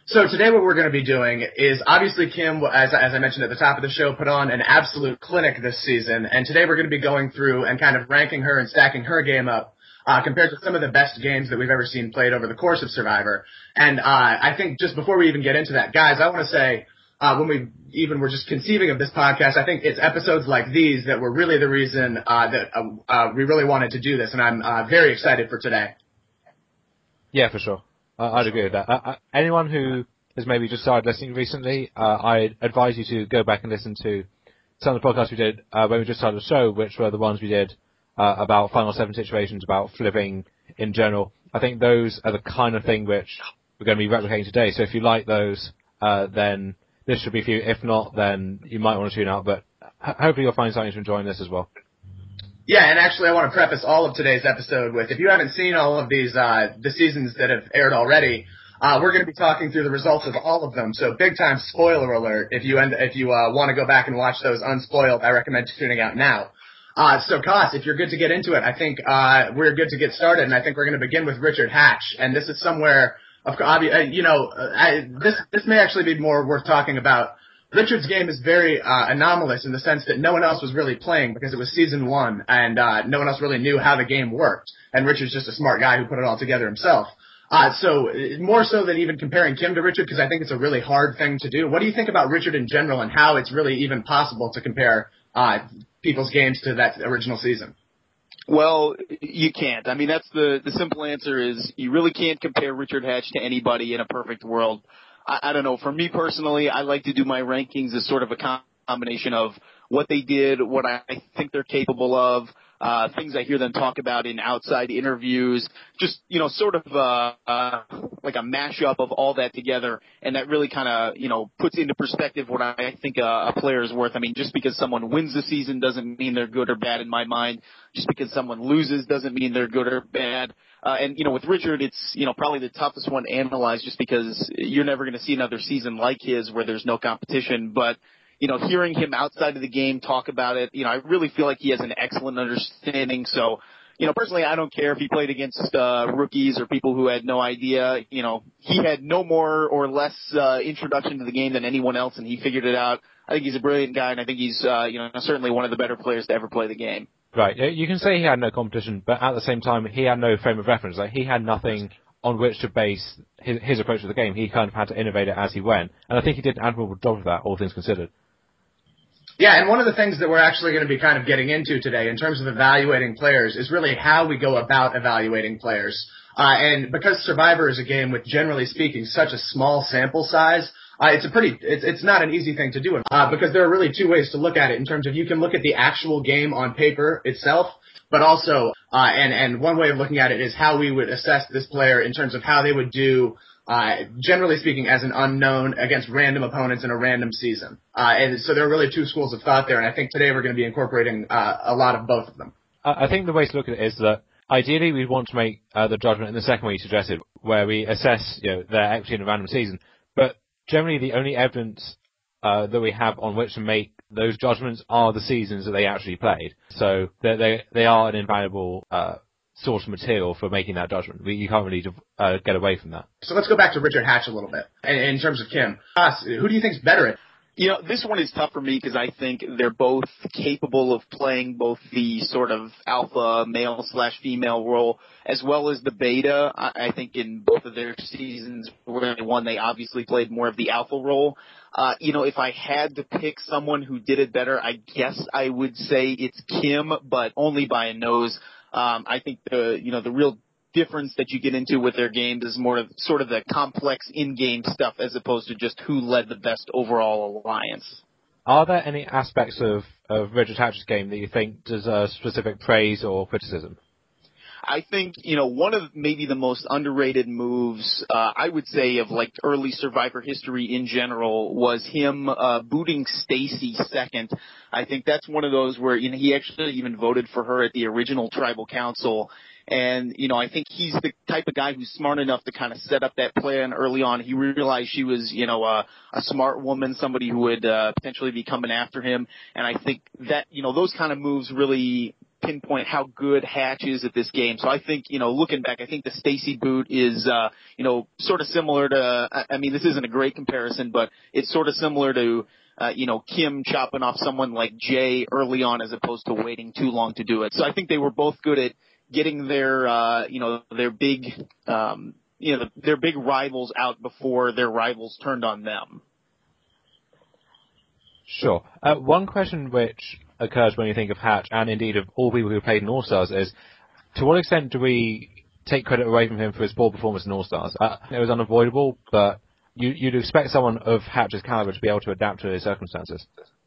So today what we're going to be doing is obviously Kim, as I mentioned at the top of the show, put on an absolute clinic this season. And today we're going to be going through and kind of ranking her and stacking her game up compared to some of the best games that we've ever seen played over the course of Survivor. And I think just before we even get into that, guys, I want to say when we were just conceiving of this podcast, I think it's episodes like these that were really the reason that we really wanted to do this. And I'm very excited for today. Yeah, for sure. I'd agree with that. Anyone who has maybe just started listening recently, I'd advise you to go back and listen to some of the podcasts we did when we just started the show, which were the ones we did about Final 7 situations, about flipping in general. I think those are the kind of thing which we're going to be replicating today. So if you like those, then this should be for you. If not, then you might want to tune out. But hopefully you'll find something to enjoy in this as well. Yeah, and actually I want to preface all of today's episode with, if you haven't seen all of these, the seasons that have aired already, we're going to be talking through the results of all of them. So big time spoiler alert. If you want to go back and watch those unspoiled, I recommend tuning out now. So Koss, if you're good to get into it, I think, we're good to get started, and I think we're going to begin with Richard Hatch. And this is somewhere, this may actually be more worth talking about. Richard's game is very anomalous in the sense that no one else was really playing because it was season 1 and no one else really knew how the game worked. And Richard's just a smart guy who put it all together himself. So more so than even comparing Kim to Richard, because I think it's a really hard thing to do. What do you think about Richard in general and how it's really even possible to compare people's games to that original season? Well, you can't. I mean, that's the simple answer is you really can't compare Richard Hatch to anybody in a perfect world. I don't know. For me personally, I like to do my rankings as sort of a combination of what they did, what I think they're capable of, things I hear them talk about in outside interviews, just, sort of like a mashup of all that together. And that really kind of, puts into perspective what I think a player is worth. I mean, just because someone wins the season doesn't mean they're good or bad in my mind. Just because someone loses doesn't mean they're good or bad. And with Richard, it's, probably the toughest one to analyze just because you're never going to see another season like his where there's no competition. But, hearing him outside of the game talk about it, I really feel like he has an excellent understanding. So, personally, I don't care if he played against rookies or people who had no idea. He had no more or less introduction to the game than anyone else, and he figured it out. I think he's a brilliant guy, and I think he's, certainly one of the better players to ever play the game. Right. You can say he had no competition, but at the same time, he had no frame of reference. Like, he had nothing on which to base his approach to the game. He kind of had to innovate it as he went. And I think he did an admirable job of that, all things considered. Yeah, and one of the things that we're actually going to be kind of getting into today in terms of evaluating players is really how we go about evaluating players. And because Survivor is a game with, generally speaking, such a small sample size, it's not an easy thing to do, because there are really two ways to look at it in terms of you can look at the actual game on paper itself, but also, and one way of looking at it is how we would assess this player in terms of how they would do, generally speaking, as an unknown against random opponents in a random season. And so there are really two schools of thought there, and I think today we're going to be incorporating a lot of both of them. I think the way to look at it is that ideally we want to make the judgment in the second way you suggested, where we assess their equity in a random season. But generally the only evidence that we have on which to make those judgments are the seasons that they actually played. So they are an invaluable source of material for making that judgment. You can't really get away from that. So let's go back to Richard Hatch a little bit. In terms of Kim, who do you think's better at? This one is tough for me because I think they're both capable of playing both the sort of alpha male/female role as well as the beta. I think in both of their seasons where they won, they obviously played more of the alpha role. If I had to pick someone who did it better, I guess I would say it's Kim, but only by a nose. I think the real difference that you get into with their games is more of sort of the complex in-game stuff as opposed to just who led the best overall alliance. Are there any aspects of Richard Hatch's game that you think deserve specific praise or criticism? I think, one of maybe the most underrated moves, I would say, of like early Survivor history in general was him booting Stacy second. I think that's one of those where he actually even voted for her at the original Tribal Council. And, I think he's the type of guy who's smart enough to kind of set up that plan early on. He realized she was, a smart woman, somebody who would potentially be coming after him. And I think that, those kind of moves really pinpoint how good Hatch is at this game. So I think, looking back, I think the Stacey boot is, sort of similar to, I mean, this isn't a great comparison, but it's sort of similar to, Kim chopping off someone like Jay early on as opposed to waiting too long to do it. So I think they were both good at getting their, their big rivals out before their rivals turned on them. Sure. One question which occurs when you think of Hatch, and indeed of all people who played in All-Stars, is to what extent do we take credit away from him for his poor performance in All-Stars? It was unavoidable, but you'd expect someone of Hatch's caliber to be able to adapt to his circumstances.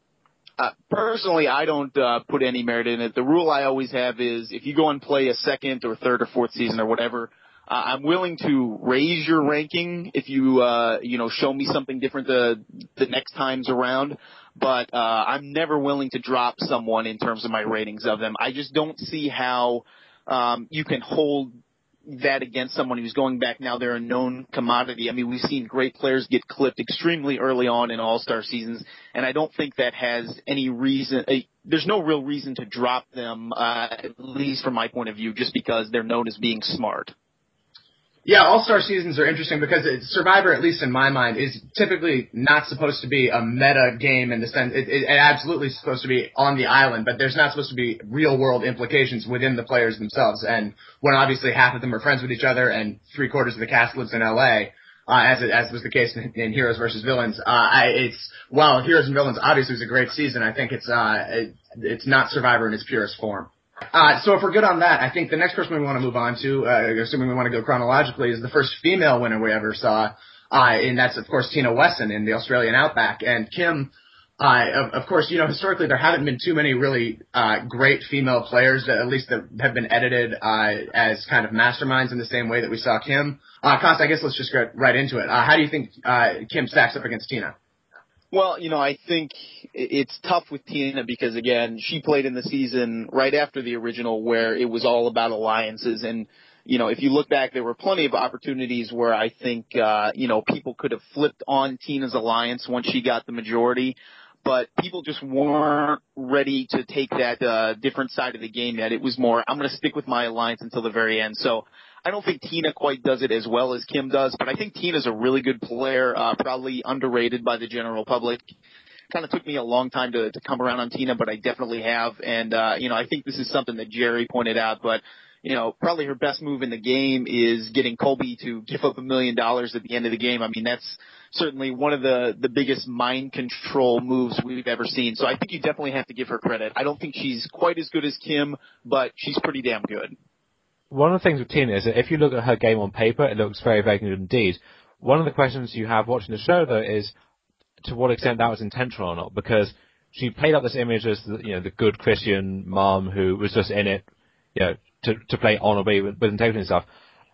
Personally, I don't put any merit in it. The rule I always have is if you go and play a second or third or fourth season or whatever, I'm willing to raise your ranking if you, show me something different the next times around. But I'm never willing to drop someone in terms of my ratings of them. I just don't see how you can hold that against someone who's going back now. They're a known commodity. I mean, we've seen great players get clipped extremely early on in All-Star seasons, and I don't think that has any reason. There's no real reason to drop them, at least from my point of view, just because they're known as being smart. Yeah, All-Star seasons are interesting because Survivor, at least in my mind, is typically not supposed to be a meta game in the sense it absolutely is supposed to be on the island, but there's not supposed to be real-world implications within the players themselves. And when obviously half of them are friends with each other and 3/4 of the cast lives in L.A., as was the case in Heroes versus Villains, while Heroes and Villains obviously was a great season, I think it's not Survivor in its purest form. So if we're good on that, I think the next person we want to move on to, assuming we want to go chronologically, is the first female winner we ever saw, and that's, of course, Tina Wesson in the Australian Outback. And Kim, of course, historically there haven't been too many really great female players, at least that have been edited as kind of masterminds in the same way that we saw Kim. Costa, I guess let's just get right into it. How do you think Kim stacks up against Tina? Well, I think it's tough with Tina because, again, she played in the season right after the original where it was all about alliances. And, if you look back, there were plenty of opportunities where I think, people could have flipped on Tina's alliance once she got the majority. But people just weren't ready to take that different side of the game yet. It was more, I'm going to stick with my alliance until the very end. So I don't think Tina quite does it as well as Kim does, but I think Tina's a really good player, probably underrated by the general public. Kind of took me a long time to come around on Tina, but I definitely have. And, I think this is something that Jerry pointed out, but, probably her best move in the game is getting Colby to give up $1 million at the end of the game. I mean, that's certainly one of the biggest mind control moves we've ever seen. So I think you definitely have to give her credit. I don't think she's quite as good as Kim, but she's pretty damn good. One of the things with Tina is that if you look at her game on paper, it looks very, very good indeed. One of the questions you have watching the show, though, is to what extent that was intentional or not, because she played up this image as the good Christian mom who was just in it, to play honorably with integrity and stuff.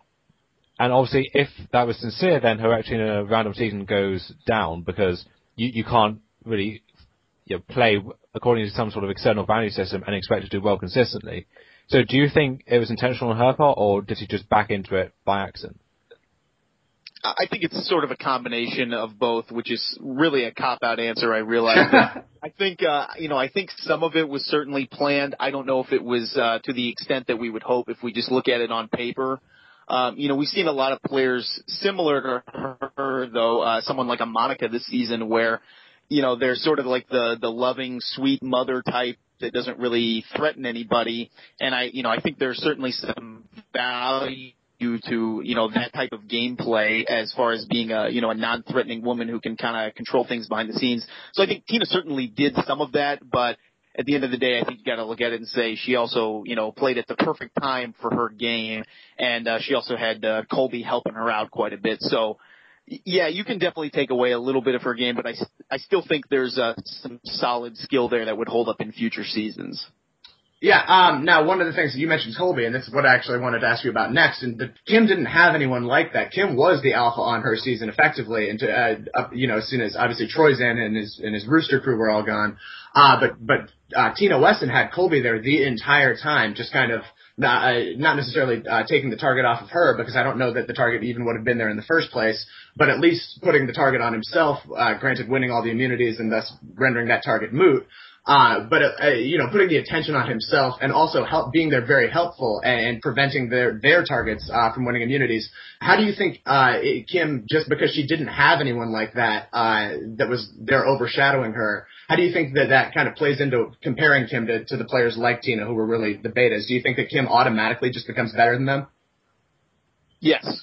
And obviously, if that was sincere, then her actually in a random season goes down because you can't really play according to some sort of external value system and expect to do well consistently. So do you think it was intentional on her part, or did she just back into it by accident? I think it's sort of a combination of both, which is really a cop-out answer, I realize. I think, I think some of it was certainly planned. I don't know if it was to the extent that we would hope if we just look at it on paper. We've seen a lot of players similar to her, though, someone like a Monica this season where, they're sort of like the loving, sweet mother type that doesn't really threaten anybody. And I think there's certainly some value to, that type of gameplay as far as being a non-threatening woman who can kind of control things behind the scenes. So I think Tina certainly did some of that, but at the end of the day, I think you got to look at it and say she also, played at the perfect time for her game, and she also had Colby helping her out quite a bit. So, yeah, you can definitely take away a little bit of her game, but I still think there's some solid skill there that would hold up in future seasons. Yeah, now one of the things that you mentioned Colby, and this is what I actually wanted to ask you about next, and Kim didn't have anyone like that. Kim was the alpha on her season effectively, and as soon as obviously Troy's in and his Rooster crew were all gone. But Tina Wesson had Colby there the entire time, just kind of not necessarily taking the target off of her, because I don't know that the target even would have been there in the first place, but at least putting the target on himself, granted winning all the immunities and thus rendering that target moot. Putting the attention on himself and also being there very helpful and preventing their targets from winning immunities. How do you think Kim, just because she didn't have anyone like that that was there overshadowing her, how do you think that kind of plays into comparing Kim to the players like Tina, who were really the betas? Do you think that Kim automatically just becomes better than them? Yes.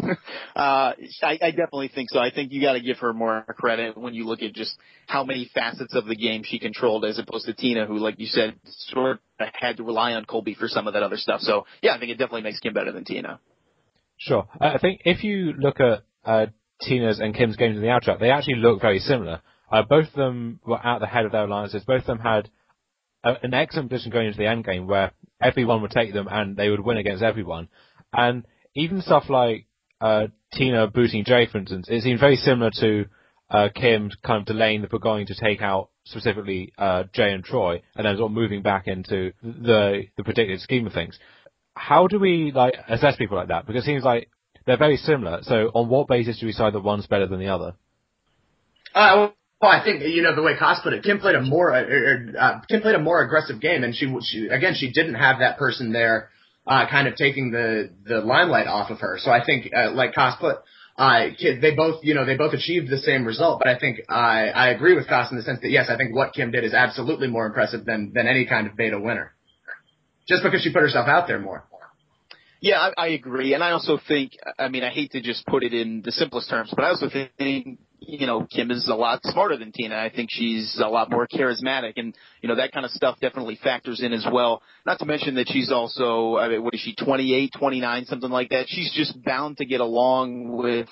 I definitely think so. I think you got to give her more credit when you look at just how many facets of the game she controlled, as opposed to Tina, who, like you said, sort of had to rely on Colby for some of that other stuff. So, yeah, I think it definitely makes Kim better than Tina. Sure. I think if you look at Tina's and Kim's games in the outro, they actually look very similar. Both of them were at the head of their alliances. Both of them had an excellent position going into the end game where everyone would take them and they would win against everyone. And even stuff like Tina booting Jay, for instance, it seemed very similar to Kim kind of delaying the Burgoyne to take out specifically Jay and Troy, and then sort of moving back into the predicted scheme of things. How do we assess people like that? Because it seems like they're very similar. So on what basis do we decide that one's better than the other? Well, I think, the way Koss put it, Kim played a more aggressive game, and she didn't have that person there kind of taking the limelight off of her. So I think, like Koss put, they both achieved the same result, but I think I agree with Koss in the sense that, yes, I think what Kim did is absolutely more impressive than any kind of beta winner. Just because she put herself out there more. Yeah, I agree. And I also think, I hate to just put it in the simplest terms, but I also think, Kim is a lot smarter than Tina. I think she's a lot more charismatic, and, that kind of stuff definitely factors in as well. Not to mention that she's also, what is she, 28, 29, something like that. She's just bound to get along with,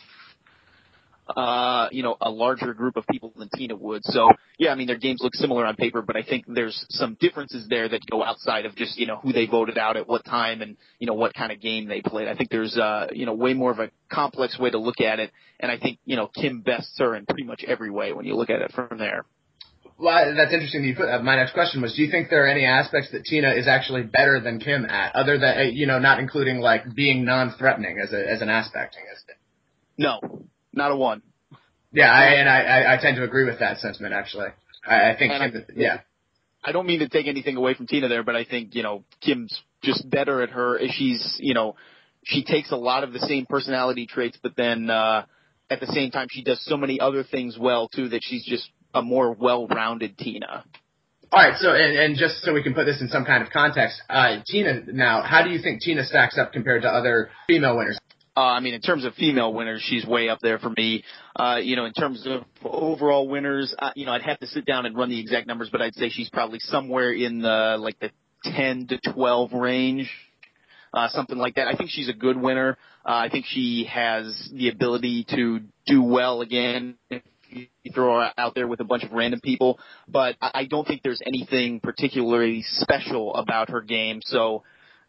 a larger group of people than Tina would. So, yeah, their games look similar on paper, but I think there's some differences there that go outside of just, who they voted out at what time and, what kind of game they played. I think there's, way more of a complex way to look at it. And I think, Kim bests her in pretty much every way when you look at it from there. Well, that's interesting that you put that. My next question was, do you think there are any aspects that Tina is actually better than Kim at, other than, not including, being non-threatening as an aspect? No. Not a one. Yeah, I tend to agree with that sentiment, actually. I think yeah. I don't mean to take anything away from Tina there, but I think, Kim's just better at her. She's, she takes a lot of the same personality traits, but then at the same time she does so many other things well, too, that she's just a more well-rounded Tina. All right, so and just so we can put this in some kind of context, Tina, now, how do you think Tina stacks up compared to other female winners? In terms of female winners, she's way up there for me. In terms of overall winners, I'd have to sit down and run the exact numbers, but I'd say she's probably somewhere in the 10 to 12 range, something like that. I think she's a good winner. I think she has the ability to do well again if you throw her out there with a bunch of random people, but I don't think there's anything particularly special about her game. So,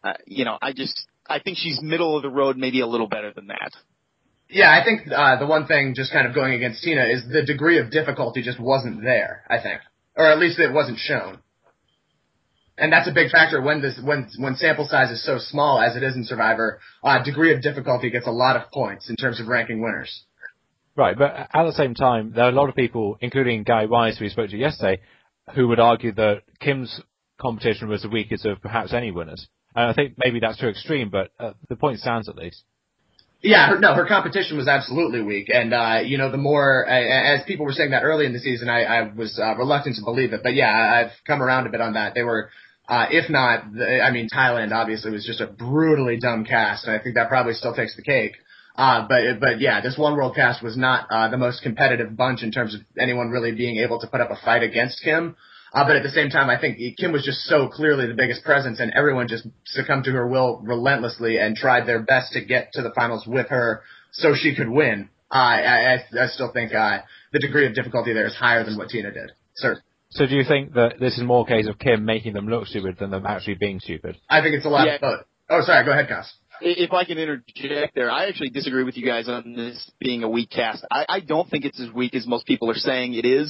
I think she's middle of the road, maybe a little better than that. Yeah, I think the one thing just kind of going against Tina is the degree of difficulty just wasn't there, I think. Or at least it wasn't shown. And that's a big factor when sample size is so small as it is in Survivor. Degree of difficulty gets a lot of points in terms of ranking winners. Right, but at the same time, there are a lot of people, including Guy Wise, who we spoke to yesterday, who would argue that Kim's competition was the weakest of perhaps any winners. I think maybe that's too extreme, but the point stands at least. Yeah, her competition was absolutely weak, and the more as people were saying that early in the season, I was reluctant to believe it, but yeah, I've come around a bit on that. They were, if not, Thailand obviously was just a brutally dumb cast, and I think that probably still takes the cake. But yeah, this One World cast was not the most competitive bunch in terms of anyone really being able to put up a fight against Kim. But at the same time, I think Kim was just so clearly the biggest presence, and everyone just succumbed to her will relentlessly and tried their best to get to the finals with her so she could win. I still think the degree of difficulty there is higher than what Tina did. Sir. So do you think that this is more a case of Kim making them look stupid than them actually being stupid? I think it's a lot of both. Oh, sorry. Go ahead, Koss. If I can interject there, I actually disagree with you guys on this being a weak cast. I don't think it's as weak as most people are saying it is.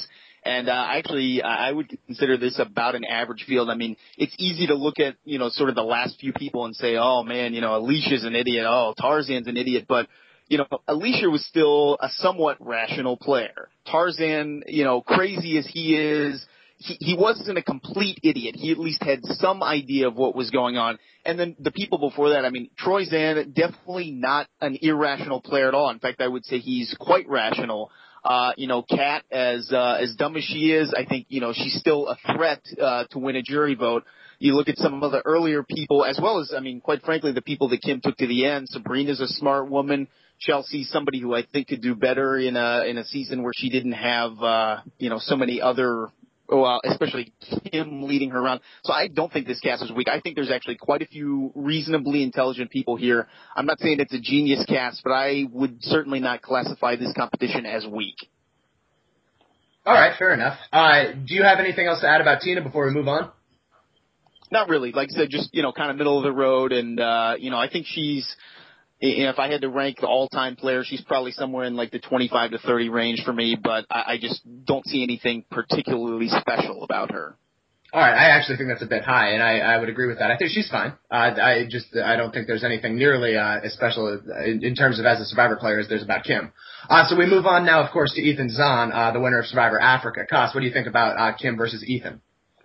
And I would consider this about an average field. I mean, it's easy to look at, sort of the last few people and say, oh man, Alicia's an idiot. Oh, Tarzan's an idiot. But, Alicia was still a somewhat rational player. Tarzan, crazy as he is, he wasn't a complete idiot. He at least had some idea of what was going on. And then the people before that, I mean, Troyzan, definitely not an irrational player at all. In fact, I would say he's quite rational. Kat, as dumb as she is, I think, she's still a threat, to win a jury vote. You look at some of the earlier people, as well as, I mean, quite frankly, the people that Kim took to the end. Sabrina's a smart woman. Chelsea, somebody who I think could do better in a season where she didn't have, so many other, especially Kim leading her around. So I don't think this cast is weak. I think there's actually quite a few reasonably intelligent people here. I'm not saying it's a genius cast, but I would certainly not classify this competition as weak. All right, fair enough. Do you have anything else to add about Tina before we move on? Not really. Like I said, just, kind of middle of the road. And, I think she's, if I had to rank the all-time player, she's probably somewhere in like the 25 to 30 range for me, but I just don't see anything particularly special about her. All right, I actually think that's a bit high, and I would agree with that. I think she's fine. I don't think there's anything nearly as special in terms of as a Survivor player as there's about Kim. So we move on now, of course, to Ethan Zahn, the winner of Survivor Africa. Koss, what do you think about Kim versus Ethan?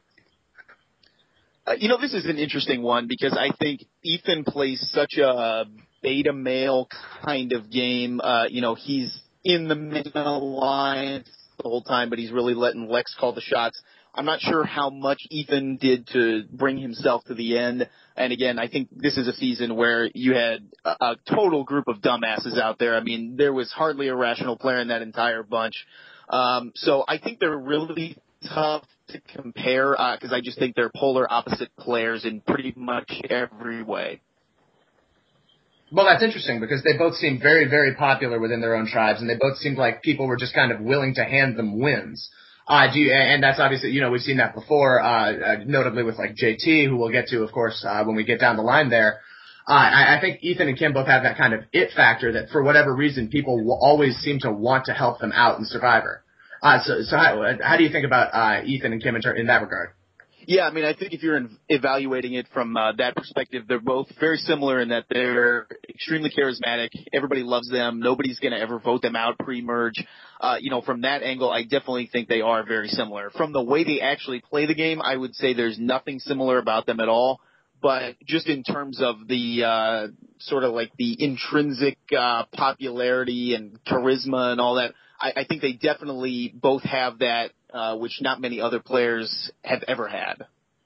This is an interesting one because I think Ethan plays such a beta male kind of game. He's in the middle line the whole time, but he's really letting Lex call the shots. I'm not sure how much Ethan did to bring himself to the end. And again, I think this is a season where you had a total group of dumbasses out there. I mean, there was hardly a rational player in that entire bunch. So I think they're really tough to compare because I just think they're polar opposite players in pretty much every way. Well, that's interesting because they both seem very, very popular within their own tribes, and they both seemed like people were just kind of willing to hand them wins. And that's obviously, we've seen that before, notably with like JT, who we'll get to, of course, when we get down the line there. I think Ethan and Kim both have that kind of it factor that for whatever reason people will always seem to want to help them out in Survivor. So how do you think about Ethan and Kim in that regard? Yeah, I mean, I think if you're evaluating it from that perspective, they're both very similar in that they're extremely charismatic. Everybody loves them. Nobody's going to ever vote them out pre-merge. From that angle, I definitely think they are very similar. From the way they actually play the game, I would say there's nothing similar about them at all. But just in terms of the sort of like the intrinsic popularity and charisma and all that, I think they definitely both have that, which not many other players have ever had.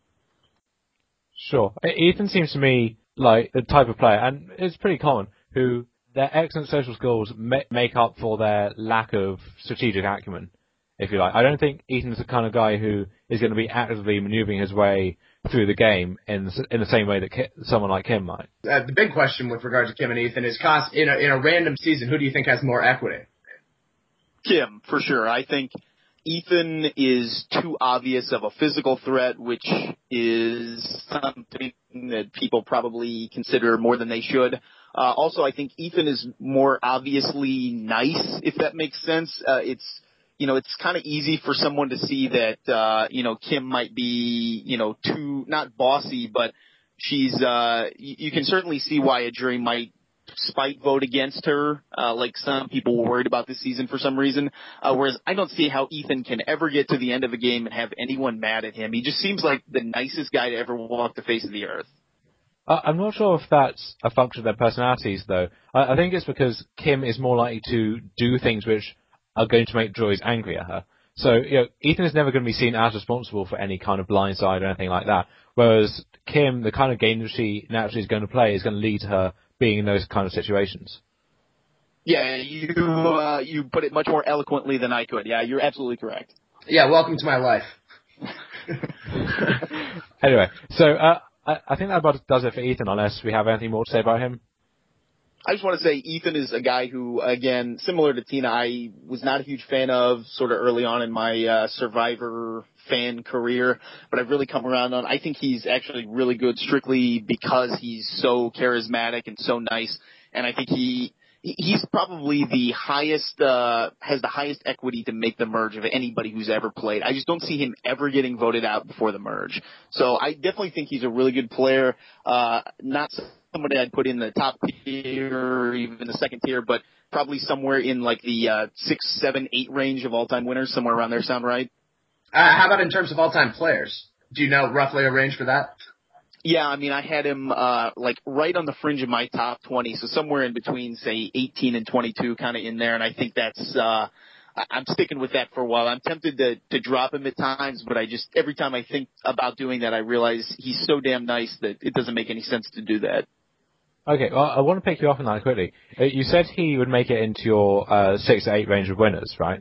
Sure. Ethan seems to me like the type of player, and it's pretty common, who their excellent social skills make up for their lack of strategic acumen, if you like. I don't think Ethan's the kind of guy who is going to be actively maneuvering his way through the game in the same way that someone like Kim might. The big question with regard to Kim and Ethan is, Koss, in a random season, who do you think has more equity? Kim, for sure. I think Ethan is too obvious of a physical threat, which is something that people probably consider more than they should. Also, I think Ethan is more obviously nice, if that makes sense. It's kind of easy for someone to see that, Kim might be, too, not bossy, but she's, you can certainly see why a jury might spite vote against her, like some people were worried about this season for some reason. Whereas I don't see how Ethan can ever get to the end of a game and have anyone mad at him. He just seems like the nicest guy to ever walk the face of the earth. I'm not sure if that's a function of their personalities, though. I think it's because Kim is more likely to do things which are going to make Joyce angry at her. So, Ethan is never going to be seen as responsible for any kind of blindside or anything like that. Whereas Kim, the kind of game that she naturally is going to play is going to lead to her being in those kind of situations. Yeah, you put it much more eloquently than I could. Yeah, you're absolutely correct. Yeah, welcome to my life. Anyway, so I think that about does it for Ethan, unless we have anything more to say about him. I just want to say Ethan is a guy who, again, similar to Tina, I was not a huge fan of sort of early on in my Survivor fan career, but I've really come around on. I think he's actually really good strictly because he's so charismatic and so nice, and I think he he's probably the highest, has the highest equity to make the merge of anybody who's ever played. I just don't see him ever getting voted out before the merge. So I definitely think he's a really good player. Not somebody I'd put in the top tier or even the second tier, but probably somewhere in like the 6, 7, 8 range of all-time winners, somewhere around there. Sound right? How about in terms of all-time players? Do you know roughly a range for that? Yeah, I mean, I had him like right on the fringe of my top 20, so somewhere in between, say, 18 and 22, kind of in there. And I think that's I'm sticking with that for a while. I'm tempted to drop him at times, but I just every time I think about doing that, I realize he's so damn nice that it doesn't make any sense to do that. Okay, well, I want to pick you off on that quickly. You said he would make it into your 6 to 8 range of winners, right?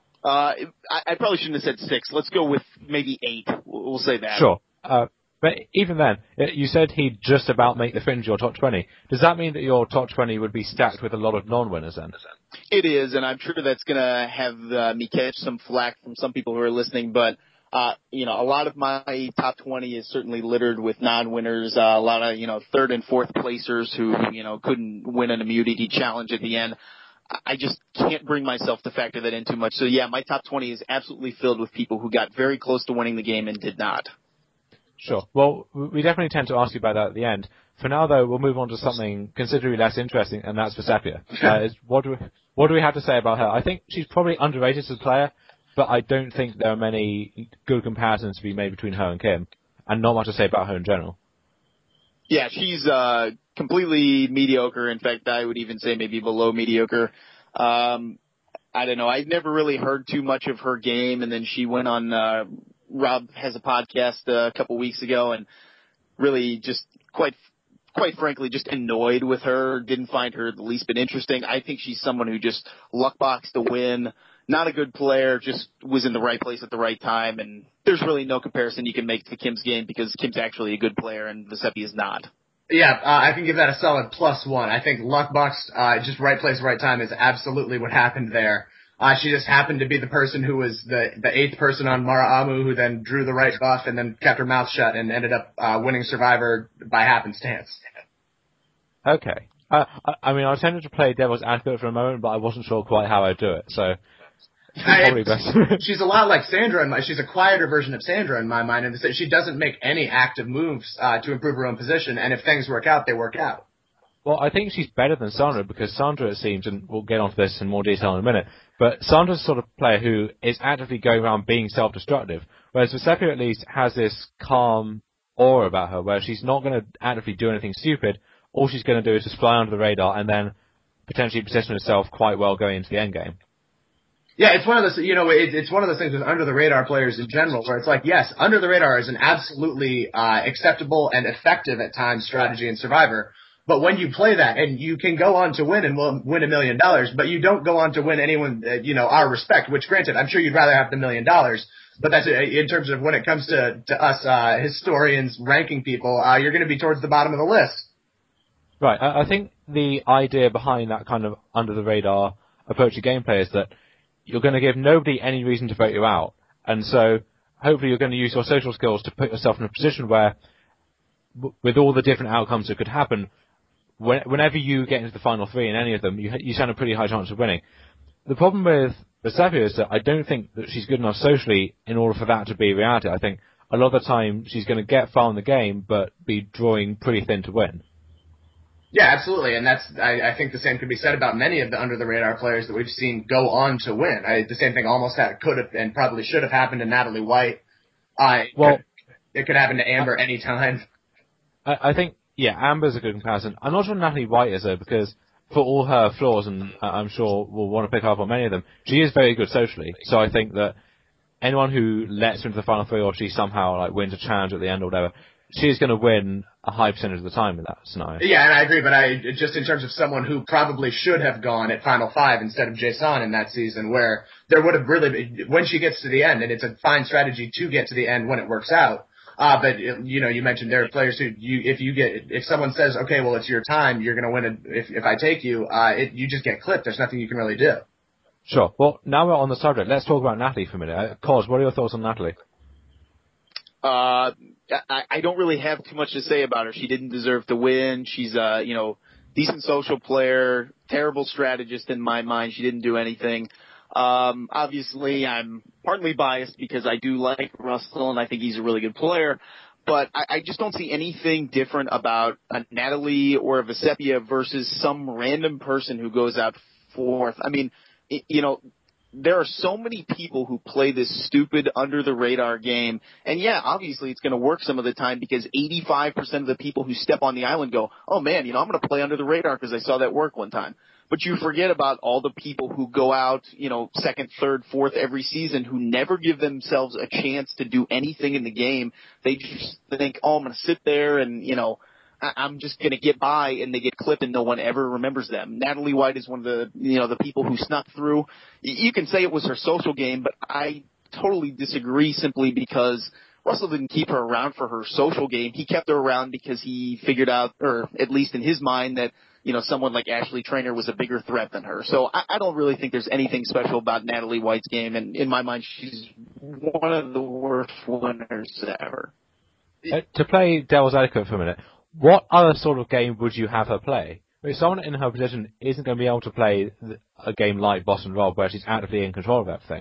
I probably shouldn't have said 6. Let's go with maybe 8. We'll say that. Sure. But even then, you said he'd just about make the fringe of your top 20. Does that mean that your top 20 would be stacked with a lot of non-winners then? It is, and I'm sure that's going to have me catch some flack from some people who are listening, but a lot of my top 20 is certainly littered with non-winners, a lot of, third and fourth placers who, couldn't win an immunity challenge at the end. I just can't bring myself to factor that in too much. So yeah, my top 20 is absolutely filled with people who got very close to winning the game and did not. Sure. Well, we definitely tend to ask you about that at the end. For now, though, we'll move on to something considerably less interesting, and that's Vecepia. What do we have to say about her? I think she's probably underrated as a player, but I don't think there are many good comparisons to be made between her and Kim, and not much to say about her in general. Yeah, she's completely mediocre. In fact, I would even say maybe below mediocre. I don't know. I've never really heard too much of her game, and then she went on Rob has a podcast a couple weeks ago, and really just quite frankly just annoyed with her. Didn't find her the least bit interesting. I think she's someone who just luckboxed to win. Not a good player, just was in the right place at the right time, and there's really no comparison you can make to Kim's game because Kim's actually a good player and Vecepia is not. Yeah, I can give that a solid +1. I think luckboxed, just right place, right time is absolutely what happened there. She just happened to be the person who was the 8th person on Mara Amu, who then drew the right buff and then kept her mouth shut and ended up winning Survivor by happenstance. Okay. I mean, I was tempted to play devil's advocate for a moment, but I wasn't sure quite how I'd do it, so probably best. She's a lot like Sandra. She's a quieter version of Sandra in my mind, in that she doesn't make any active moves to improve her own position, and if things work out, they work out. Well, I think she's better than Sandra because Sandra, it seems, and we'll get onto this in more detail in a minute, but Sandra's the sort of player who is actively going around being self-destructive, whereas Vecepia at least has this calm aura about her where she's not going to actively do anything stupid. All she's going to do is just fly under the radar and then potentially position herself quite well going into the end game. Yeah, it's one of those, it's one of those things with under the radar players in general where it's like, yes, under the radar is an absolutely acceptable and effective at times strategy in Survivor. But when you play that, and you can go on to win and win $1 million, but you don't go on to win anyone, our respect, which granted, I'm sure you'd rather have the $1 million, but that's in terms of when it comes to us, historians ranking people, you're going to be towards the bottom of the list. Right. I think the idea behind that kind of under the radar approach to gameplay is that you're going to give nobody any reason to vote you out. And so hopefully you're going to use your social skills to put yourself in a position where, with all the different outcomes that could happen, whenever you get into the final 3 in any of them, you stand a pretty high chance of winning. The problem with Vecepia is that I don't think that she's good enough socially in order for that to be reality. I think a lot of the time she's going to get far in the game, but be drawing pretty thin to win. Yeah, absolutely, and I think the same could be said about many of the under-the-radar players that we've seen go on to win. The same thing almost could have and probably should have happened to Natalie White. It could happen to Amber anytime. I think, yeah, Amber's a good comparison. I'm not sure Natalie White is, though, because for all her flaws, and I'm sure we'll want to pick up on many of them, she is very good socially. So I think that anyone who lets her into the final 3 or she somehow wins a challenge at the end or whatever, she's going to win a high percentage of the time in that scenario. Yeah, and I agree, but just in terms of someone who probably should have gone at Final 5 instead of Jason in that season, where there would have really been, when she gets to the end, and it's a fine strategy to get to the end when it works out. But you mentioned there are players who if someone says, okay, well, it's your time, you're going to win it. If I take you, you just get clipped. There's nothing you can really do. Sure. Well, now we're on the subject. Let's talk about Natalie for a minute. Cos, what are your thoughts on Natalie? I don't really have too much to say about her. She didn't deserve to win. She's, decent social player, terrible strategist in my mind. She didn't do anything. Obviously, I'm partly biased because I do like Russell and I think he's a really good player. But I just don't see anything different about a Natalie or a Vecepia versus some random person who goes out fourth. I mean, there are so many people who play this stupid under-the-radar game. And, yeah, obviously it's going to work some of the time because 85% of the people who step on the island go, oh, man, I'm going to play under the radar because I saw that work one time. But you forget about all the people who go out, second, third, fourth every season who never give themselves a chance to do anything in the game. They just think, oh, I'm going to sit there and, I'm just going to get by, and they get clipped and no one ever remembers them. Natalie White is one of the, the people who snuck through. You can say it was her social game, but I totally disagree simply because Russell didn't keep her around for her social game. He kept her around because he figured out, or at least in his mind, that someone like Ashley Trainer was a bigger threat than her. So I don't really think there's anything special about Natalie White's game, and in my mind, she's one of the worst winners ever. To play devil's advocate for a minute, what other sort of game would you have her play? I mean, someone in her position isn't going to be able to play a game like Boston Rob where she's actively in control of everything.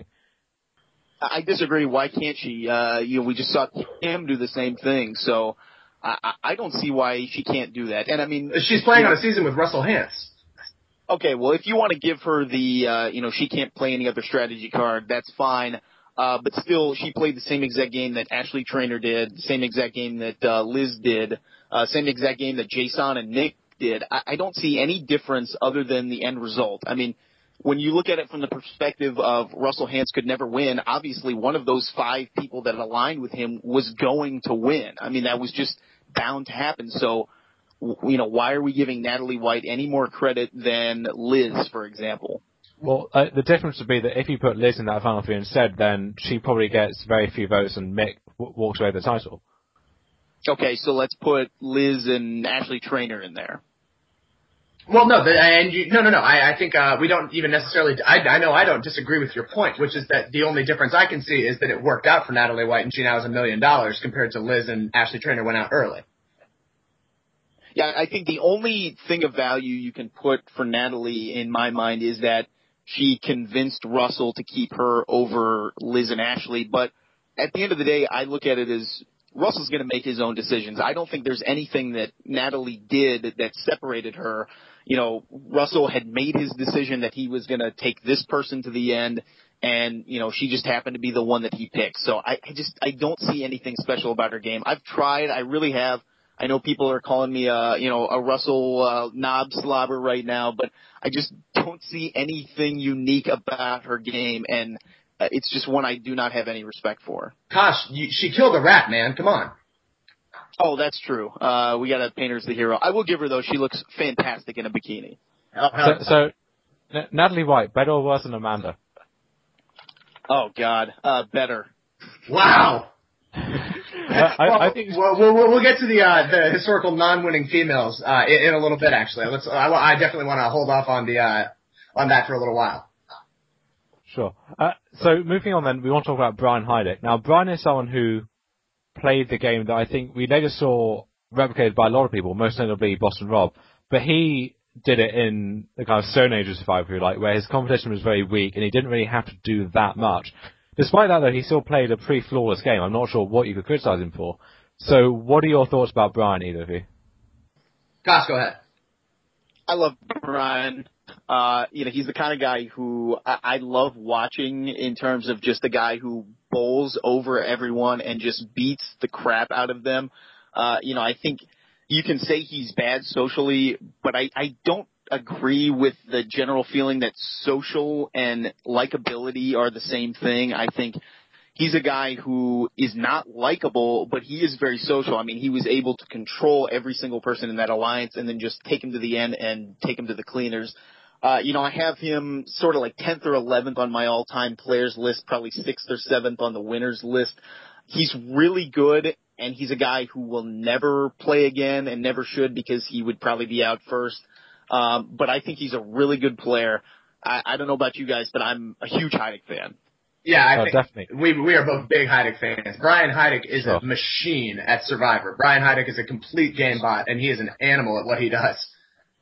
I disagree. Why can't she? We just saw Kim do the same thing, so I don't see why she can't do that. And I mean, she's playing on a season with Russell Hantz. Okay, well, if you want to give her the, she can't play any other strategy card, that's fine. But still, she played the same exact game that Ashley Trainer did, the same exact game that Liz did, same exact game that Jason and Nick did. I don't see any difference other than the end result. I mean, when you look at it from the perspective of Russell Hantz could never win, obviously one of those 5 people that aligned with him was going to win. I mean, that was just bound to happen. So, why are we giving Natalie White any more credit than Liz, for example? Well, the difference would be that if you put Liz in that final 3 instead, then she probably gets very few votes and Mick walks away with the title. Okay, so let's put Liz and Ashley Trainer in there. Well, no, I think we don't even necessarily. I know I don't disagree with your point, which is that the only difference I can see is that it worked out for Natalie White and she now has $1 million compared to Liz and Ashley Trainer went out early. Yeah, I think the only thing of value you can put for Natalie in my mind is that she convinced Russell to keep her over Liz and Ashley. But at the end of the day, I look at it as Russell's going to make his own decisions. I don't think there's anything that Natalie did that separated her. Russell had made his decision that he was going to take this person to the end, and, she just happened to be the one that he picked. So I don't see anything special about her game. I've tried. I really have. I know people are calling me a Russell knob slobber right now, but I just don't see anything unique about her game, and it's just one I do not have any respect for. Gosh, she killed a rat, man. Come on. Oh, that's true. We got to paint her as the hero. I will give her, though, she looks fantastic in a bikini. So Natalie White, better or worse than Amanda? Oh, God. Better. Wow. I think we'll get to the historical non-winning females in a little bit. Actually, I definitely want to hold off on that for a little while. Sure. So moving on, then we want to talk about Brian Heidik. Now, Brian is someone who played the game that I think we later saw replicated by a lot of people, most notably Boston Rob, but he did it in the kind of Stone Age of Survivor, if you like, where his competition was very weak and he didn't really have to do that much. Despite that, though, he still played a pretty flawless game. I'm not sure what you could criticize him for. So what are your thoughts about Brian, either of you? Gosh, go ahead. I love Brian. He's the kind of guy who I love watching in terms of just the guy who bowls over everyone and just beats the crap out of them. I think you can say he's bad socially, but I don't agree with the general feeling that social and likability are the same thing. I think he's a guy who is not likable, but he is very social. I mean, he was able to control every single person in that alliance and then just take him to the end and take him to the cleaners. I have him sort of like 10th or 11th on my all-time players list, probably 6th or 7th on the winners list. He's really good, and he's a guy who will never play again and never should because he would probably be out first. But I think he's a really good player. I don't know about you guys, but I'm a huge Heidik fan. Yeah, I think definitely. We are both big Heidik fans. Brian Heidik is a machine at Survivor. Brian Heidik is a complete game bot, and he is an animal at what he does.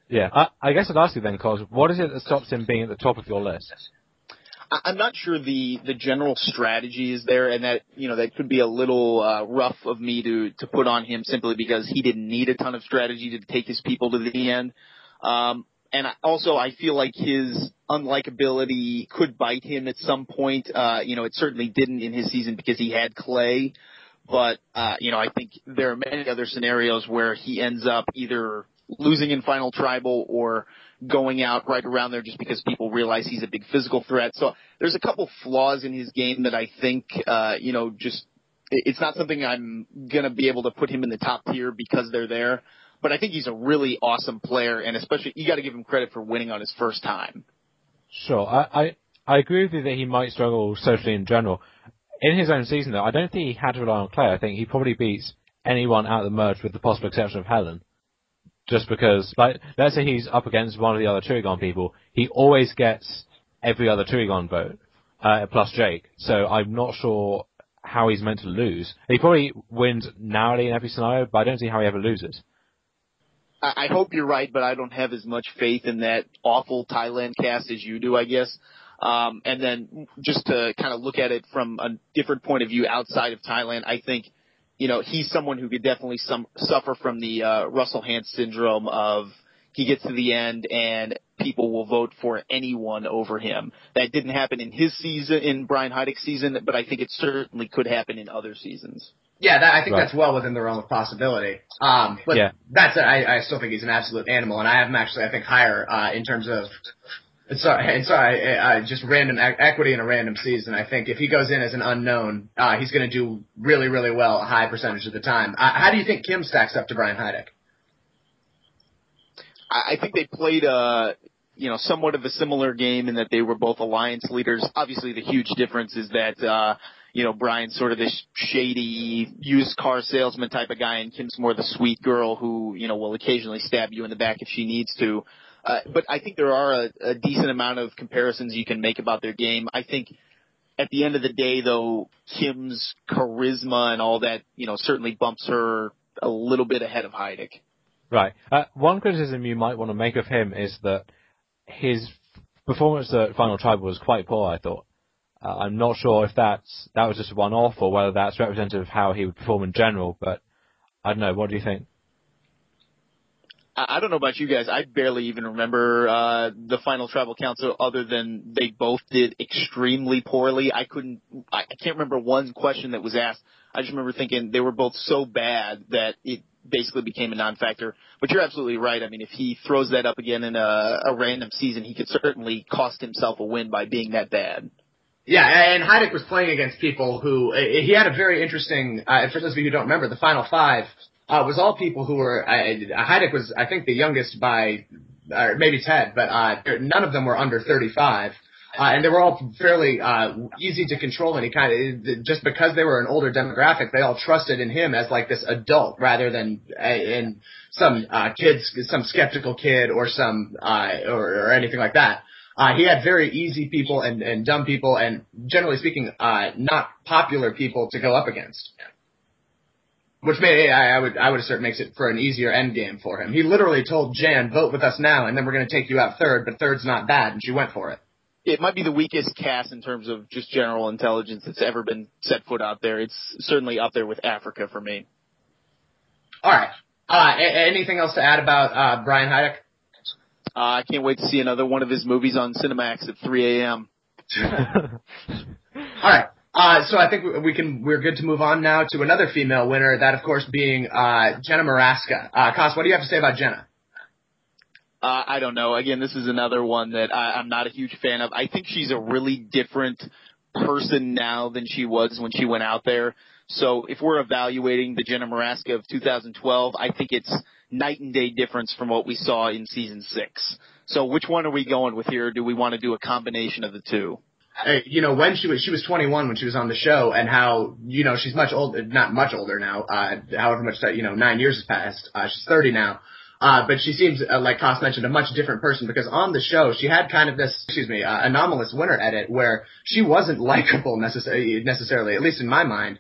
Yeah, I guess I'd ask you then, Cos, what is it that stops him being at the top of your list? I'm not sure the general strategy is there, and that that could be a little rough of me to put on him simply because he didn't need a ton of strategy to take his people to the end. And also, I feel like his unlikability could bite him at some point. It certainly didn't in his season because he had Clay, but I think there are many other scenarios where he ends up either losing in Final Tribal or going out right around there just because people realize he's a big physical threat. So there's a couple flaws in his game that I think, it's not something I'm going to be able to put him in the top tier because they're there. But I think he's a really awesome player, and especially you got to give him credit for winning on his first time. Sure. I agree with you that he might struggle socially in general. In his own season, though, I don't think he had to rely on Clay. I think he probably beats anyone out of the merge with the possible exception of Helen. Just because, let's say he's up against one of the other Turigon people, he always gets every other Turigon vote, plus Jake. So I'm not sure how he's meant to lose. He probably wins narrowly in every scenario, but I don't see how he ever loses. I hope you're right, but I don't have as much faith in that awful Thailand cast as you do, I guess. And then just to kind of look at it from a different point of view outside of Thailand, I think he's someone who could definitely suffer from the Russell Hantz syndrome of he gets to the end and people will vote for anyone over him. That didn't happen in his season, in Brian Heidick's season, but I think it certainly could happen in other seasons. Yeah, I think that's well within the realm of possibility. But that's I still think he's an absolute animal, and I have him actually, I think, higher in terms of. Just random equity in a random season. I think if he goes in as an unknown, he's going to do really, really well a high percentage of the time. How do you think Kim stacks up to Brian Heidick? I think they played somewhat of a similar game in that they were both alliance leaders. Obviously, the huge difference is that Brian's sort of this shady used car salesman type of guy, and Kim's more the sweet girl who will occasionally stab you in the back if she needs to. But I think there are a decent amount of comparisons you can make about their game. I think at the end of the day, though, Kim's charisma and all that, certainly bumps her a little bit ahead of Heidick. Right. One criticism you might want to make of him is that his performance at Final Tribal was quite poor, I thought. I'm not sure if that was just a one-off or whether that's representative of how he would perform in general, but I don't know. What do you think? I don't know about you guys. I barely even remember the Final Tribal Council other than they both did extremely poorly. I can't remember one question that was asked. I just remember thinking they were both so bad that it basically became a non-factor. But you're absolutely right. I mean, if he throws that up again in a random season, he could certainly cost himself a win by being that bad. Yeah, and Heidick was playing against people who he had a very interesting. For those of you who don't remember, the Final Five was all people who were. Heidick was, I think, the youngest by, or maybe Ted, but none of them were under 35, and they were all fairly easy to control. And he kind of just because they were an older demographic, they all trusted in him as like this adult rather than in some some skeptical kid or some or anything like that. He had very easy people and dumb people and, generally speaking, not popular people to go up against. Which I would assert makes it for an easier end game for him. He literally told Jan, vote with us now, and then we're going to take you out third, but third's not bad, and she went for it. It might be the weakest cast in terms of just general intelligence that's ever been set foot out there. It's certainly up there with Africa for me. All right. Anything else to add about Brian Heidick? I can't wait to see another one of his movies on Cinemax at 3 a.m. All right. So I think we're good to move on now to another female winner, that of course being Jenna Maraska. Kos, what do you have to say about Jenna? I don't know. Again, this is another one that I'm not a huge fan of. I think she's a really different person now than she was when she went out there. So if we're evaluating the Jenna Maraska of 2012, I think it's night and day difference from what we saw in season 6. So which one are we going with here? Do we want to do a combination of the two? When she was 21 when she was on the show, and how, she's much older, not much older now, however much that, 9 years has passed. She's 30 now. But she seems, like Kos mentioned, a much different person, because on the show she had kind of this, anomalous winner edit where she wasn't likable necessarily, at least in my mind.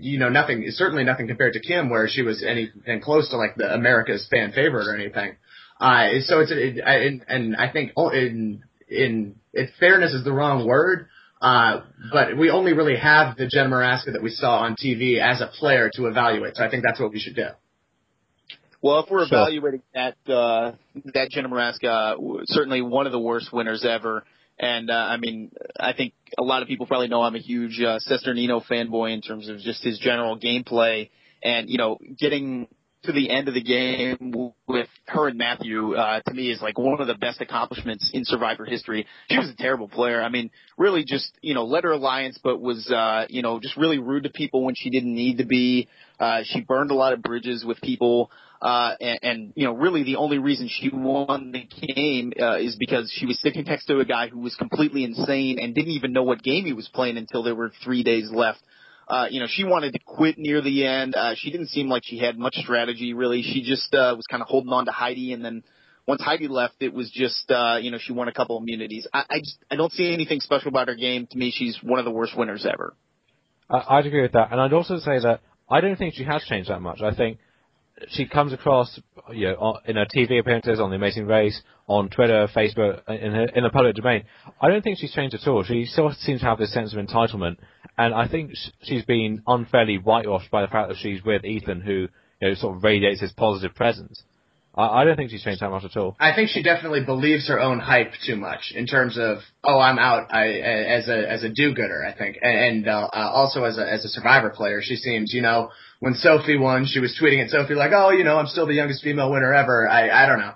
Certainly nothing compared to Kim, where she was anything close to like the America's fan favorite or anything. So and I think fairness is the wrong word. But we only really have the Jenna Morasca that we saw on TV as a player to evaluate. So I think that's what we should do. Well, if we're evaluating that Jenna Morasca, certainly one of the worst winners ever. And, I think a lot of people probably know I'm a huge Cesternino fanboy in terms of just his general gameplay. And, getting to the end of the game with her and Matthew, to me is like one of the best accomplishments in Survivor history. She was a terrible player. Really just, led her alliance, but was, just really rude to people when she didn't need to be. She burned a lot of bridges with people. And really the only reason she won the game, is because she was sitting next to a guy who was completely insane and didn't even know what game he was playing until there were 3 days left. She wanted to quit near the end. She didn't seem like she had much strategy, really. She just was kind of holding on to Heidi, and then once Heidi left, it was just, she won a couple immunities. I don't see anything special about her game. To me, she's one of the worst winners ever. I'd agree with that, and I'd also say that I don't think she has changed that much. I think she comes across, in her TV appearances, on The Amazing Race, on Twitter, Facebook, in the public domain. I don't think she's changed at all. She still seems to have this sense of entitlement, and I think she's been unfairly whitewashed by the fact that she's with Ethan, who sort of radiates his positive presence. I don't think she's changed that much at all. I think she definitely believes her own hype too much in terms of, I'm out as a do-gooder, I think. And also as a Survivor player, she seems, when Sophie won, she was tweeting at Sophie like, I'm still the youngest female winner ever. I don't know.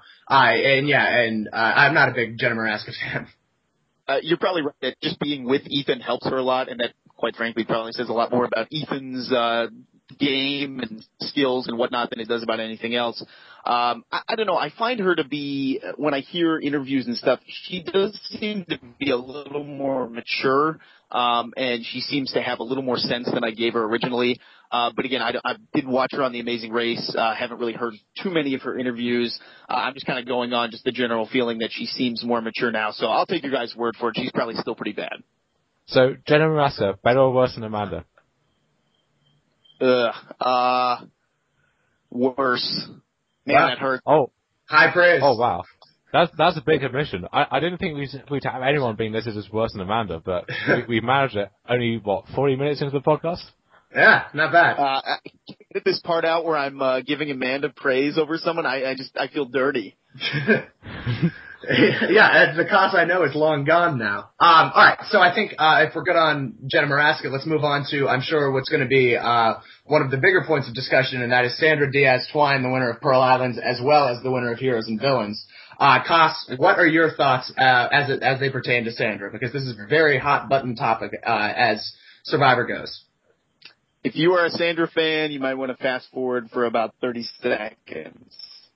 I'm not a big Jenna Morasca fan. You're probably right that just being with Ethan helps her a lot, and that, quite frankly, probably says a lot more about Ethan's game and skills and whatnot than it does about anything else. I don't know. I find her to be, when I hear interviews and stuff, she does seem to be a little more mature, and she seems to have a little more sense than I gave her originally. But again, I did watch her on The Amazing Race. Haven't really heard too many of her interviews. I'm just kind of going on just the general feeling that she seems more mature now. So I'll take your guys' word for it. She's probably still pretty bad. So, Jenna Morasca, better or worse than Amanda? Worse. Man, that hurt. Oh. High praise. Oh, wow. That's a big admission. I didn't think we'd have anyone being listed as worse than Amanda, but we managed it only, 40 minutes into the podcast? Yeah, not bad. Get this part out where I'm giving Amanda praise over someone. I feel dirty. Yeah, the cause I know is long gone now. All right, so I think if we're good on Jenna Morasca, let's move on to, I'm sure, what's going to be one of the bigger points of discussion, and that is Sandra Diaz-Twine, the winner of Pearl Islands, as well as the winner of Heroes and Villains. Kos, what are your thoughts as they pertain to Sandra? Because this is a very hot button topic as Survivor goes. If you are a Sandra fan, you might want to fast forward for about 30 seconds.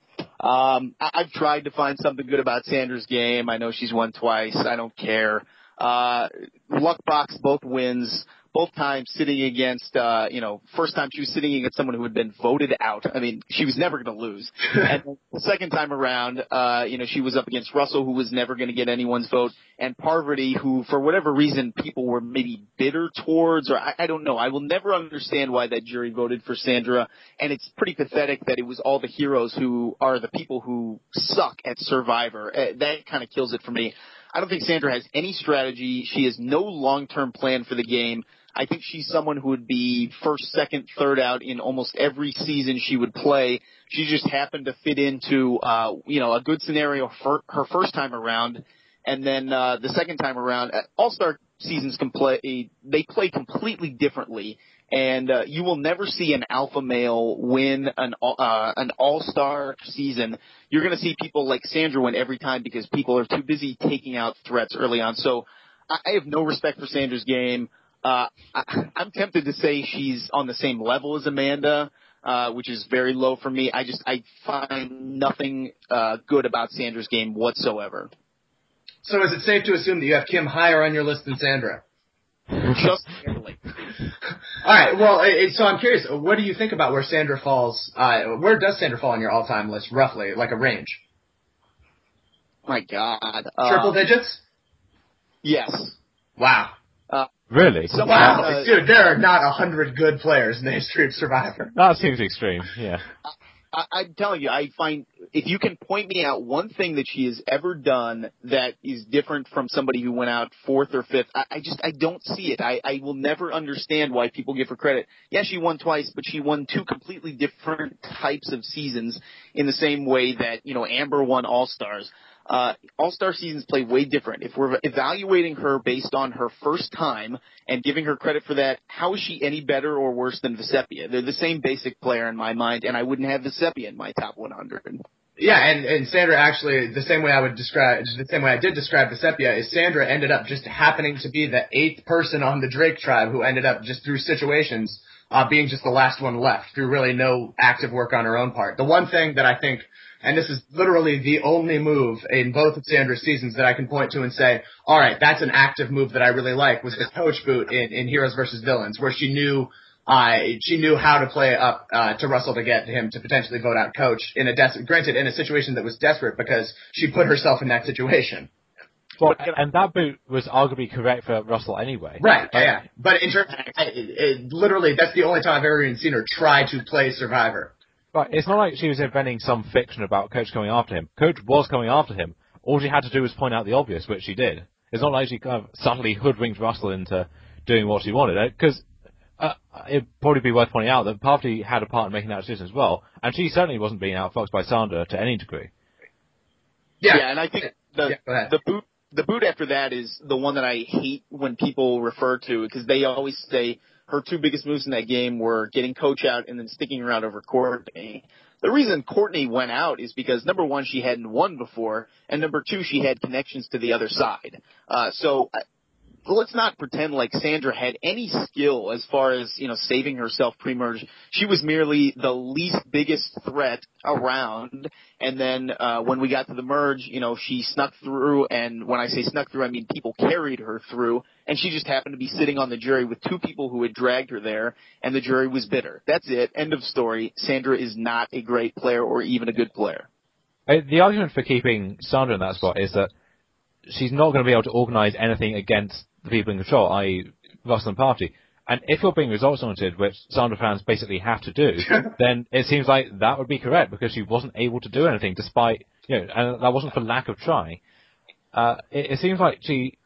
I've tried to find something good about Sandra's game. I know she's won twice. I don't care. Luck box both wins. Both times sitting against, first time she was sitting against someone who had been voted out. She was never going to lose. And the second time around, she was up against Russell, who was never going to get anyone's vote, and Parvati, who, for whatever reason, people were maybe bitter towards, or I don't know. I will never understand why that jury voted for Sandra, and it's pretty pathetic that it was all the heroes who are the people who suck at Survivor. That kind of kills it for me. I don't think Sandra has any strategy. She has no long-term plan for the game. I think she's someone who would be first, second, third out in almost every season she would play. She just happened to fit into, a good scenario for her first time around. And then, the second time around, All-Star seasons they play completely differently. And, you will never see an alpha male win an All-Star season. You're going to see people like Sandra win every time because people are too busy taking out threats early on. So I have no respect for Sandra's game. I'm tempted to say she's on the same level as Amanda, which is very low for me. I find nothing good about Sandra's game whatsoever. So is it safe to assume that you have Kim higher on your list than Sandra? Just barely. All right. Well, so I'm curious. What do you think about where Sandra falls? Where does Sandra fall on your all-time list, roughly, like a range? My God. Triple digits? Yes. Wow. Really? Wow. Dude, there are not 100 good players in the history of Survivor. That seems extreme, yeah. I'm telling you, I find if you can point me out one thing that she has ever done that is different from somebody who went out fourth or fifth, I don't see it. I will never understand why people give her credit. Yeah, she won twice, but she won two completely different types of seasons in the same way that, Amber won All-Stars. All-Star seasons play way different. If we're evaluating her based on her first time and giving her credit for that, how is she any better or worse than Vecepia? They're the same basic player in my mind, and I wouldn't have Vecepia in my top 100. Yeah, and Sandra actually, the same way I did describe Vecepia is Sandra ended up just happening to be the 8th person on the Drake tribe who ended up just through situations, being just the last one left through really no active work on her own part. The one thing that I think, and this is literally the only move in both of Sandra's seasons that I can point to and say, all right, that's an active move that I really like, was the coach boot in Heroes versus Villains, where she knew how to play up to Russell to get him to potentially vote out coach granted in a situation that was desperate because she put herself in that situation. Well, and that boot was arguably correct for Russell anyway. Right, yeah. But in terms, literally, that's the only time I've ever even seen her try to play Survivor. Right, it's not like she was inventing some fiction about Coach coming after him. Coach was coming after him. All she had to do was point out the obvious, which she did. It's not like she kind of subtly hoodwinked Russell into doing what she wanted. Because it'd probably be worth pointing out that Parvati had a part in making that decision as well, and she certainly wasn't being outfoxed by Sandra to any degree. Yeah, and I think the boot after that is the one that I hate when people refer to, because they always say her two biggest moves in that game were getting Coach out and then sticking around over Courtney. The reason Courtney went out is because, number one, she hadn't won before, and number two, she had connections to the other side. So let's not pretend like Sandra had any skill as far as, saving herself pre-merge. She was merely the least biggest threat around. And then, when we got to the merge, she snuck through. And when I say snuck through, I mean people carried her through. And she just happened to be sitting on the jury with two people who had dragged her there. And the jury was bitter. That's it. End of story. Sandra is not a great player or even a good player. The argument for keeping Sandra in that spot is that she's not going to be able to organize anything against the people in control, i.e. Russell and Parvati. And if you're being results-oriented, which Sandra fans basically have to do, then it seems like that would be correct, because she wasn't able to do anything despite, and that wasn't for lack of trying. It seems like she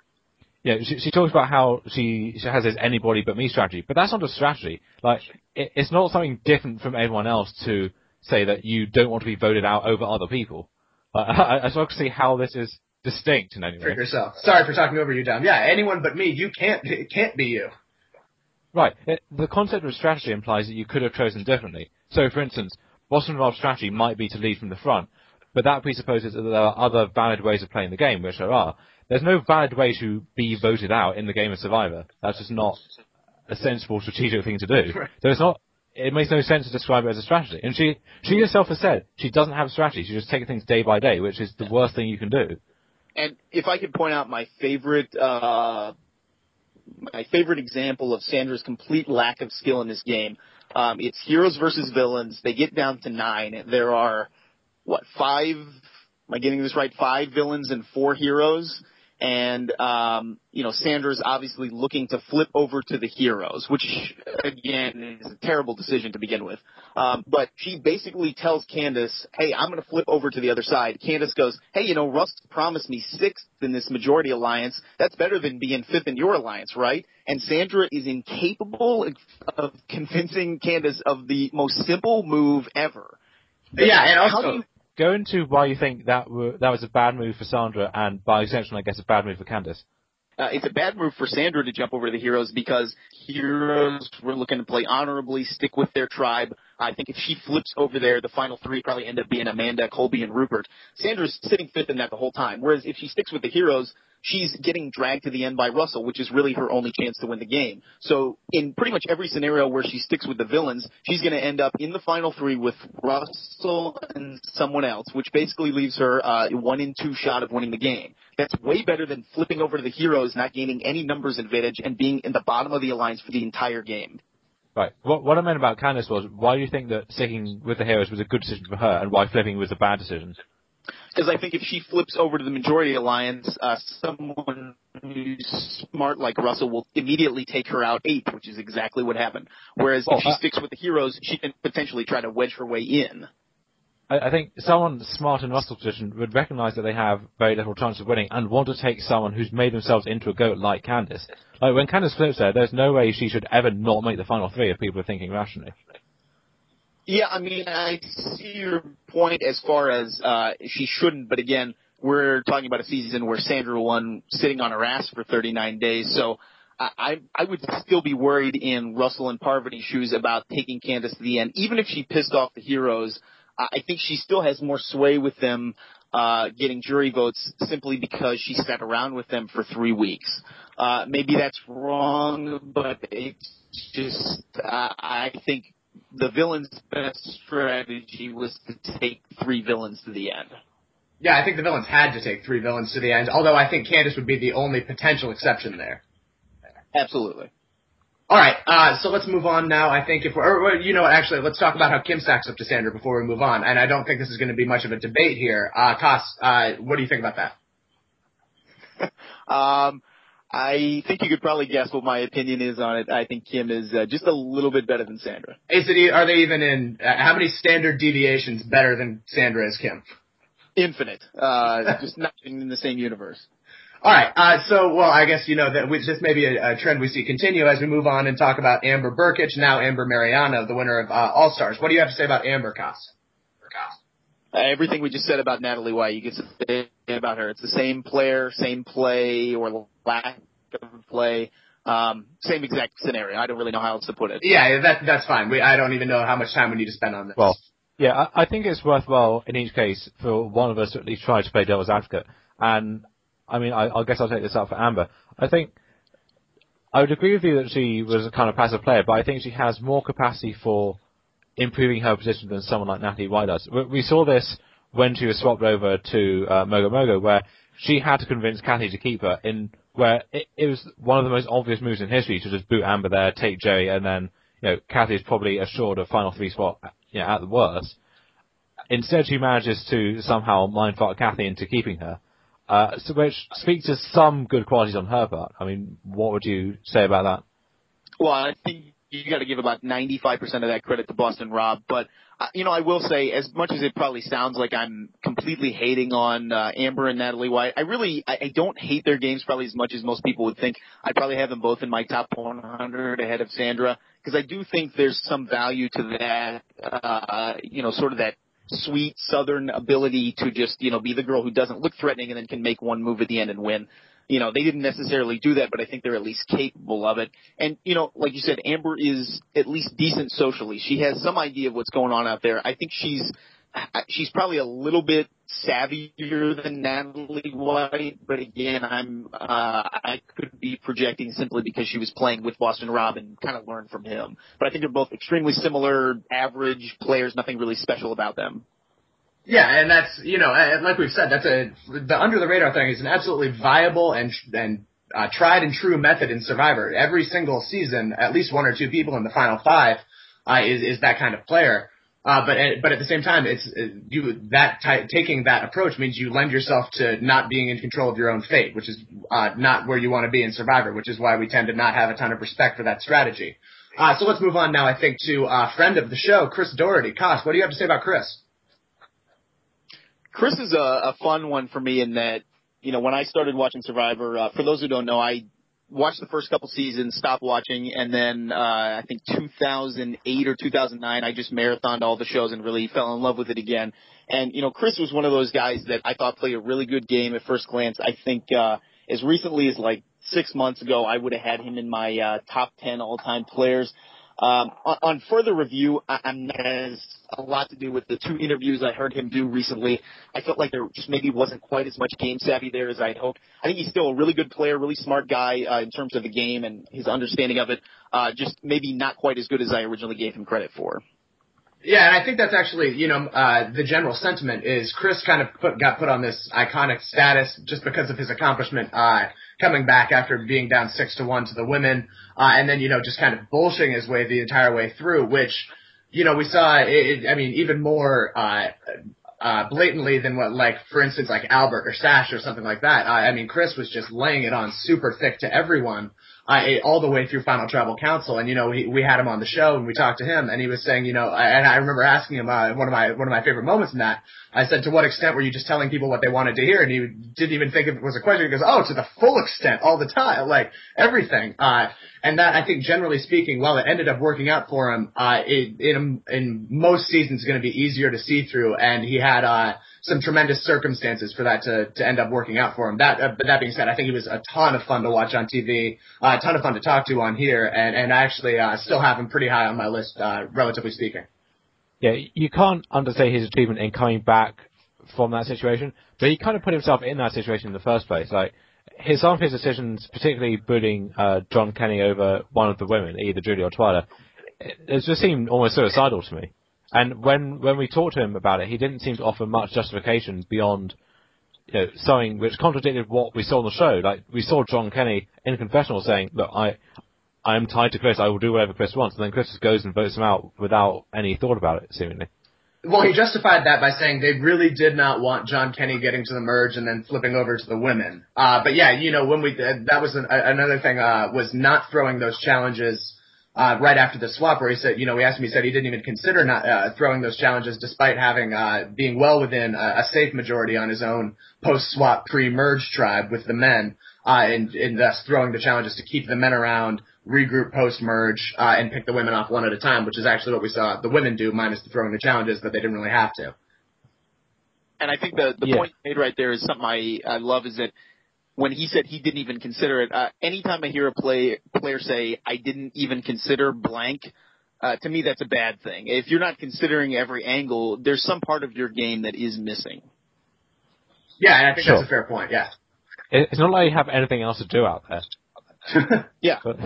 talks about how she has this anybody but me strategy, but that's not a strategy. Like, it's not something different from everyone else to say that you don't want to be voted out over other people. I sort of see how this is distinct in any way. Trick yourself. Sorry for talking over you, Dom. Yeah, anyone but me. It can't be you. Right. The concept of strategy implies that you could have chosen differently. So, for instance, Boston Rob's strategy might be to lead from the front, but that presupposes that there are other valid ways of playing the game, which there are. There's no valid way to be voted out in the game of Survivor. That's just not a sensible strategic thing to do. So it makes no sense to describe it as a strategy. And she herself has said she doesn't have a strategy. She just takes things day by day, which is the worst thing you can do. And if I could point out my favorite example of Sandra's complete lack of skill in this game, it's Heroes versus Villains. They get down to 9. There are, 5? Am I getting this right? 5 villains and 4 heroes. And, Sandra's obviously looking to flip over to the heroes, which, again, is a terrible decision to begin with. But she basically tells Candace, hey, I'm going to flip over to the other side. Candace goes, hey, Russ promised me 6th in this majority alliance. That's better than being 5th in your alliance, right? And Sandra is incapable of convincing Candace of the most simple move ever. Yeah, and also, go into why you think that was a bad move for Sandra, and by extension, I guess, a bad move for Candace. It's a bad move for Sandra to jump over to the heroes because heroes were looking to play honorably, stick with their tribe. I think if she flips over there, the final 3 probably end up being Amanda, Colby, and Rupert. Sandra's sitting 5th in that the whole time, whereas if she sticks with the heroes, she's getting dragged to the end by Russell, which is really her only chance to win the game. So in pretty much every scenario where she sticks with the villains, she's going to end up in the final 3 with Russell and someone else, which basically leaves her 1-in-2 shot of winning the game. That's way better than flipping over to the heroes, not gaining any numbers advantage, and being in the bottom of the alliance for the entire game. Right. What I meant about Candace was, why do you think that sticking with the heroes was a good decision for her, and why flipping was a bad decision? Because I think if she flips over to the majority alliance, someone who's smart like Russell will immediately take her out 8th, which is exactly what happened. Whereas if she sticks with the heroes, she can potentially try to wedge her way in. I think someone smart in Russell's position would recognise that they have very little chance of winning and want to take someone who's made themselves into a GOAT like Candice. Like, when Candice flips there, there's no way she should ever not make the final three if people are thinking rationally. Yeah, I mean, I see your point as far as she shouldn't, but again, we're talking about a season where Sandra won sitting on her ass for 39 days, so I would still be worried in Russell and Parvati's shoes about taking Candice to the end. Even if she pissed off the heroes, I think she still has more sway with them getting jury votes simply because she sat around with them for 3 weeks. Maybe that's wrong, but it's just I think the villain's best strategy was to take 3 villains to the end. Yeah, I think the villains had to take 3 villains to the end, although I think Candice would be the only potential exception there. Absolutely. All right, so let's move on now. I think actually, let's talk about how Kim stacks up to Sandra before we move on. And I don't think this is going to be much of a debate here. Koss, what do you think about that? I think you could probably guess what my opinion is on it. I think Kim is just a little bit better than Sandra. Are they even in, how many standard deviations better than Sandra is Kim? Infinite. Just not in the same universe. All right. I guess that this may be a trend we see continue as we move on and talk about Amber Burkich, now Amber Mariano, the winner of All Stars. What do you have to say about Amber, Koss? Everything we just said about Natalie White, you could say about her. It's the same player, same play, or lack of play. Same exact scenario. I don't really know how else to put it. Yeah, that's fine. I don't even know how much time we need to spend on this. Well, yeah, I think it's worthwhile in each case for one of us to at least try to play devil's advocate. And I mean, I guess I'll take this up for Amber. I think I would agree with you that she was a kind of passive player, but I think she has more capacity for improving her position than someone like Natalie White does. We saw this when she was swapped over to Mogo Mogo, where she had to convince Kathy to keep her, where it was one of the most obvious moves in history to just boot Amber there, take Joey, and then Kathy is probably assured a final 3 spot at the worst. Instead, she manages to somehow mindfuck Kathy into keeping her. So which speaks to some good qualities on her part. I mean, what would you say about that? Well, I think you got to give about 95% of that credit to Boston Rob. But, I will say, as much as it probably sounds like I'm completely hating on Amber and Natalie White, I don't hate their games probably as much as most people would think. I'd probably have them both in my top 100 ahead of Sandra, because I do think there's some value to that, sort of that sweet Southern ability to just, be the girl who doesn't look threatening and then can make one move at the end and win. They didn't necessarily do that, but I think they're at least capable of it. And, like you said, Amber is at least decent socially. She has some idea of what's going on out there. I think she's probably a little bit savvier than Natalie White, but again, I could be projecting simply because she was playing with Boston Rob and kind of learned from him. But I think they're both extremely similar, average players, nothing really special about them. Yeah, and that's, like we've said, the under the radar thing is an absolutely viable and tried and true method in Survivor. Every single season, at least 1 or 2 people in the final 5 is that kind of player. But at the same time, taking that approach means you lend yourself to not being in control of your own fate, which is not where you want to be in Survivor, which is why we tend to not have a ton of respect for that strategy. So let's move on now, I think, to a friend of the show, Chris Doherty. Koss, what do you have to say about Chris? Chris is a fun one for me in that, when I started watching Survivor, for those who don't know, I watched the first couple seasons, stopped watching, and then I think 2008 or 2009, I just marathoned all the shows and really fell in love with it again. And, Chris was one of those guys that I thought played a really good game at first glance. I think as recently as like 6 months ago, I would have had him in my top 10 all-time players. On further review, has a lot to do with the 2 interviews I heard him do recently. I felt like there just maybe wasn't quite as much game savvy there as I'd hoped. I think he's still a really good player, really smart guy in terms of the game and his understanding of it. Just maybe not quite as good as I originally gave him credit for. Yeah, and I think that's actually, the general sentiment is Chris kind of got put on this iconic status just because of his accomplishment coming back after being down 6-1 to the women, and then, just kind of bullshitting his way the entire way through, which, we saw, even more blatantly than what, like, for instance, like Albert or Sash or something like that. Chris was just laying it on super thick to everyone. all the way through Final Tribal Council. And, we had him on the show and we talked to him and he was saying, and I remember asking him, one of my favorite moments in that, I said, to what extent were you just telling people what they wanted to hear? And he didn't even think it was a question. He goes, oh, to the full extent, all the time, like everything. And that, I think, generally speaking, while it ended up working out for him, in most seasons, going to be easier to see through. And he had some tremendous circumstances for that to end up working out for him. But that being said, I think he was a ton of fun to watch on TV, a ton of fun to talk to on here, and I actually still have him pretty high on my list, relatively speaking. Yeah, you can't understate his achievement in coming back from that situation, but he kind of put himself in that situation in the first place. Like, some of his decisions, particularly bullying John Kenny over one of the women, either Julie or Twyla, it just seemed almost suicidal to me. And when we talked to him about it, he didn't seem to offer much justification beyond something which contradicted what we saw on the show. Like, we saw John Kenny in a confessional saying, look, I am tied to Chris, I will do whatever Chris wants, and then Chris just goes and votes him out without any thought about it, seemingly. Well, he justified that by saying they really did not want John Kenny getting to the merge and then flipping over to the women. But yeah, when we did, that was another thing, was not throwing those challenges right after the swap, where he said, we asked him, he said he didn't even consider not throwing those challenges despite having being well within a safe majority on his own post-swap pre-merge tribe with the men, and thus throwing the challenges to keep the men around, regroup post-merge, and pick the women off one at a time, which is actually what we saw the women do, minus the throwing the challenges, but they didn't really have to. And I think the point you made right there is something I love, is that when he said he didn't even consider it, anytime I hear a player say, I didn't even consider blank, to me that's a bad thing. If you're not considering every angle, there's some part of your game that is missing. Yeah, and I think that's a fair point, yeah. It's not like you have anything else to do out there. Yeah. But,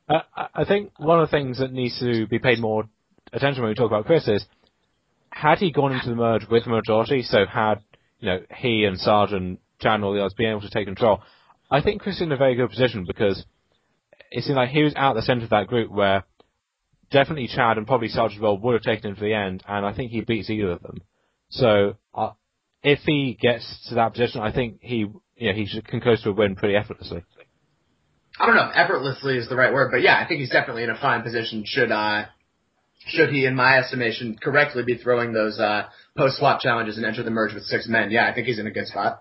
I think one of the things that needs to be paid more attention when we talk about Chris is, had he gone into the merge with the majority, so had, he and Sarge and Chad and all the others being able to take control, I think Chris is in a very good position, because it seemed like he was out the centre of that group where definitely Chad and probably Sarge as well would have taken him to the end, and I think he beats either of them. So, if he gets to that position, I think he can coast to a win pretty effortlessly. I don't know if effortlessly is the right word, but yeah, I think he's definitely in a fine position should he, in my estimation, correctly be throwing those post-swap challenges and enter the merge with 6 men. Yeah, I think he's in a good spot.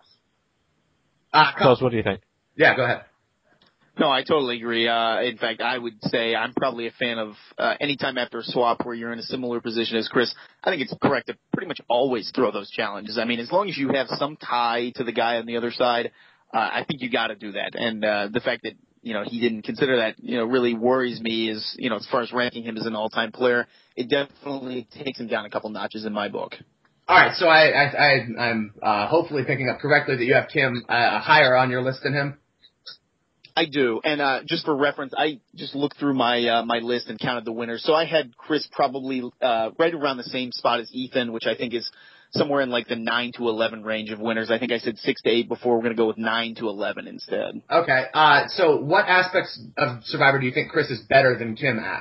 Klaus, what do you think? Yeah, go ahead. No, I totally agree. In fact, I would say I'm probably a fan of any time after a swap where you're in a similar position as Chris. I think it's correct to pretty much always throw those challenges. I mean, as long as you have some tie to the guy on the other side, I think you got to do that. And the fact that he didn't consider that, really worries me as far as ranking him as an all-time player. It definitely takes him down a couple notches in my book. All right, so I'm hopefully picking up correctly that you have Kim higher on your list than him. I do, and just for reference, I just looked through my my list and counted the winners. So I had Chris probably right around the same spot as Ethan, which I think is somewhere in like the 9 to 11 range of winners. I think I said 6 to 8 before. We're going to go with 9 to 11 instead. Okay. So what aspects of Survivor do you think Chris is better than Kim at?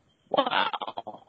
Wow.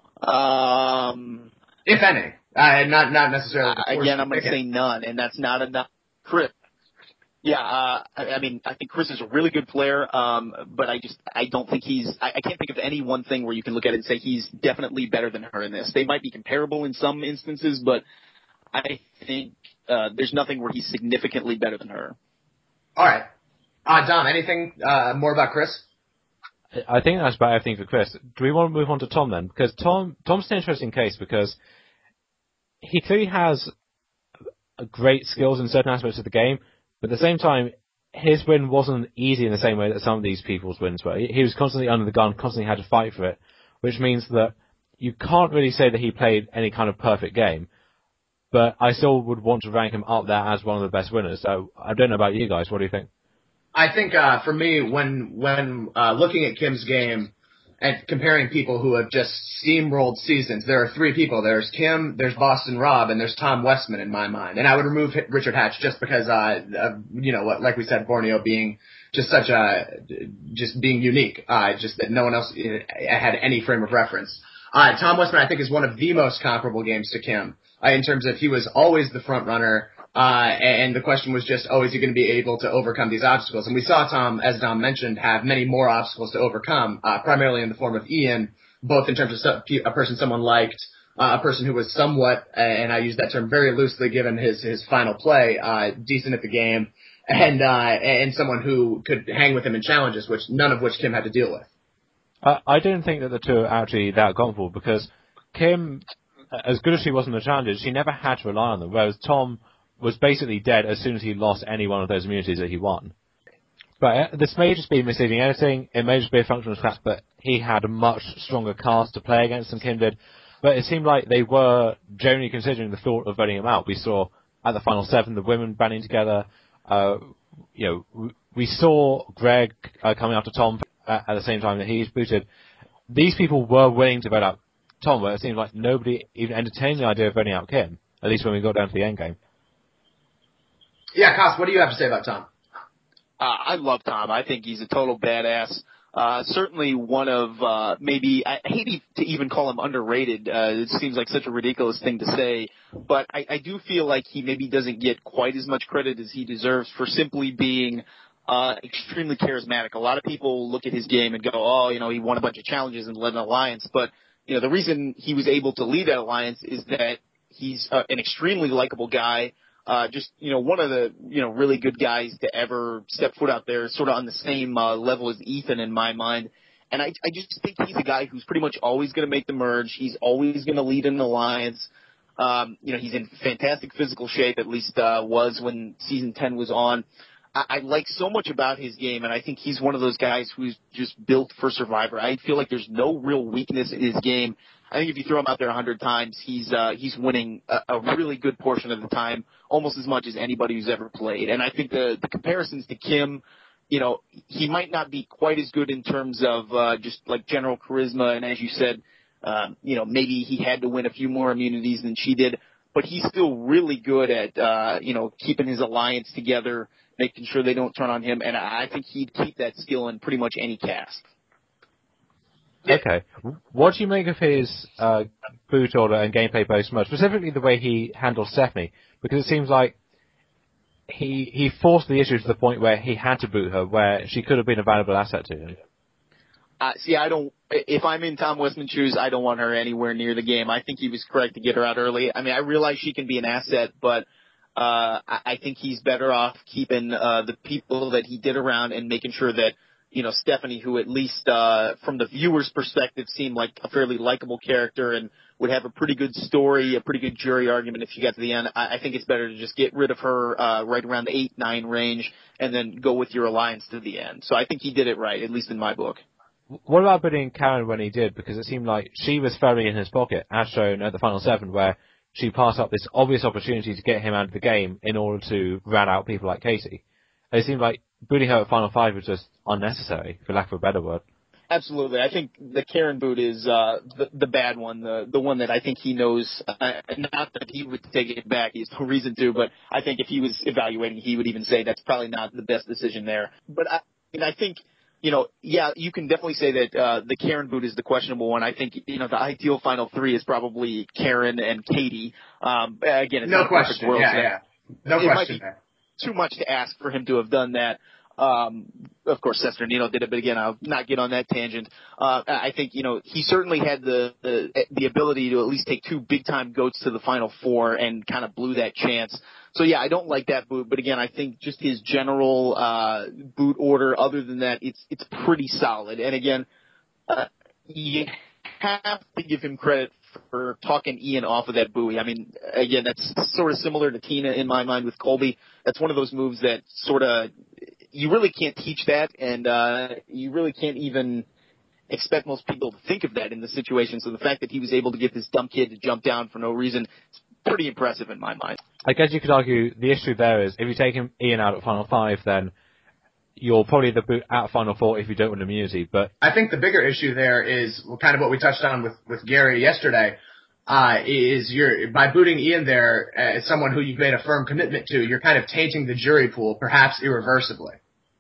If any. Not necessarily. Again, I'm going to say none, and that's not enough. Chris. Yeah, I mean, I think Chris is a really good player, but I don't think I can't think of any one thing where you can look at it and say he's definitely better than her in this. They might be comparable in some instances, but I think there's nothing where he's significantly better than her. All right. Dom, anything more about Chris? I think that's about everything for Chris. Do we want to move on to Tom then? Because Tom's an interesting case, because he clearly has great skills in certain aspects of the game, but at the same time, his win wasn't easy in the same way that some of these people's wins were. He was constantly under the gun, constantly had to fight for it, which means that you can't really say that he played any kind of perfect game. But I still would want to rank him up there as one of the best winners. So I don't know about you guys. What do you think? I think for me, when looking at Kim's game and comparing people who have just steamrolled seasons, there are 3 people. There's Kim, there's Boston Rob, and there's Tom Westman in my mind. And I would remove Richard Hatch just because, like we said, Borneo being just just being unique, just that no one else had any frame of reference. Tom Westman, I think, is one of the most comparable games to Kim, in terms of he was always the front runner. And the question was just, is he going to be able to overcome these obstacles? And we saw Tom, as Dom mentioned, have many more obstacles to overcome, primarily in the form of Ian, both in terms of a person someone liked, a person who was somewhat, and I use that term very loosely given his final play, decent at the game, and someone who could hang with him in challenges, none of which Kim had to deal with. I don't think that the two are actually that comparable, because Kim, as good as she was in the challenges, she never had to rely on them, whereas Tom was basically dead as soon as he lost any one of those immunities that he won. But this may just be misleading editing. It may just be a function of the fact that he had a much stronger cast to play against than Kim did. But it seemed like they were generally considering the thought of voting him out. We saw at the final 7 the women banding together. We saw Greg coming after Tom at the same time that he's booted. These people were willing to vote out Tom, but it seems like nobody even entertained the idea of voting out Kim, at least when we got down to the end game. Yeah, Koss, what do you have to say about Tom? I love Tom. I think he's a total badass. Certainly one of, maybe, I hate to even call him underrated. It seems like such a ridiculous thing to say, but I do feel like he maybe doesn't get quite as much credit as he deserves for simply being extremely charismatic. A lot of people look at his game and go, he won a bunch of challenges and led an alliance, but, the reason he was able to lead that alliance is that he's an extremely likable guy. One of the, really good guys to ever step foot out there, sort of on the same level as Ethan in my mind. And I just think he's a guy who's pretty much always going to make the merge. He's always going to lead an alliance. He's in fantastic physical shape, at least was when season 10 was on. I like so much about his game, and I think he's one of those guys who's just built for Survivor. I feel like there's no real weakness in his game. I think if you throw him out there 100 times, he's winning a really good portion of the time, almost as much as anybody who's ever played. And I think the comparisons to Kim, he might not be quite as good in terms of just like general charisma, and as you said, maybe he had to win a few more immunities than she did, but he's still really good at keeping his alliance together, making sure they don't turn on him, and I think he'd keep that skill in pretty much any cast. Okay. What do you make of his boot order and gameplay post-merge, specifically the way he handled Stephanie? Because it seems like he forced the issue to the point where he had to boot her, where she could have been a valuable asset to him. If I'm in Tom Westman's shoes, I don't want her anywhere near the game. I think he was correct to get her out early. I mean, I realize she can be an asset, but I think he's better off keeping the people that he did around and making sure that, Stephanie, who at least from the viewer's perspective seemed like a fairly likable character and would have a pretty good story, a pretty good jury argument if she got to the end. I think it's better to just get rid of her right around the 8-9 range and then go with your alliance to the end. So I think he did it right, at least in my book. What about putting Karen when he did? Because it seemed like she was fairly in his pocket, as shown at the final 7, where she passed up this obvious opportunity to get him out of the game in order to rat out people like Casey. And it seemed like booting her at final 5 was just unnecessary, for lack of a better word. Absolutely. I think the Karen boot is the bad one, the one that I think he knows, not that he would take it back, he has no reason to, but I think if he was evaluating, he would even say that's probably not the best decision there. But I think, you can definitely say that the Karen boot is the questionable one. I think, the ideal final 3 is probably Karen and Katie. Again, it's no question. World, yeah. No question there. Too much to ask for him to have done that. Of course, Sesternino did it, but again, I'll not get on that tangent. I think, he certainly had the ability to at least take 2 big-time goats to the Final 4 and kind of blew that chance. So, yeah, I don't like that boot, but again, I think just his general boot order, other than that, it's pretty solid. And again, you have to give him credit for talking Ian off of that buoy. I mean, again, that's sort of similar to Tina in my mind with Colby. That's one of those moves that sort of, you really can't teach that, and you really can't even expect most people to think of that in the situation. So the fact that he was able to get this dumb kid to jump down for no reason is pretty impressive in my mind. I guess you could argue the issue there is if you take Ian out at final 5, then you're probably the boot at final 4 if you don't win immunity. But I think the bigger issue there is kind of what we touched on with Gary yesterday. Is by booting Ian there as someone who you've made a firm commitment to, you're kind of tainting the jury pool, perhaps irreversibly.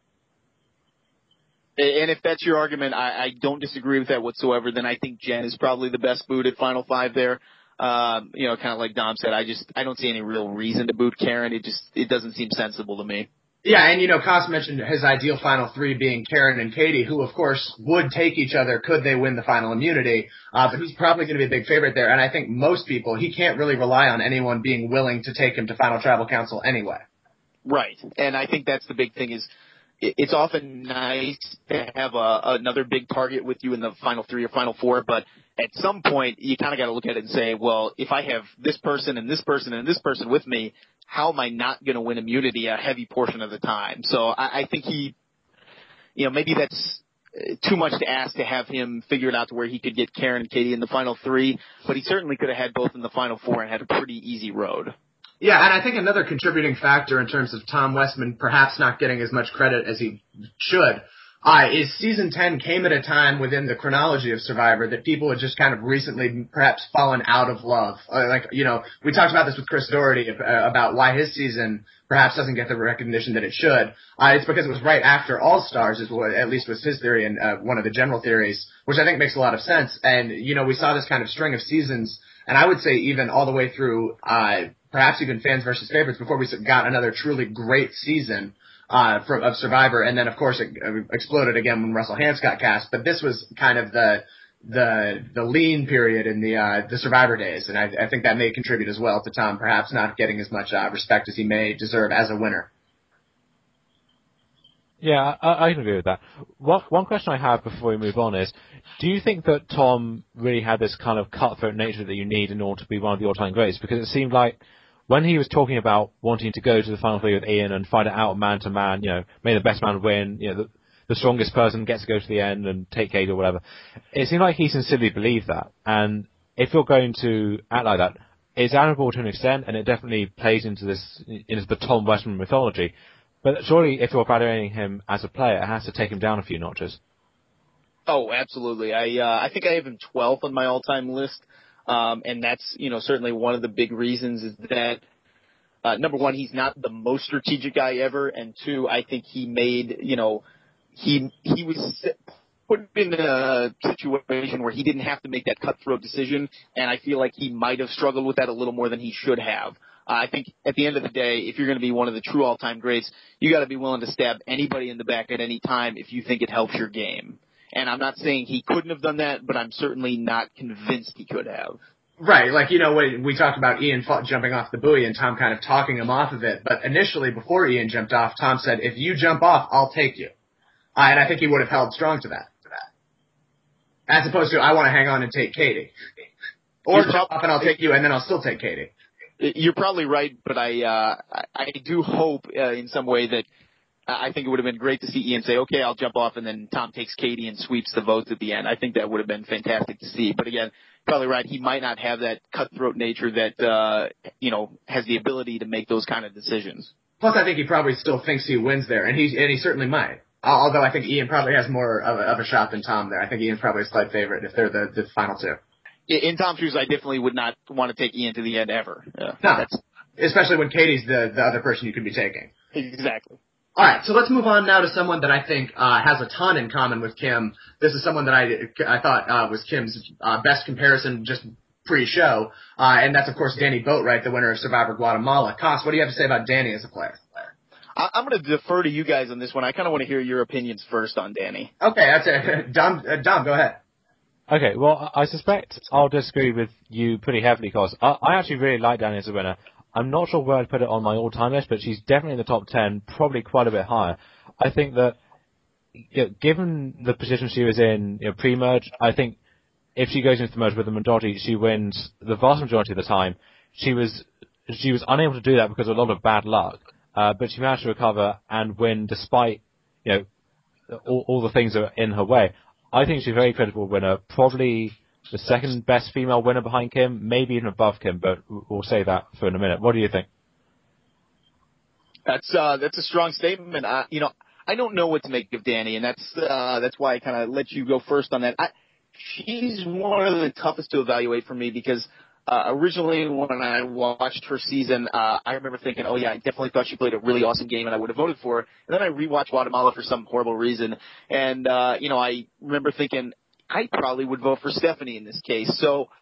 And if that's your argument, I don't disagree with that whatsoever. Then I think Jen is probably the best boot at Final 5 there. Kind of like Dom said, I don't see any real reason to boot Karen. It doesn't seem sensible to me. Yeah, and Koss mentioned his ideal final three being Karen and Katie, who of course would take each other could they win the final immunity. But he's probably going to be a big favorite there. And I think most people, he can't really rely on anyone being willing to take him to Final Tribal Council anyway. Right. And I think that's the big thing is it's often nice to have another big target with you in the final three or final four, but at some point you kind of got to look at it and say, well, if I have this person and this person and this person with me, how am I not going to win immunity a heavy portion of the time? So I think maybe that's too much to ask to have him figure it out to where he could get Karen and Katie in the final three, but he certainly could have had both in the final four and had a pretty easy road. Yeah, and I think another contributing factor in terms of Tom Westman perhaps not getting as much credit as he should is Season 10 came at a time within the chronology of Survivor that people had just kind of recently perhaps fallen out of love. We talked about this with Chris Doherty about why his season perhaps doesn't get the recognition that it should. It's because it was right after All Stars, is what at least was his theory and one of the general theories, which I think makes a lot of sense. And, we saw this kind of string of seasons, and I would say even all the way through perhaps even fans versus favorites before we got another truly great season of Survivor, and then of course it exploded again when Russell Hantz got cast. But this was kind of the lean period in the Survivor days, and I think that may contribute as well to Tom perhaps not getting as much respect as he may deserve as a winner. Yeah, I can agree with that. One question I have before we move on is, do you think that Tom really had this kind of cutthroat nature that you need in order to be one of the all-time greats? Because it seemed like when he was talking about wanting to go to the final three with Ian and fight it out man to man, may the best man win, the strongest person gets to go to the end and take Katie or whatever, it seemed like he sincerely believed that. And if you're going to act like that, it's admirable to an extent, and it definitely plays into the Tom Westman mythology. But surely, if you're evaluating him as a player, it has to take him down a few notches. Oh, absolutely. I think I have him 12th on my all-time list. And that's, certainly one of the big reasons is that, number one, he's not the most strategic guy ever. And two, I think he made, he was put in a situation where he didn't have to make that cutthroat decision. And I feel like he might have struggled with that a little more than he should have. I think at the end of the day, if you're going to be one of the true all-time greats, you got to be willing to stab anybody in the back at any time if you think it helps your game. And I'm not saying he couldn't have done that, but I'm certainly not convinced he could have. Right, when we talked about Ian jumping off the buoy and Tom kind of talking him off of it. But initially, before Ian jumped off, Tom said, if you jump off, I'll take you. And I think he would have held strong to that. As opposed to, I want to hang on and take Katie. Or jump off and I'll take you and then I'll still take Katie. You're probably right, but I do hope in some way that I think it would have been great to see Ian say, okay, I'll jump off, and then Tom takes Katie and sweeps the votes at the end. I think that would have been fantastic to see. But again, probably right. He might not have that cutthroat nature that, has the ability to make those kind of decisions. Plus, I think he probably still thinks he wins there, and he certainly might. Although I think Ian probably has more of a shot than Tom there. I think Ian's probably a slight favorite if they're the final two. In Tom's shoes, I definitely would not want to take Ian to the end ever. No, especially when Katie's the other person you could be taking. Exactly. All right, so let's move on now to someone that I think has a ton in common with Kim. This is someone that I thought was Kim's best comparison just pre-show, and that's, of course, Danny Boatwright, the winner of Survivor Guatemala. Koss, what do you have to say about Danny as a player? I'm going to defer to you guys on this one. I kind of want to hear your opinions first on Danny. Okay, that's it. Dom, go ahead. Okay, well, I suspect I'll disagree with you pretty heavily, Koss. I actually really like Danny as a winner. I'm not sure where I'd put it on my all-time list, but she's definitely in the top 10, probably quite a bit higher. I think that, given the position she was in, pre-merge, I think if she goes into the merge with the majority, she wins the vast majority of the time. She was unable to do that because of a lot of bad luck, but she managed to recover and win despite, all the things that are in her way. I think she's a very credible winner, probably the second best female winner behind Kim, maybe even above Kim, but we'll say that for in a minute. What do you think? That's a strong statement. I don't know what to make of Danny, and that's why I kind of let you go first on that. She's one of the toughest to evaluate for me because originally when I watched her season, I remember thinking, oh yeah, I definitely thought she played a really awesome game and I would have voted for her. And then I rewatched Guatemala for some horrible reason, and I remember thinking I probably would vote for Stephanie in this case. So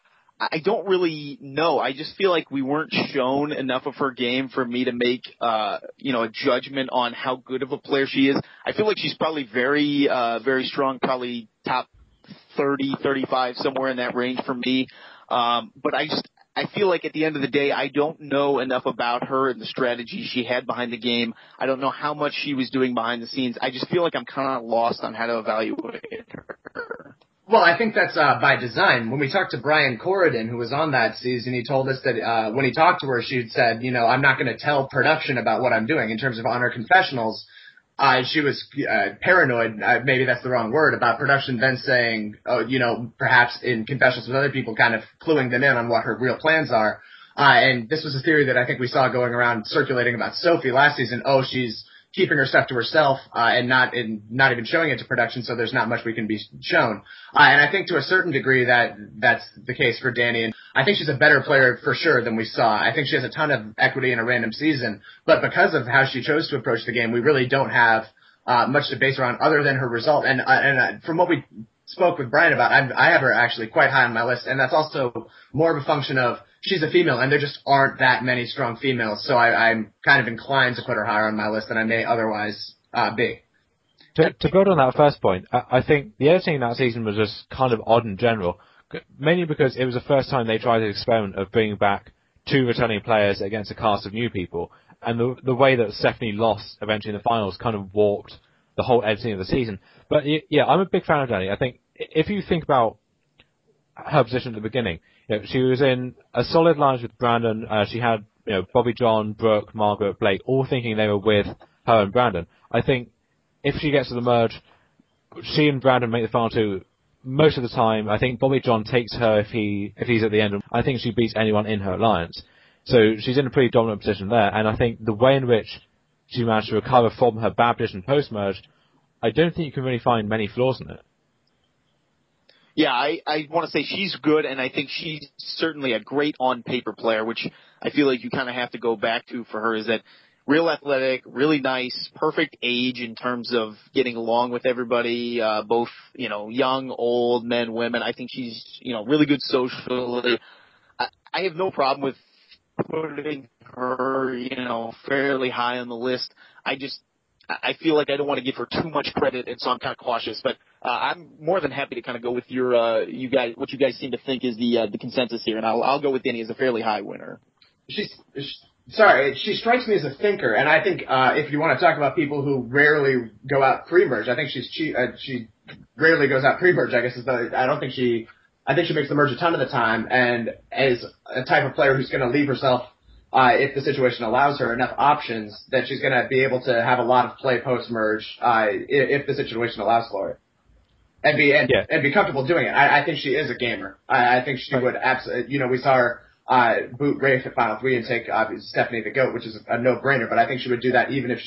I don't really know. I just feel like we weren't shown enough of her game for me to make, a judgment on how good of a player she is. I feel like she's probably very, very strong, probably top 30, 35, somewhere in that range for me. But I feel like at the end of the day, I don't know enough about her and the strategy she had behind the game. I don't know how much she was doing behind the scenes. I just feel like I'm kind of lost on how to evaluate her. Well, I think that's by design. When we talked to Brian Corridon, who was on that season, he told us that when he talked to her, she had said, I'm not going to tell production about what I'm doing in terms of on her confessionals. She was paranoid, maybe that's the wrong word, about production then saying, perhaps in confessionals with other people, kind of cluing them in on what her real plans are. And this was a theory that I think we saw going around circulating about Sophie last season. Oh, she's keeping her stuff to herself and not even showing it to production, so there's not much we can be shown. And I think to a certain degree that's the case for Dani. And I think she's a better player for sure than we saw. I think she has a ton of equity in a random season, but because of how she chose to approach the game, we really don't have much to base her on other than her result. And from what we spoke with Brian about, I have her actually quite high on my list, and that's also more of a function of she's a female, and there just aren't that many strong females, so I'm kind of inclined to put her higher on my list than I may otherwise be. To build on that first point, I think the editing that season was just kind of odd in general, mainly because it was the first time they tried the experiment of bringing back 2 returning players against a cast of new people, and the way that Stephanie lost eventually in the finals kind of warped the whole editing of the season. But yeah, I'm a big fan of Dani. I think if you think about her position at the beginning, she was in a solid line with Brandon. She had, Bobby John, Brooke, Margaret, Blake, all thinking they were with her and Brandon. I think if she gets to the merge, she and Brandon make the final 2 most of the time. I think Bobby John takes her if he's at the end. I think she beats anyone in her alliance. So she's in a pretty dominant position there. And I think the way in which she managed to recover from her bad position post-merge, I don't think you can really find many flaws in it. Yeah, I want to say she's good, and I think she's certainly a great on-paper player, which I feel like you kind of have to go back to for her, is that real athletic, really nice, perfect age in terms of getting along with everybody, both, young, old, men, women. I think she's, really good socially. I have no problem with putting her, fairly high on the list. I feel like I don't want to give her too much credit, and so I'm kind of cautious. But I'm more than happy to kind of go with what you guys seem to think is the consensus here, and I'll go with Dani as a fairly high winner. She strikes me as a thinker, and I think if you want to talk about people who rarely go out pre-merge, I think she rarely goes out pre-merge. I think she makes the merge a ton of the time, and is a type of player who's going to leave herself, if the situation allows her, enough options that she's going to be able to have a lot of play post-merge if the situation allows for it. And be comfortable doing it. I think she is a gamer. I think she would absolutely, we saw her boot Rafe at Final 3 and take Stephanie the GOAT, which is a no-brainer, but I think she would do that even if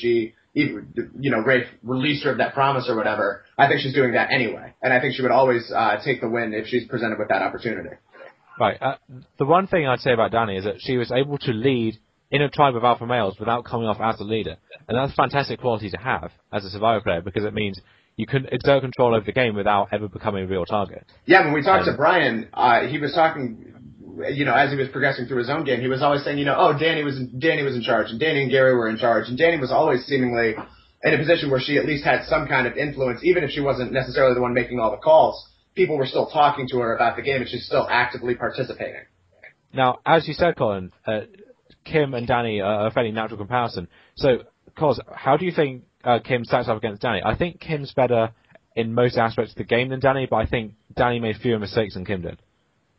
Rafe released her of that promise or whatever. I think she's doing that anyway. And I think she would always take the win if she's presented with that opportunity. Right. The one thing I'd say about Dani is that she was able to lead in a tribe of alpha males without coming off as the leader. And that's a fantastic quality to have as a Survivor player, because it means you can exert control over the game without ever becoming a real target. Yeah, when we talked to Brian, he was talking, as he was progressing through his own game, he was always saying, Dani was in charge, and Dani and Gary were in charge, and Dani was always seemingly in a position where she at least had some kind of influence, even if she wasn't necessarily the one making all the calls. People were still talking to her about the game, and she's still actively participating. Now, as you said, Colin, Kim and Dani are a fairly natural comparison. So, Cos, how do you think Kim stacks up against Dani? I think Kim's better in most aspects of the game than Dani, but I think Dani made fewer mistakes than Kim did.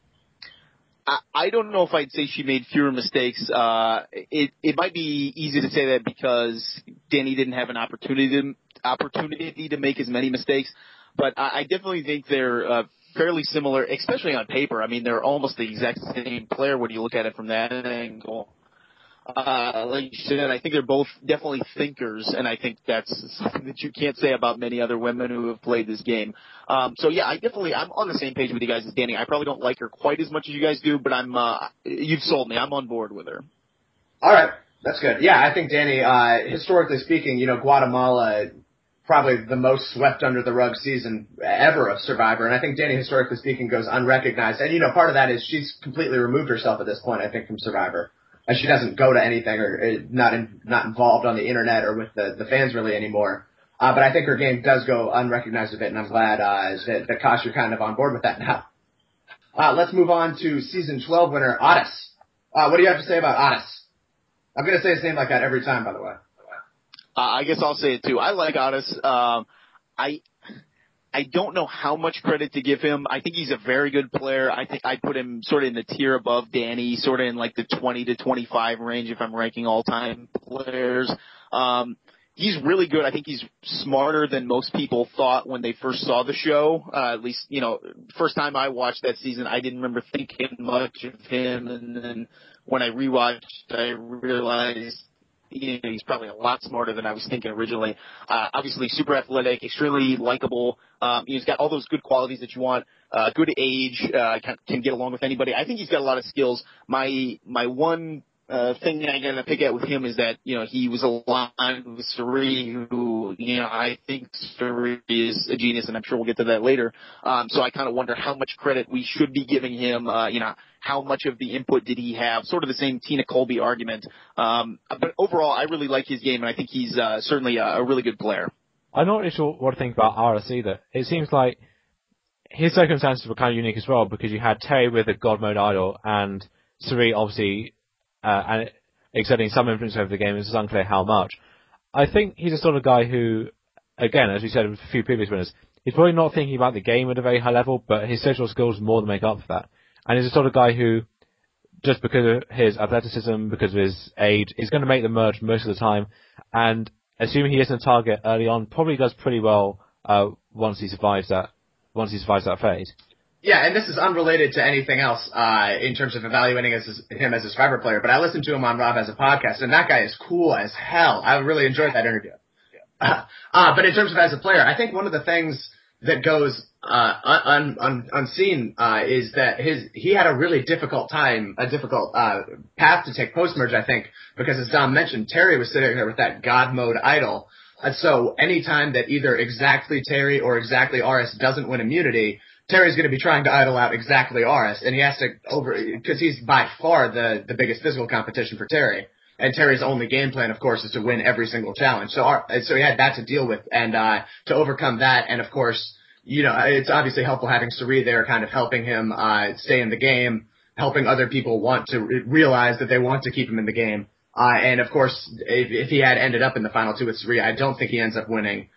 I don't know if I'd say she made fewer mistakes. It might be easy to say that because Dani didn't have an opportunity to make as many mistakes, but I definitely think they're fairly similar, especially on paper. I mean, they're almost the exact same player when you look at it from that angle. Like you said, I think they're both definitely thinkers, and I think that's something that you can't say about many other women who have played this game. So yeah, I'm on the same page with you guys as Dani. I probably don't like her quite as much as you guys do, but you've sold me. I'm on board with her. All right. That's good. Yeah, I think Dani, historically speaking, Guatemala probably the most swept under the rug season ever of Survivor. And I think Danny, historically speaking, goes unrecognized. And, part of that is she's completely removed herself at this point, I think, from Survivor. And she doesn't go to anything or not involved on the internet or with the fans really anymore. But I think her game does go unrecognized a bit, and I'm glad that Kosh, you're kind of on board with that now. Let's move on to season 12 winner, Otis. What do you have to say about Otis? I'm going to say his name like that every time, by the way. I guess I'll say it too. I like Otis. I don't know how much credit to give him. I think he's a very good player. I think I'd put him sort of in the tier above Danny, sort of in like the 20 to 25 range if I'm ranking all-time players. He's really good. I think he's smarter than most people thought when they first saw the show. At least, first time I watched that season, I didn't remember thinking much of him. And then when I rewatched, I realized he's probably a lot smarter than I was thinking originally. Obviously super athletic, extremely likable. He's got all those good qualities that you want. Good age, can get along with anybody. I think he's got a lot of skills. My one thing that I'm going to pick at with him is that, he was aligned with Cirie, who, I think Cirie is a genius, and I'm sure we'll get to that later. So I kind of wonder how much credit we should be giving him, how much of the input did he have, sort of the same Tina Colby argument. But overall, I really like his game, and I think he's certainly a really good player. I'm not really sure what to think about RS either. It seems like his circumstances were kind of unique as well, because you had Terry with a God Mode idol, and Cirie obviously and exerting some influence over the game. It's unclear how much. I think he's the sort of guy who, again, as we said with a few previous winners, he's probably not thinking about the game at a very high level, but his social skills more than make up for that. And he's the sort of guy who, just because of his athleticism, because of his age, is going to make the merge most of the time. And assuming he isn't a target early on, probably does pretty well once he survives that phase. Yeah, and this is unrelated to anything else in terms of evaluating him as a Survivor player, but I listened to him on Rob Has a Podcast, and that guy is cool as hell. I really enjoyed that interview. But in terms of as a player, I think one of the things that goes unseen is that he had a really difficult path to take post-merge, I think, because as Dom mentioned, Terry was sitting there with that God Mode idol. And so anytime that either exactly Terry or exactly RS doesn't win immunity, Terry's going to be trying to idle out exactly RS, and he has to because he's by far the biggest physical competition for Terry. And Terry's only game plan, of course, is to win every single challenge. So he had that to deal with, and to overcome that, and of course, it's obviously helpful having Cirie there kind of helping him stay in the game, helping other people want to realize that they want to keep him in the game. And of course, if he had ended up in the final two with Cirie, I don't think he ends up winning.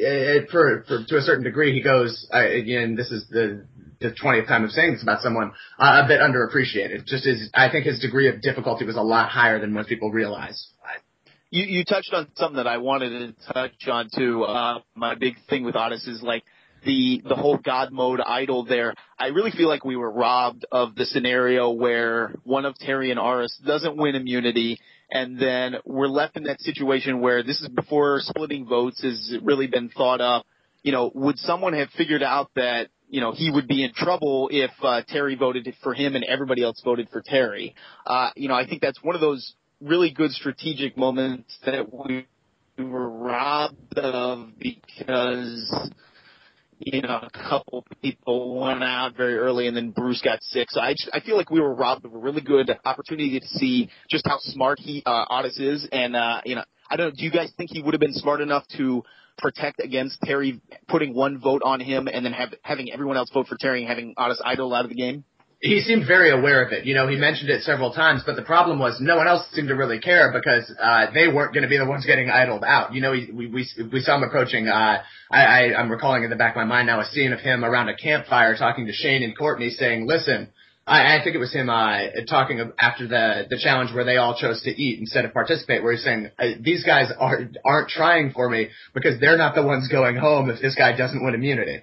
To a certain degree, he goes, again, this is the 20th time I'm saying this about someone, a bit underappreciated. I think his degree of difficulty was a lot higher than most people realize. You touched on something that I wanted to touch on too. My big thing with Otis is like the whole God Mode idol there. I really feel like we were robbed of the scenario where one of Terry and RS doesn't win immunity, and then we're left in that situation where this is before splitting votes has really been thought up. Would someone have figured out that, he would be in trouble if Terry voted for him and everybody else voted for Terry? I think that's one of those really good strategic moments that we were robbed of because a couple people went out very early and then Bruce got sick. So I feel like we were robbed of a really good opportunity to see just how smart Otis is. And, I don't know, do you guys think he would have been smart enough to protect against Terry putting one vote on him and then having everyone else vote for Terry and having Otis idle out of the game? He seemed very aware of it. He mentioned it several times, but the problem was no one else seemed to really care because they weren't going to be the ones getting idled out. We saw him approaching. I'm recalling in the back of my mind now a scene of him around a campfire talking to Shane and Courtney, saying, "Listen." I think it was him talking after the challenge where they all chose to eat instead of participate, where he's saying, "These guys aren't trying for me because they're not the ones going home if this guy doesn't win immunity."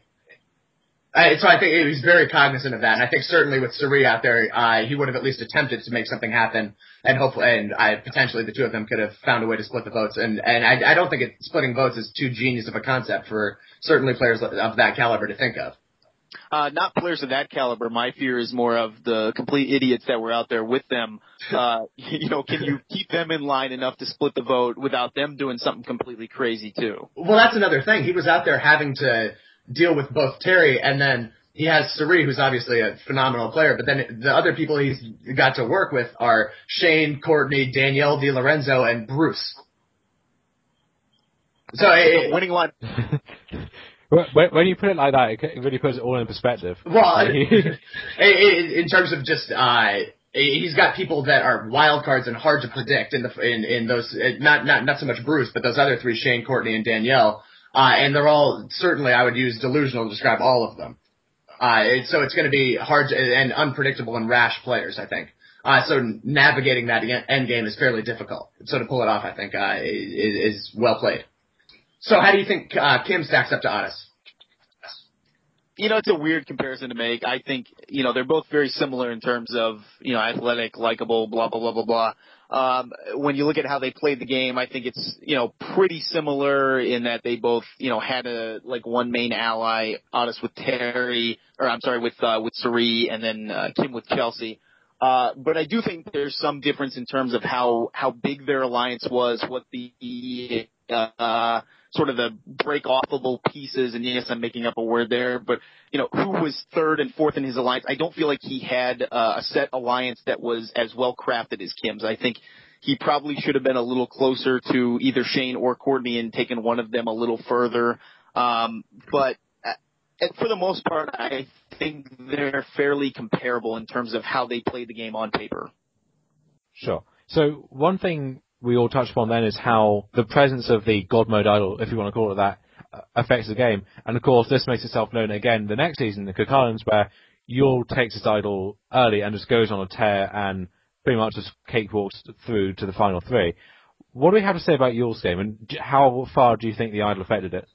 So I think he was very cognizant of that, and I think certainly with Cirie out there, he would have at least attempted to make something happen, and hopefully, potentially the two of them could have found a way to split the votes. And I don't think splitting votes is too genius of a concept for certainly players of that caliber to think of. Not players of that caliber. My fear is more of the complete idiots that were out there with them. Can you keep them in line enough to split the vote without them doing something completely crazy too? Well, that's another thing. He was out there having to deal with both Terry and then he has Cirie, who's obviously a phenomenal player, but then the other people he's got to work with are Shane, Courtney, Danielle DiLorenzo, and Bruce. So winning line. When you put it like that, it really puts it all in perspective. Well, in terms of just he's got people that are wild cards and hard to predict in those not so much Bruce, but those other three, Shane, Courtney, and Danielle, and they're all certainly I would use delusional to describe all of them. So it's going to be hard and unpredictable and rash players, I think. So navigating that end game is fairly difficult. So to pull it off, I think, is well played. So how do you think Kim stacks up to Otis? It's a weird comparison to make. I think, they're both very similar in terms of, athletic, likable, blah, blah, blah, blah, blah. When you look at how they played the game, I think it's, pretty similar in that they both, had one main ally, Otis with Terry, with Cirie, and then Kim with Chelsea. But I do think there's some difference in terms of how big their alliance was, what the sort of the break-offable pieces, and yes, I'm making up a word there, but, who was third and fourth in his alliance. I don't feel like he had a set alliance that was as well-crafted as Kim's. I think he probably should have been a little closer to either Shane or Courtney and taken one of them a little further. But for the most part, I think they're fairly comparable in terms of how they played the game on paper. Sure. So one thing we all touched upon then is how the presence of the God Mode idol, if you want to call it that, affects the game. And of course, this makes itself known again the next season, the Cook Islands, where Yul takes his idol early and just goes on a tear and pretty much just cakewalks through to the final three. What do we have to say about Yul's game, and how far do you think the idol affected it?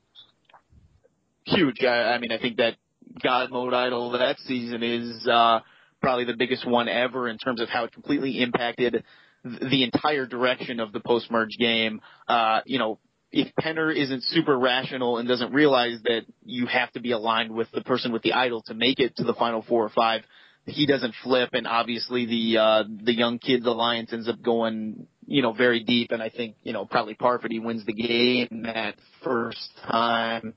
Huge. I think that God Mode idol that season is probably the biggest one ever in terms of how it completely impacted the entire direction of the post-merge game. If Penner isn't super rational and doesn't realize that you have to be aligned with the person with the idol to make it to the final 4 or 5, he doesn't flip, and obviously the Young Kids Alliance ends up going, very deep, and I think, probably Parvati wins the game that first time.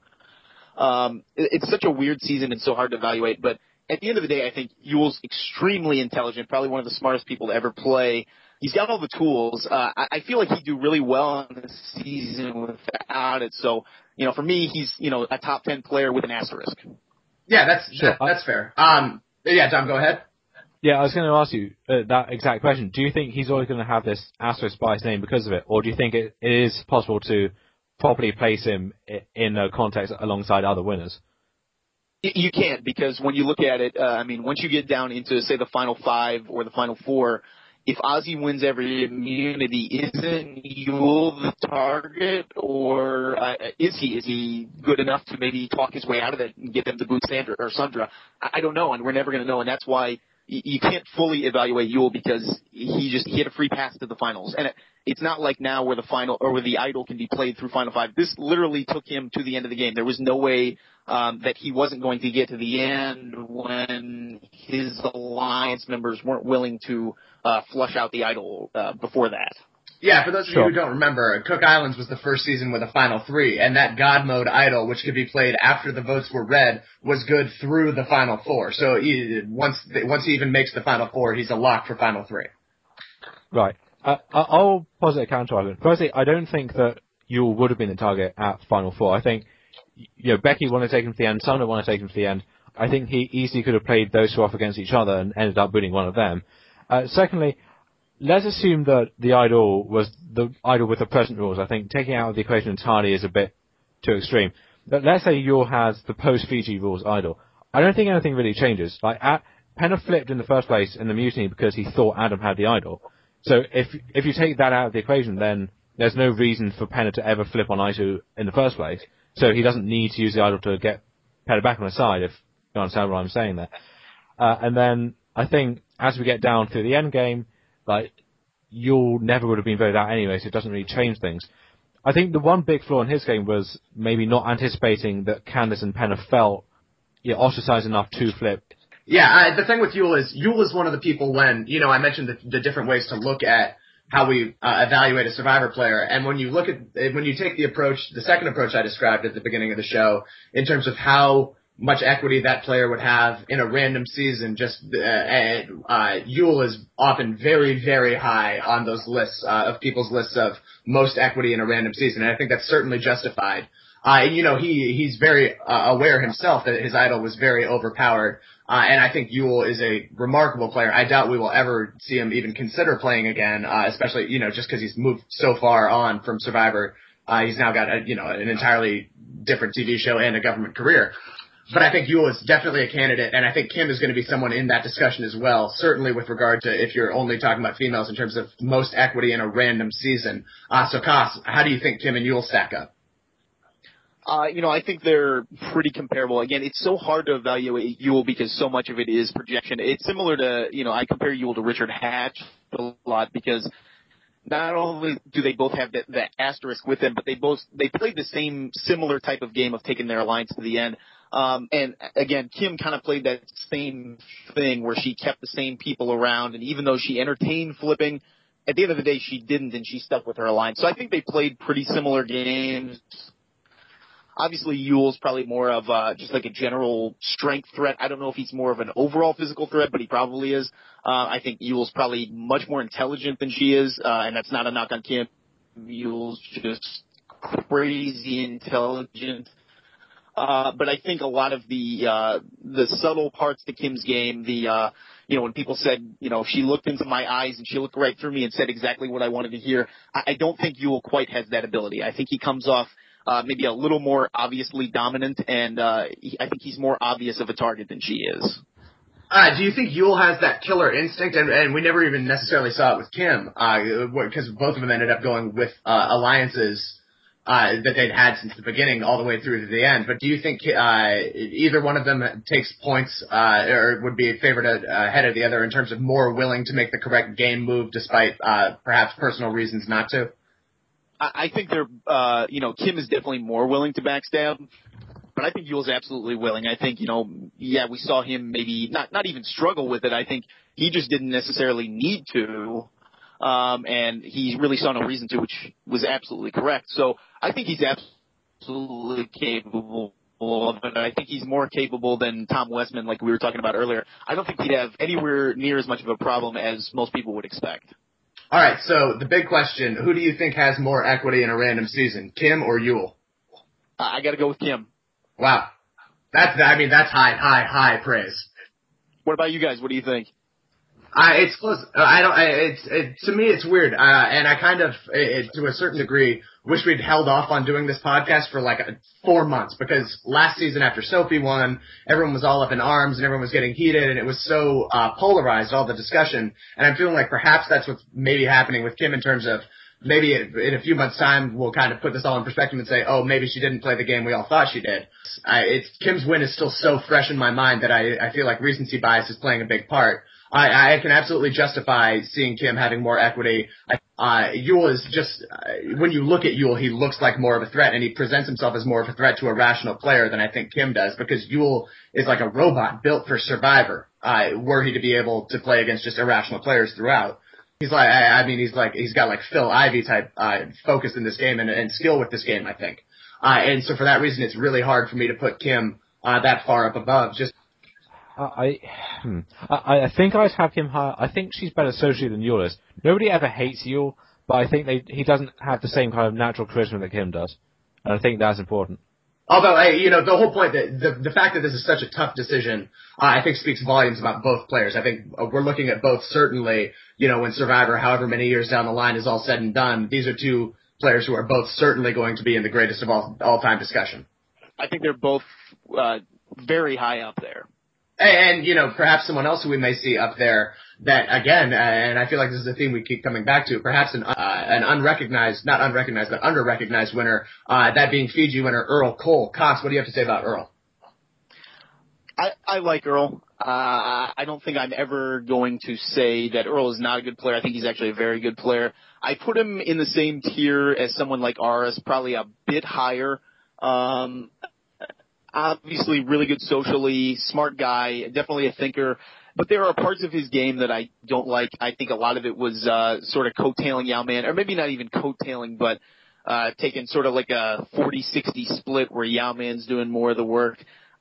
It's such a weird season and so hard to evaluate, but at the end of the day, I think Yul's extremely intelligent, probably one of the smartest people to ever play. He's got all the tools. I feel like he'd do really well in this season without it. So, for me, he's, a top 10 player with an asterisk. Yeah, that's fair. Yeah, Tom, go ahead. Yeah, I was going to ask you that exact question. Do you think he's always going to have this asterisk by his name because of it, or do you think it is possible to properly place him in a context alongside other winners? You can't, because when you look at it, once you get down into, say, the final 5 or the final 4, if Ozzy wins every immunity, isn't Yul the target, or is he good enough to maybe talk his way out of it and get them to boot Sandra or Sundra? I don't know, and we're never going to know, and that's why you can't fully evaluate Yul, because he had a free pass to the finals, and it's not like now where the final or where the idol can be played through final 5. This literally took him to the end of the game. There was no way that he wasn't going to get to the end when his alliance members weren't willing to flush out the idol before that. Yeah, for those of you who don't remember, Cook Islands was the first season with a final 3, and that God Mode idol, which could be played after the votes were read, was good through the final 4. So once he even makes the final 4, he's a lock for final 3. Right. I'll posit a counter-argument. Firstly, I don't think that Yul would have been the target at final 4. I think, Becky wanted to take him to the end, Sumner wanted to take him to the end. I think he easily could have played those two off against each other and ended up winning one of them. Secondly, let's assume that the idol was the idol with the present rules. I think taking out of the equation entirely is a bit too extreme. But let's say Yul has the post-Fiji rules idol. I don't think anything really changes. Penner flipped in the first place in the mutiny because he thought Adam had the idol. So if you take that out of the equation, then there's no reason for Penner to ever flip on Aitu in the first place. So he doesn't need to use the idol to get Penner back on his side, if you understand what I'm saying there. And then I think as we get down through the end game, Yul never would have been voted out anyway, so it doesn't really change things. I think the one big flaw in his game was maybe not anticipating that Candice and Penner felt ostracized enough to flip. Yeah, the thing with Yul is one of the people when, I mentioned the different ways to look at how we evaluate a Survivor player. And when you take the second approach I described at the beginning of the show, in terms of how much equity that player would have in a random season, Yul is often very, very high on those lists, of people's lists of most equity in a random season. And I think that's certainly justified. He's very aware himself that his idol was very overpowered. And I think Yul is a remarkable player. I doubt we will ever see him even consider playing again, especially, just because he's moved so far on from Survivor. He's now got an entirely different TV show and a government career. But I think Yul is definitely a candidate, and I think Kim is going to be someone in that discussion as well, certainly with regard to if you're only talking about females in terms of most equity in a random season. So, Koss, how do you think Kim and Yul stack up? I think they're pretty comparable. Again, it's so hard to evaluate Yul because so much of it is projection. It's similar to, I compare Yul to Richard Hatch a lot because not only do they both have that asterisk with them, but they played the same similar type of game of taking their alliance to the end. And again, Kim kind of played that same thing where she kept the same people around, and even though she entertained flipping, at the end of the day, she didn't, and she stuck with her alliance. So I think they played pretty similar games. Obviously, Yul's probably more of just like a general strength threat. I don't know if he's more of an overall physical threat, but he probably is. I think Yul's probably much more intelligent than she is, and that's not a knock on Kim. Yul's just crazy intelligent. But I think a lot of the subtle parts to Kim's game, when people said, she looked into my eyes and she looked right through me and said exactly what I wanted to hear, I don't think Yul quite has that ability. I think he comes off maybe a little more obviously dominant, and I think he's more obvious of a target than she is. Do you think Yul has that killer instinct? And we never even necessarily saw it with Kim, because both of them ended up going with alliances that they'd had since the beginning all the way through to the end. But do you think either one of them takes points or would be favored ahead of the other in terms of more willing to make the correct game move despite perhaps personal reasons not to? I think they're, Kim is definitely more willing to backstab, but I think Yul's absolutely willing. I think, we saw him maybe not even struggle with it. I think he just didn't necessarily need to, and he really saw no reason to, which was absolutely correct. So I think he's absolutely capable of it. I think he's more capable than Tom Westman, like we were talking about earlier. I don't think he'd have anywhere near as much of a problem as most people would expect. All right, so the big question, who do you think has more equity in a random season, Kim or Yul? I got to go with Kim. Wow. That's high praise. What about you guys? What do you think? It's close. To me, it's weird. And I kind of, to a certain degree, wish we'd held off on doing this podcast for 4 months, because last season after Sophie won, everyone was all up in arms and everyone was getting heated and it was so, polarized, all the discussion. And I'm feeling like perhaps that's what's maybe happening with Kim in terms of maybe in a few months' time we'll kind of put this all in perspective and say, oh, maybe she didn't play the game we all thought she did. Kim's win is still so fresh in my mind that I feel like recency bias is playing a big part. I can absolutely justify seeing Kim having more equity. Yul is just, when you look at Yul, he looks like more of a threat, and he presents himself as more of a threat to a rational player than I think Kim does, because Yul is like a robot built for Survivor, were he to be able to play against just irrational players throughout. He's he's got Phil Ivey type, focus in this game and skill with this game, I think. And so for that reason, it's really hard for me to put Kim, that far up above. I think I'd have him higher. I think she's better socially than Yul is. Nobody ever hates Yul, but I think he doesn't have the same kind of natural charisma that Kim does. And I think that's important. Although, the whole point that the fact that this is such a tough decision, I think speaks volumes about both players. I think we're looking at both certainly, when Survivor, however many years down the line, is all said and done. These are two players who are both certainly going to be in the greatest of all time discussion. I think they're both very high up there. And, perhaps someone else who we may see up there that, again, and I feel like this is a theme we keep coming back to, perhaps an unrecognized, not unrecognized, but under-recognized winner, that being Fiji winner Earl Cole. Koss, what do you have to say about Earl? I like Earl. I don't think I'm ever going to say that Earl is not a good player. I think he's actually a very good player. I put him in the same tier as someone like Aras, probably a bit higher. obviously really good socially, smart guy, definitely a thinker. But there are parts of his game that I don't like. I think a lot of it was sort of coattailing Yao Man, or maybe not even coattailing, but taking sort of like a 40-60 split where Yao Man's doing more of the work.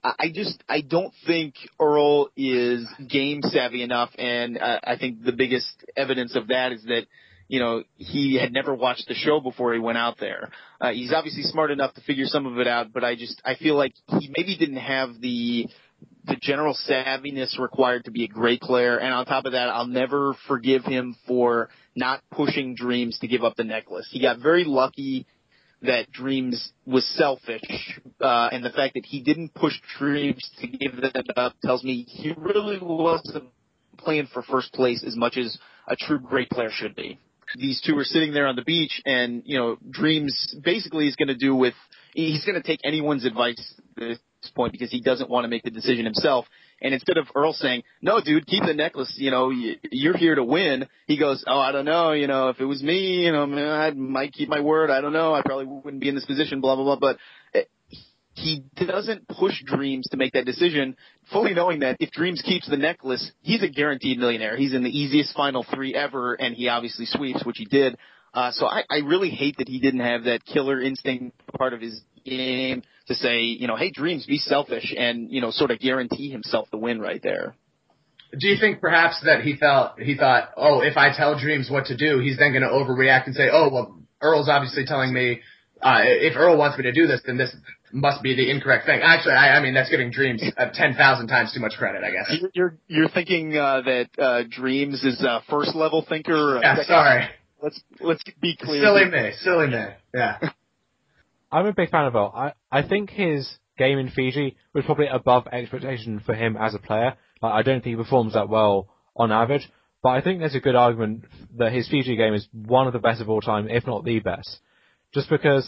I don't think Earl is game savvy enough, and I think the biggest evidence of that is that, you know, he had never watched the show before he went out there. He's obviously smart enough to figure some of it out, but I feel like he maybe didn't have the general savviness required to be a great player. And on top of that, I'll never forgive him for not pushing Dreams to give up the necklace. He got very lucky that Dreams was selfish, and the fact that he didn't push Dreams to give that up tells me he really wasn't playing for first place as much as a true great player should be. These two are sitting there on the beach, and, you know, Dreams basically is going to do with – he's going to take anyone's advice at this point because he doesn't want to make the decision himself. And instead of Earl saying, no, dude, keep the necklace, you know, you're here to win, he goes, oh, I don't know, you know, if it was me, you know, I might keep my word, I don't know, I probably wouldn't be in this position, blah, blah, blah. But he doesn't push Dreams to make that decision, fully knowing that if Dreams keeps the necklace, he's a guaranteed millionaire. He's in the easiest final three ever, and he obviously sweeps, which he did. So I really hate that he didn't have that killer instinct part of his game to say, you know, hey, Dreams, be selfish and, you know, sort of guarantee himself the win right there. Do you think perhaps that he thought, oh, if I tell Dreams what to do, he's then going to overreact and say, oh, well, Earl's obviously telling me, if Earl wants me to do this, then this must be the incorrect thing. Actually, I mean, that's giving Dreams 10,000 times too much credit, I guess. You're thinking that Dreams is a first level thinker. Yeah, sorry. Let's be clear. Silly me. Yeah. I'm a big fan of Earl. I think his game in Fiji was probably above expectation for him as a player. Like, I don't think he performs that well on average, but I think there's a good argument that his Fiji game is one of the best of all time, if not the best. Just because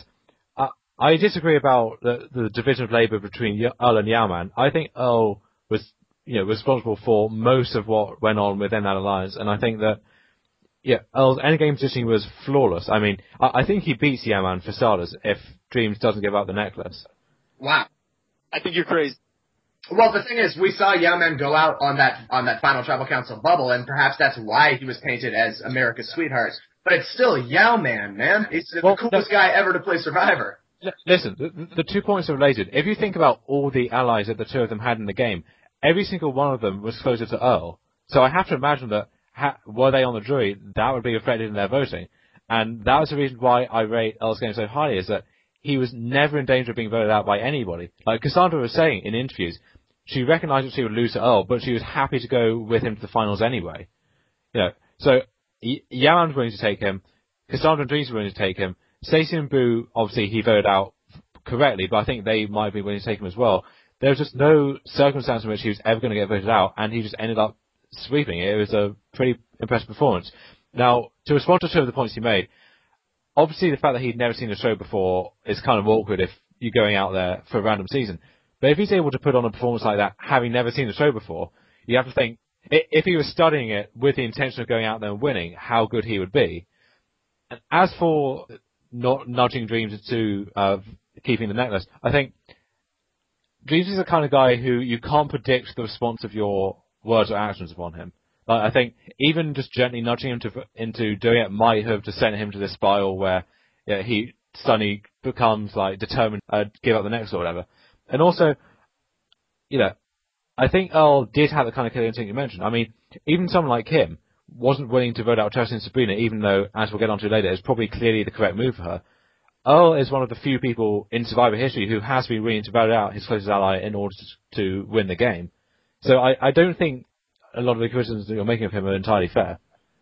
I disagree about the division of labour between Earl and Yao Man. I think Earl was, you know, responsible for most of what went on within that alliance, and I think that, yeah, Earl's endgame positioning was flawless. I mean, I think he beats Yao Man for starters if Dreams doesn't give up the necklace. Wow. I think you're crazy. Well, the thing is, we saw Yao Man go out on that final Tribal Council bubble, and perhaps that's why he was painted as America's sweetheart. But it's still Yao Man, man. He's the coolest guy ever to play Survivor. Listen, the 2 points are related. If you think about all the allies that the two of them had in the game, every single one of them was closer to Earl. So I have to imagine that were they on the jury, that would be reflected in their voting. And that was the reason why I rate Earl's game so highly, is that he was never in danger of being voted out by anybody. Like Cassandra was saying in interviews, she recognized that she would lose to Earl, but she was happy to go with him to the finals anyway. You know, so Yao Man's willing to take him, Cassandra and Dreams were willing to take him, Stacey and Boo, obviously he voted out correctly, but I think they might be willing to take him as well. There was just no circumstance in which he was ever going to get voted out, and he just ended up sweeping. It was a pretty impressive performance. Now, to respond to two of the points he made, obviously the fact that he'd never seen the show before is kind of awkward if you're going out there for a random season. But if he's able to put on a performance like that, having never seen the show before, you have to think, if he was studying it with the intention of going out there and winning, how good he would be. And as for not nudging Dreams into keeping the necklace, I think Dreams is the kind of guy who you can't predict the response of your words or actions upon him. Like, I think even just gently nudging him into doing it might have just sent him to this spiral where he suddenly becomes like determined to give up the necklace or whatever. And also, you know, I think Earl did have the kind of killer instinct you mentioned. I mean, even someone like him wasn't willing to vote out Chelsea and Sabrina, even though, as we'll get onto later, it's probably clearly the correct move for her. Earl is one of the few people in Survivor history who has been willing to vote out his closest ally in order to win the game. So I don't think a lot of the criticisms that you're making of him are entirely fair.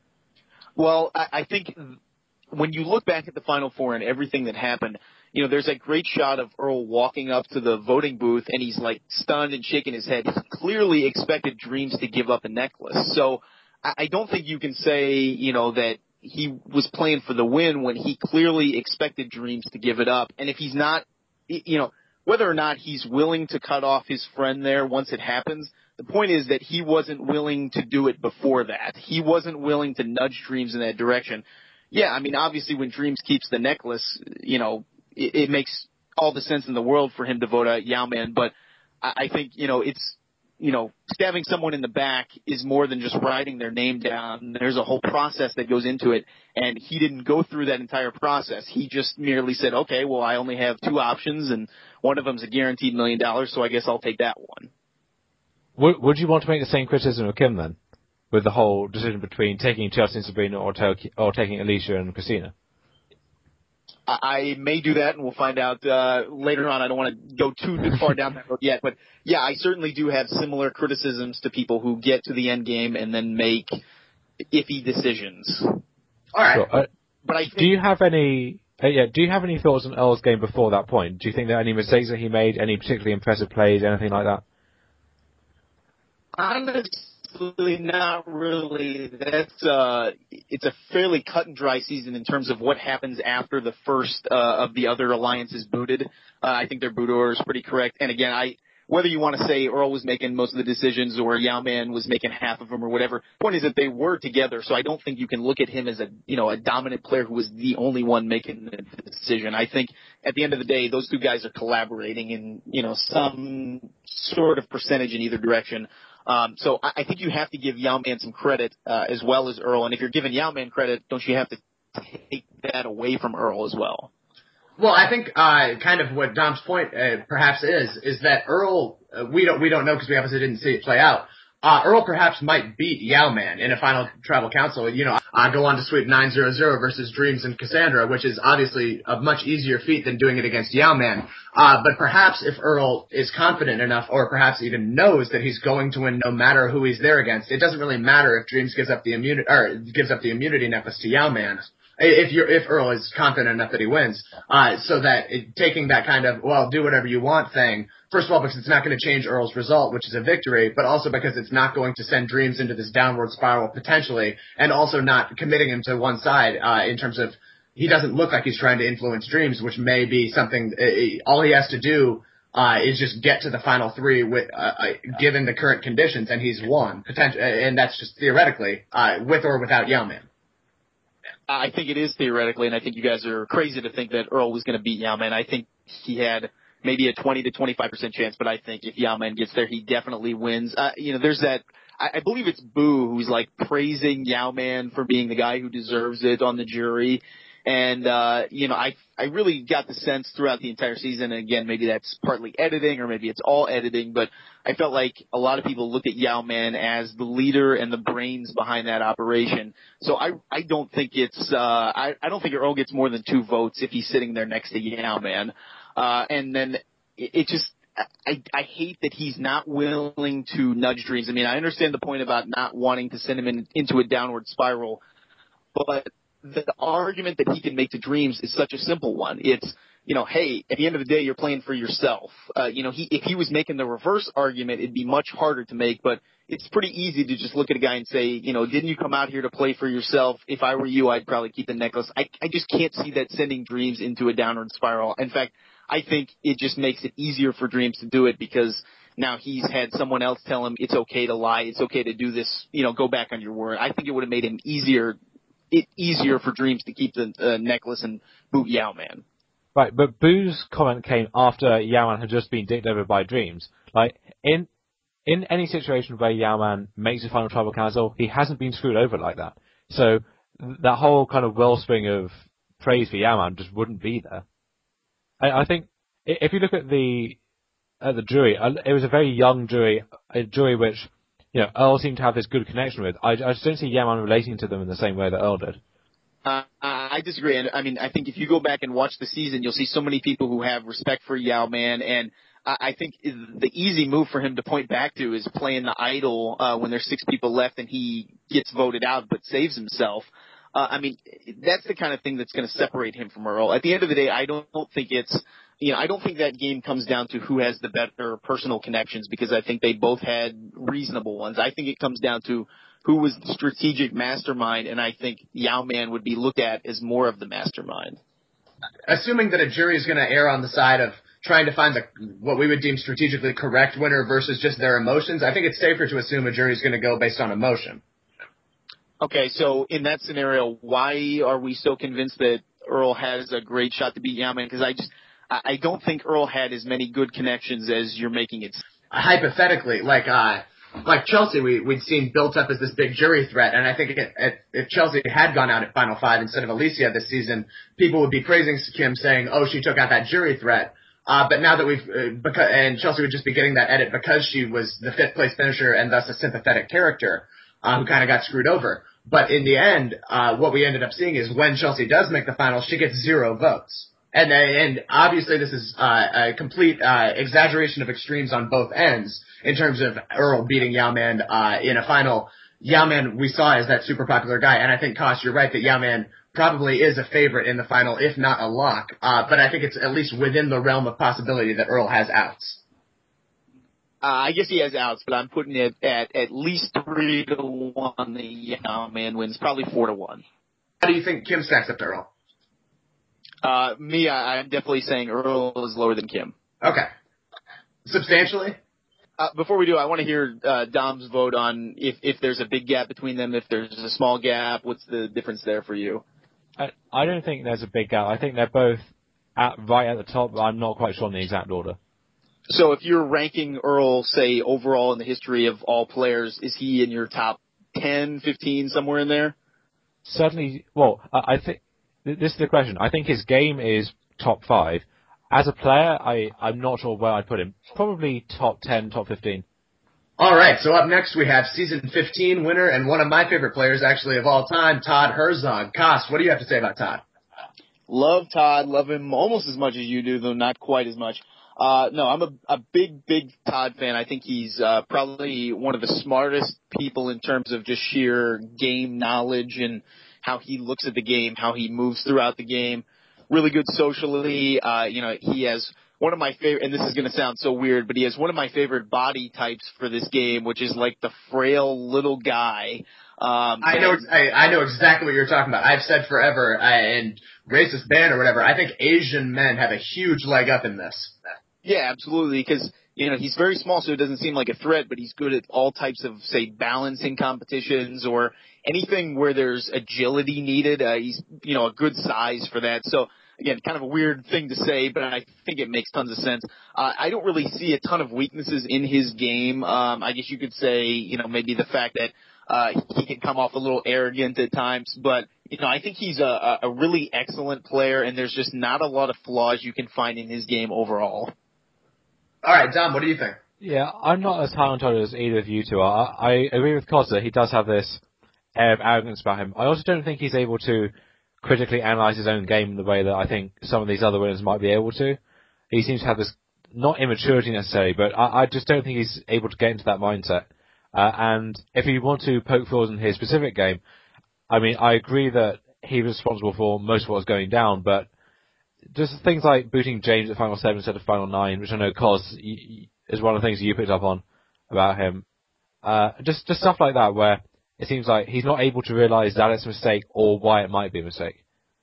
Well, I think when you look back at the Final Four and everything that happened, you know, there's that great shot of Earl walking up to the voting booth and he's like stunned and shaking his head. He clearly expected Dreams to give up a necklace. So I don't think you can say, you know, that he was playing for the win when he clearly expected Dreams to give it up. And if he's not, you know, whether or not he's willing to cut off his friend there once it happens, the point is that he wasn't willing to do it before that. He wasn't willing to nudge Dreams in that direction. Yeah, I mean, obviously when Dreams keeps the necklace, you know, it makes all the sense in the world for him to vote out Yao-Man, but I think, stabbing someone in the back is more than just writing their name down. There's a whole process that goes into it, and he didn't go through that entire process. He just merely said, okay, well, I only have two options, and one of them's a guaranteed $1 million, so I guess I'll take that one. Would you want to make the same criticism of Kim, then, with the whole decision between taking Chelsea and Sabrina or taking Alicia and Christina? I may do that, and we'll find out later on. I don't want to go too far down that road yet, but yeah, I certainly do have similar criticisms to people who get to the end game and then make iffy decisions. All right, sure. But I think, do you have any? Do you have any thoughts on Earl's game before that point? Do you think there are any mistakes that he made, any particularly impressive plays, anything like that? Honestly, not really. It's a fairly cut and dry season in terms of what happens after the first of the other alliances booted. I think their boot order is pretty correct. And again, whether you want to say Earl was making most of the decisions or Yao-Man was making half of them or whatever, point is that they were together. So I don't think you can look at him as a dominant player who was the only one making the decision. I think at the end of the day, those two guys are collaborating in, some sort of percentage in either direction. So I think you have to give Yao-Man some credit, as well as Earl. And if you're giving Yao-Man credit, don't you have to take that away from Earl as well? Well, I think kind of what Dom's point perhaps is that Earl, we don't know because we obviously didn't see it play out. Earl perhaps might beat Yao-Man in a final tribal council. Go on to sweep 9-0-0 versus Dreams and Cassandra, which is obviously a much easier feat than doing it against Yao-Man. But perhaps if Earl is confident enough, or perhaps even knows that he's going to win no matter who he's there against, it doesn't really matter if Dreams gives up the immunity necklace to Yao-Man. If Earl is confident enough that he wins, so that taking that kind of, well, do whatever you want thing, first of all, because it's not going to change Earl's result, which is a victory, but also because it's not going to send Dreams into this downward spiral potentially, and also not committing him to one side, in terms of, he doesn't look like he's trying to influence Dreams, which may be something, all he has to do, is just get to the final three with, given the current conditions, and he's won, and that's just theoretically, with or without Yao-Man. I think it is theoretically, and I think you guys are crazy to think that Earl was going to beat Yao-Man. I think he had maybe a 20 to 25% chance, but I think if Yao-Man gets there, he definitely wins. There's that, I believe it's Boo who's like praising Yao-Man for being the guy who deserves it on the jury. And, I really got the sense throughout the entire season, and again, maybe that's partly editing or maybe it's all editing, but I felt like a lot of people looked at Yao-Man as the leader and the brains behind that operation. So I don't think I don't think Earl gets more than 2 votes if he's sitting there next to Yao-Man. And then I hate that he's not willing to nudge Dreams. I mean, I understand the point about not wanting to send him into a downward spiral, but the argument that he can make to Dreams is such a simple one. It's, hey, at the end of the day, you're playing for yourself. If he was making the reverse argument, it'd be much harder to make, but it's pretty easy to just look at a guy and say, didn't you come out here to play for yourself? If I were you, I'd probably keep the necklace. I just can't see that sending Dreams into a downward spiral. In fact, I think it just makes it easier for Dreams to do it because now he's had someone else tell him it's okay to lie, it's okay to do this, go back on your word. I think it would have made him easier for Dreams to keep the necklace and boot Yao-Man. Right, but Boo's comment came after Yao-Man had just been dicked over by Dreams. Like, in any situation where Yao-Man makes a final tribal council, he hasn't been screwed over like that. So that whole kind of wellspring of praise for Yao-Man just wouldn't be there. I think if you look at the jury, it was a very young jury, a jury which, Earl seemed to have this good connection with. I just don't see Yao-Man relating to them in the same way that Earl did. I disagree. And I mean, I think if you go back and watch the season, you'll see so many people who have respect for Yao-Man. And I think the easy move for him to point back to is playing the idol when there's 6 people left and he gets voted out but saves himself. That's the kind of thing that's going to separate him from Earl. At the end of the day, I don't think I don't think that game comes down to who has the better personal connections because I think they both had reasonable ones. I think it comes down to who was the strategic mastermind, and I think Yao-Man would be looked at as more of the mastermind. Assuming that a jury is going to err on the side of trying to find what we would deem strategically correct winner versus just their emotions, I think it's safer to assume a jury is going to go based on emotion. Okay, so in that scenario, why are we so convinced that Earl has a great shot to beat Yao-Man? Because I don't think Earl had as many good connections as you're making it. Hypothetically, like Chelsea, we'd seen built up as this big jury threat, and I think if Chelsea had gone out at Final Five instead of Alicia this season, people would be praising Kim, saying, "Oh, she took out that jury threat." But now that and Chelsea would just be getting that edit because she was the fifth place finisher and thus a sympathetic character, who kind of got screwed over. But in the end, what we ended up seeing is when Chelsea does make the final, she gets 0 votes. And obviously this is a complete exaggeration of extremes on both ends in terms of Earl beating Yao Man in a final. Yao Man we saw as that super popular guy, and I think, Kosh, you're right that Yao Man probably is a favorite in the final, if not a lock. But I think it's at least within the realm of possibility that Earl has outs. I guess he has outs, but I'm putting it at least 3-1 the Yao Man wins, probably 4-1. How do you think Kim stacks up to Earl? I'm definitely saying Earl is lower than Kim. Okay. Substantially? Before we do, I want to hear Dom's vote on if there's a big gap between them, if there's a small gap. What's the difference there for you? I don't think there's a big gap. I think they're both right at the top, but I'm not quite sure on the exact order. So if you're ranking Earl, say, overall in the history of all players, is he in your top 10, 15, somewhere in there? Certainly. Well, I think this is the question. I think his game is top 5. As a player, I'm not sure where I'd put him. Probably top 10, top 15. All right, so up next we have season 15 winner and one of my favorite players actually of all time, Todd Herzog. Koss, what do you have to say about Todd? Love Todd. Love him almost as much as you do, though not quite as much. No, I'm a big Todd fan. I think he's probably one of the smartest people in terms of just sheer game knowledge and how he looks at the game, how he moves throughout the game. Really good socially. He has one of my favorite, and this is going to sound so weird, but he has one of my favorite body types for this game, which is like the frail little guy. I know exactly what you're talking about. I've said forever, and racist ban or whatever, I think Asian men have a huge leg up in this. Yeah, absolutely, because he's very small, so it doesn't seem like a threat, but he's good at all types of, say, balancing competitions or anything where there's agility needed. He's, a good size for that. So, again, kind of a weird thing to say, but I think it makes tons of sense. I don't really see a ton of weaknesses in his game. I guess you could say, maybe the fact that he can come off a little arrogant at times, but I think he's a really excellent player, and there's just not a lot of flaws you can find in his game overall. All right, Dom, what do you think? Yeah, I'm not as high on Todd as either of you two are. I agree with Koza. He does have this air of arrogance about him. I also don't think he's able to critically analyze his own game in the way that I think some of these other winners might be able to. He seems to have this, not immaturity necessarily, but I just don't think he's able to get into that mindset. And if you want to poke flaws in his specific game, I mean, I agree that he was responsible for most of what was going down, but just things like booting James at Final 7 instead of Final 9, which I know Koz is one of the things you picked up on about him. Just stuff like that where it seems like he's not able to realize that it's a mistake or why it might be a mistake.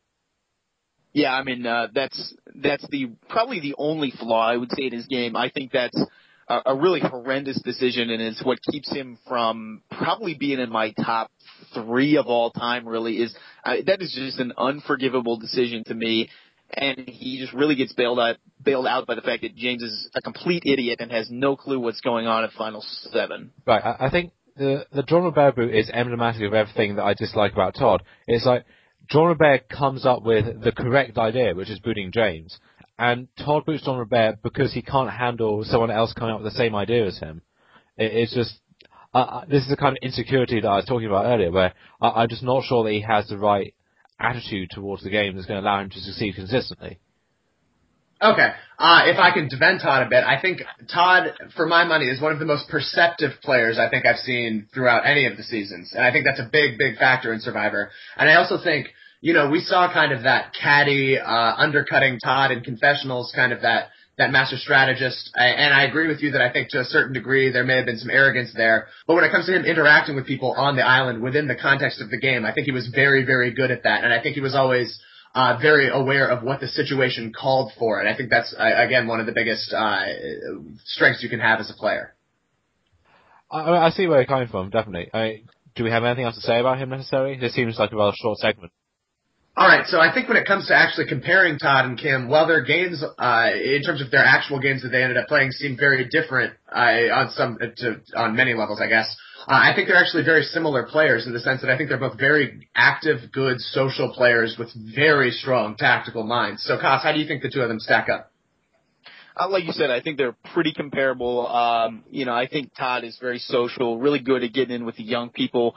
Yeah, I mean, that's probably the only flaw I would say in his game. I think that's a really horrendous decision, and it's what keeps him from probably being in my top 3 of all time, really, that is just an unforgivable decision to me. And he just really gets bailed out by the fact that James is a complete idiot and has no clue what's going on at Final 7. Right, I think the John Robert boot is emblematic of everything that I dislike about Todd. It's like, John Robert comes up with the correct idea, which is booting James, and Todd boots John Robert because he can't handle someone else coming up with the same idea as him. It's just, this is the kind of insecurity that I was talking about earlier, where I'm just not sure that he has the right attitude towards the game that's going to allow him to succeed consistently. Okay. If I can defend Todd a bit, I think Todd, for my money, is one of the most perceptive players I think I've seen throughout any of the seasons. And I think that's a big, big factor in Survivor. And I also think, we saw kind of that catty, undercutting Todd in confessionals, kind of that master strategist. And I agree with you that I think to a certain degree there may have been some arrogance there. But when it comes to him interacting with people on the island within the context of the game, I think he was very, very good at that. And I think he was always very aware of what the situation called for. And I think that's, again, one of the biggest strengths you can have as a player. I see where you're coming from, definitely. Do we have anything else to say about him necessarily? This seems like a rather short segment. All right, so I think when it comes to actually comparing Todd and Kim, while their games, in terms of their actual games that they ended up playing, seem very different on many levels, I guess. I think they're actually very similar players in the sense that I think they're both very active, good, social players with very strong tactical minds. So, Koss, how do you think the two of them stack up? Like you said, I think they're pretty comparable. I think Todd is very social, really good at getting in with the young people.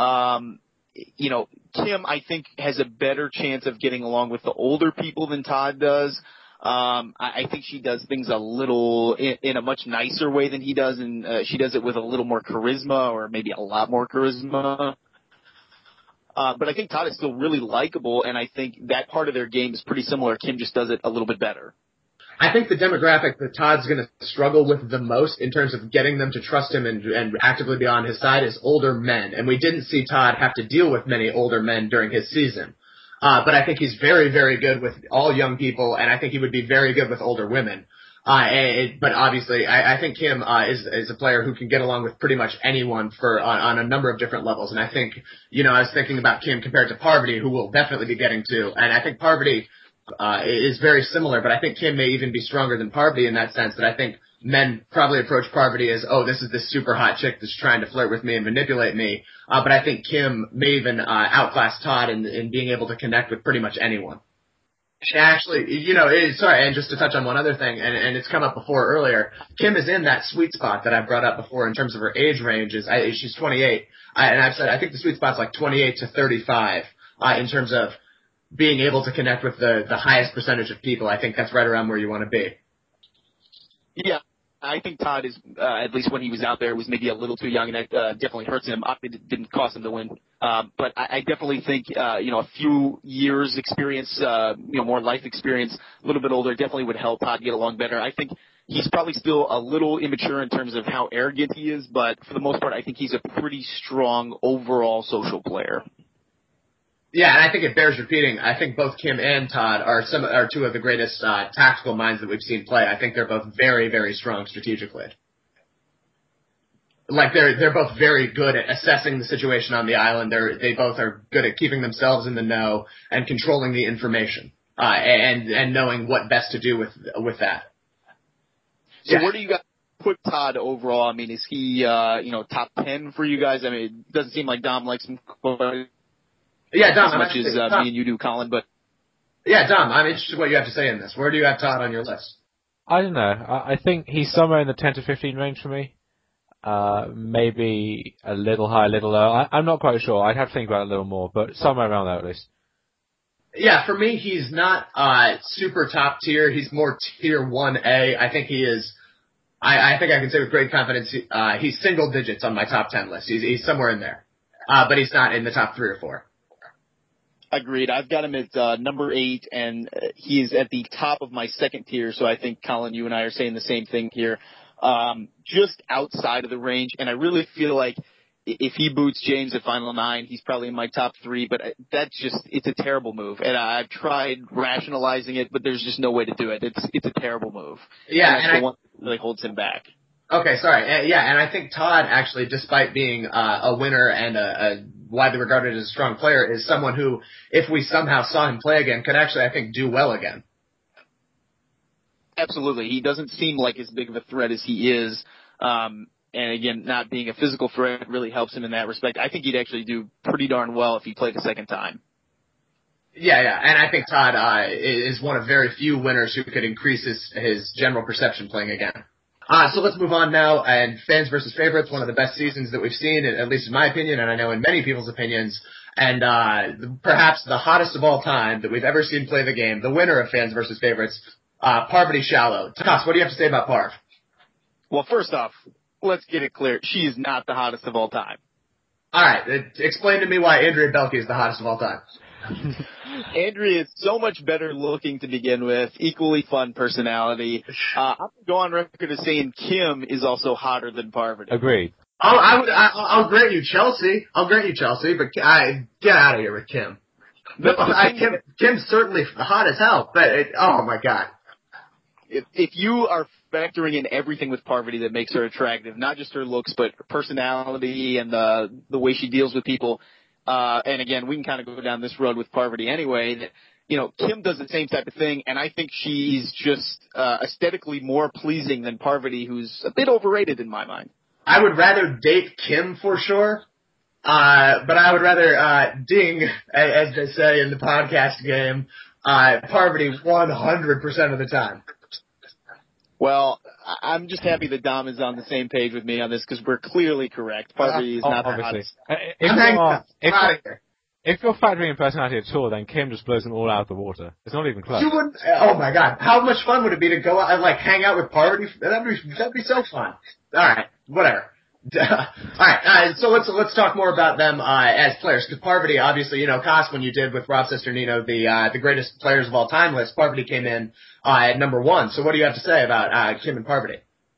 Kim, I think, has a better chance of getting along with the older people than Todd does. I think she does things a little in a much nicer way than he does, and she does it with a little more charisma, or maybe a lot more charisma. But I think Todd is still really likable, and I think that part of their game is pretty similar. Kim just does it a little bit better. I think the demographic that Todd's going to struggle with the most in terms of getting them to trust him and actively be on his side is older men. And we didn't see Todd have to deal with many older men during his season. But I think he's very, very good with all young people, and I think he would be very good with older women. But obviously, I think Kim is a player who can get along with pretty much anyone on a number of different levels. And I think, I was thinking about Kim compared to Parvati, who we'll definitely be getting to. And I think Parvati is very similar, but I think Kim may even be stronger than Parvati in that sense, that I think men probably approach Parvati as, oh, this is this super hot chick that's trying to flirt with me and manipulate me. But I think Kim may even outclass Todd in being able to connect with pretty much anyone. Actually, sorry, and just to touch on one other thing, and it's come up before earlier, Kim is in that sweet spot that I brought up before in terms of her age range. She's 28, and I've said I think the sweet spot's like 28 to 35 in terms of being able to connect with the highest percentage of people. I think that's right around where you want to be. Yeah, I think Todd is, at least when he was out there, was maybe a little too young, and that definitely hurts him. It didn't cost him the win. But I definitely think, a few years experience, more life experience, a little bit older, definitely would help Todd get along better. I think he's probably still a little immature in terms of how arrogant he is, but for the most part, I think he's a pretty strong overall social player. Yeah, and I think it bears repeating. I think both Kim and Todd are two of the greatest tactical minds that we've seen play. I think they're both very, very strong strategically. Like they're both very good at assessing the situation on the island. They both are good at keeping themselves in the know and controlling the information, and knowing what best to do with that. So where do you guys put Todd overall? I mean, is he top 10 for you guys? I mean, it doesn't seem like Dom likes him quite as much as me and you do, Colin, but yeah, Dom, I'm interested in what you have to say in this. Where do you have Todd on your list? I don't know. I think he's somewhere in the 10 to 15 range for me. Maybe a little high, a little low. I'm not quite sure. I'd have to think about it a little more, but somewhere around there at least. Yeah, for me, he's not super top tier. He's more tier 1A. I think he is. I think I can say with great confidence he's single digits on my top 10 list. He's somewhere in there, but he's not in the top 3 or 4. Agreed. I've got him at number 8, and he's at the top of my second tier. So I think, Colin, you and I are saying the same thing here. Just outside of the range, and I really feel like if he boots James at Final 9, he's probably in my top 3, but it's a terrible move. And I've tried rationalizing it, but there's just no way to do it. It's a terrible move. Yeah, and that's the one that really holds him back. Okay, sorry. Yeah, and I think Todd, actually, despite being a winner and a widely regarded as a strong player, is someone who, if we somehow saw him play again, could actually, I think, do well again. Absolutely. He doesn't seem like as big of a threat as he is. And again, not being a physical threat really helps him in that respect. I think he'd actually do pretty darn well if he played a second time. Yeah, and I think Todd is one of very few winners who could increase his general perception playing again. So let's move on now, and fans versus favorites, one of the best seasons that we've seen, at least in my opinion, and I know in many people's opinions, and perhaps the hottest of all time that we've ever seen play the game, the winner of fans versus favorites, Parvati Shallow. Toss, what do you have to say about Parv? Well, first off, let's get it clear. She is not the hottest of all time. All right. Explain to me why Andrea Belke is the hottest of all time. Andrea is so much better looking to begin with, equally fun personality. I'm going to go on record as saying Kim is also hotter than Parvati. Agreed. I'll grant you Chelsea. But get out of here with Kim. Kim's certainly hot as hell, but oh my God. If you are factoring in everything with Parvati that makes her attractive, not just her looks, but her personality and the way she deals with people, and again, we can kind of go down this road with Parvati anyway, that, Kim does the same type of thing, and I think she's just aesthetically more pleasing than Parvati, who's a bit overrated in my mind. I would rather date Kim for sure, but I would rather ding, as they say in the podcast game, Parvati 100% of the time. Well, I'm just happy that Dom is on the same page with me on this because we're clearly correct. Parvati is not the hottest. If you're factoring in personality at all, then Kim just blows them all out of the water. It's not even close. You wouldn't. Oh my God! How much fun would it be to go out and hang out with Parvati? That'd be so fun. All right, whatever. All right, so let's talk more about them as players. Because Parvati, obviously, Cos, when you did with Rob Cesternino the greatest players of all time list, Parvati came in at number 1. So what do you have to say about Kim and Parvati?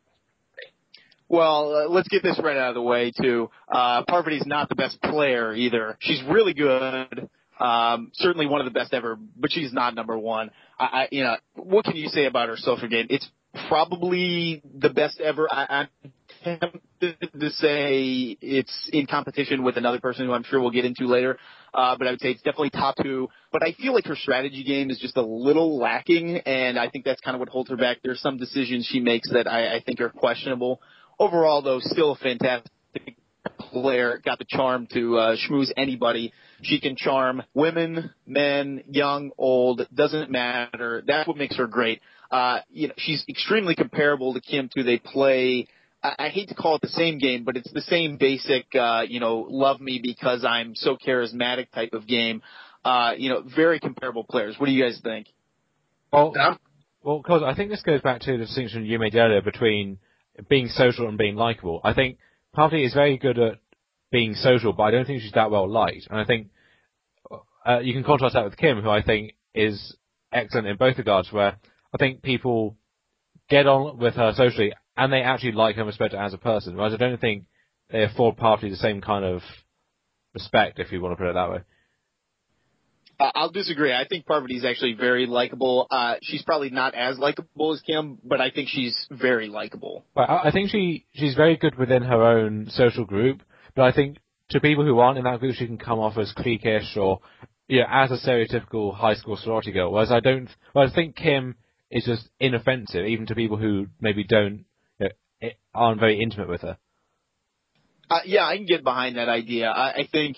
Well, let's get this right out of the way, too. Parvati's not the best player either. She's really good, certainly one of the best ever, but she's not number 1. What can you say about her social game? It's probably the best ever. I'm tempted to say it's in competition with another person who I'm sure we'll get into later, but I would say it's definitely top 2. But I feel like her strategy game is just a little lacking, and I think that's kind of what holds her back. There's some decisions she makes that I think are questionable. Overall, though, still a fantastic player. Got the charm to schmooze anybody. She can charm women, men, young, old. Doesn't matter. That's what makes her great. She's extremely comparable to Kim, too. They play, I hate to call it the same game, but it's the same basic, love me because I'm so charismatic type of game. Very comparable players. What do you guys think? Well, because I think this goes back to the distinction you made earlier between being social and being likable. I think Parvati is very good at being social, but I don't think she's that well liked. And I think you can contrast that with Kim, who I think is excellent in both regards, where I think people get on with her socially and they actually like her and respect her as a person, whereas I don't think they afford Parvati the same kind of respect, if you want to put it that way. I'll disagree. I think Parvati's actually very likable. She's probably not as likable as Kim, but I think she's very likable. But I think she's very good within her own social group, but I think to people who aren't in that group, she can come off as cliquish or as a stereotypical high school sorority girl. Whereas I think Kim is just inoffensive, even to people who maybe aren't very intimate with her. I can get behind that idea. I think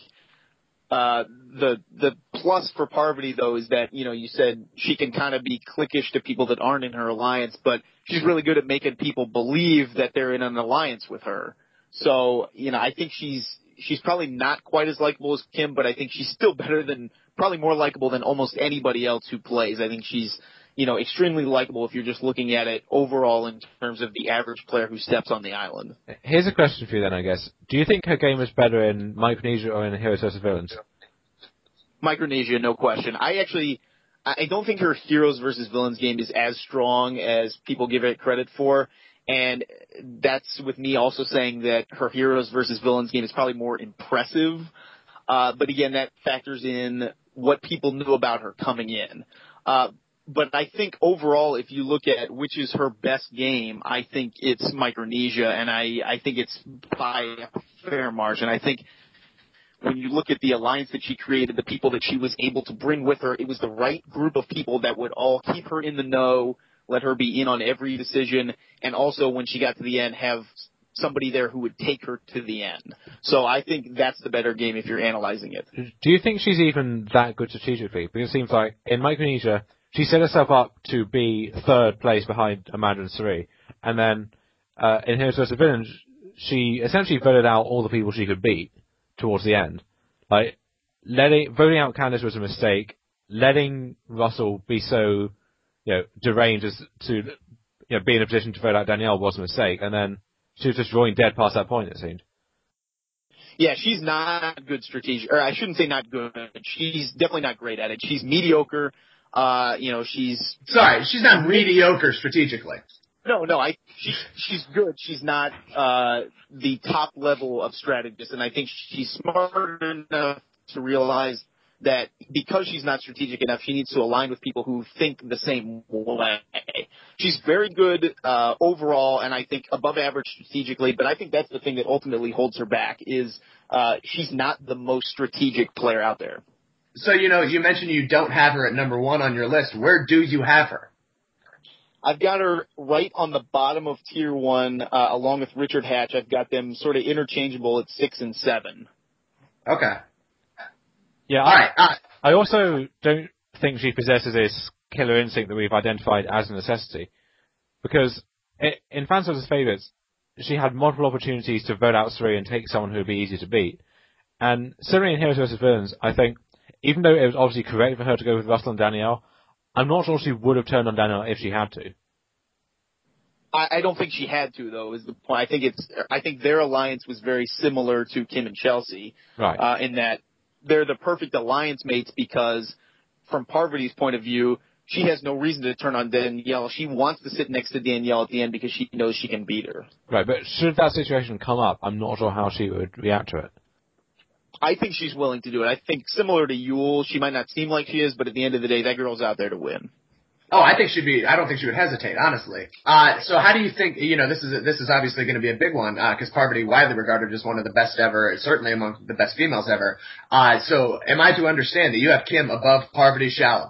the plus for Parvati, though, is that, you said she can kind of be cliquish to people that aren't in her alliance, but she's really good at making people believe that they're in an alliance with her. So, I think she's probably not quite as likable as Kim, but I think she's still probably more likable than almost anybody else who plays. I think she's, extremely likable if you're just looking at it overall in terms of the average player who steps on the island. Here's a question for you then, I guess. Do you think her game is better in Micronesia or in Heroes vs. Villains? Micronesia, no question. I don't think her Heroes vs. Villains game is as strong as people give it credit for. And that's with me also saying that her Heroes vs. Villains game is probably more impressive. But again, that factors in what people knew about her coming in. But I think overall, if you look at which is her best game, I think it's Micronesia, and I think it's by a fair margin. I think when you look at the alliance that she created, the people that she was able to bring with her, it was the right group of people that would all keep her in the know, let her be in on every decision, and also when she got to the end, have somebody there who would take her to the end. So I think that's the better game if you're analyzing it. Do you think she's even that good strategically? Because it seems like in Micronesia, she set herself up to be third place behind Amanda and Sari. And then in Heroes vs. Villains, she essentially voted out all the people she could beat towards the end. Like, voting out Candice was a mistake. Letting Russell be so, deranged as to, be in a position to vote out Danielle was a mistake. And then she was just drawing dead past that point, it seemed. Yeah, she's not good strategic, or I shouldn't say not good. She's definitely not great at it. She's mediocre. She's not mediocre strategically. No, she's good. She's not the top level of strategist, and I think she's smart enough to realize that because she's not strategic enough, she needs to align with people who think the same way. She's very good overall, and I think above average strategically, but I think that's the thing that ultimately holds her back is she's not the most strategic player out there. So, you mentioned you don't have her at number 1 on your list. Where do you have her? I've got her right on the bottom of tier 1, along with Richard Hatch. I've got them sort of interchangeable at 6 and 7. Okay. Yeah. All right. I also don't think she possesses this killer instinct that we've identified as a necessity, because in Fans vs. Favourites, she had multiple opportunities to vote out Cirie and take someone who would be easy to beat. And similarly in Heroes vs. Villains, I think, even though it was obviously correct for her to go with Russell and Danielle, I'm not sure she would have turned on Danielle if she had to. I don't think she had to, though, is the point. I think their alliance was very similar to Kim and Chelsea. Right. In that they're the perfect alliance mates because, from Parvati's point of view, she has no reason to turn on Danielle. She wants to sit next to Danielle at the end because she knows she can beat her. Right, but should that situation come up, I'm not sure how she would react to it. I think she's willing to do it. I think similar to Yul, she might not seem like she is, but at the end of the day, that girl's out there to win. Oh, I don't think she would hesitate, honestly. So how do you think, this is obviously going to be a big one, because Parvati widely regarded as one of the best ever, certainly among the best females ever. So am I to understand that you have Kim above Parvati Shallow?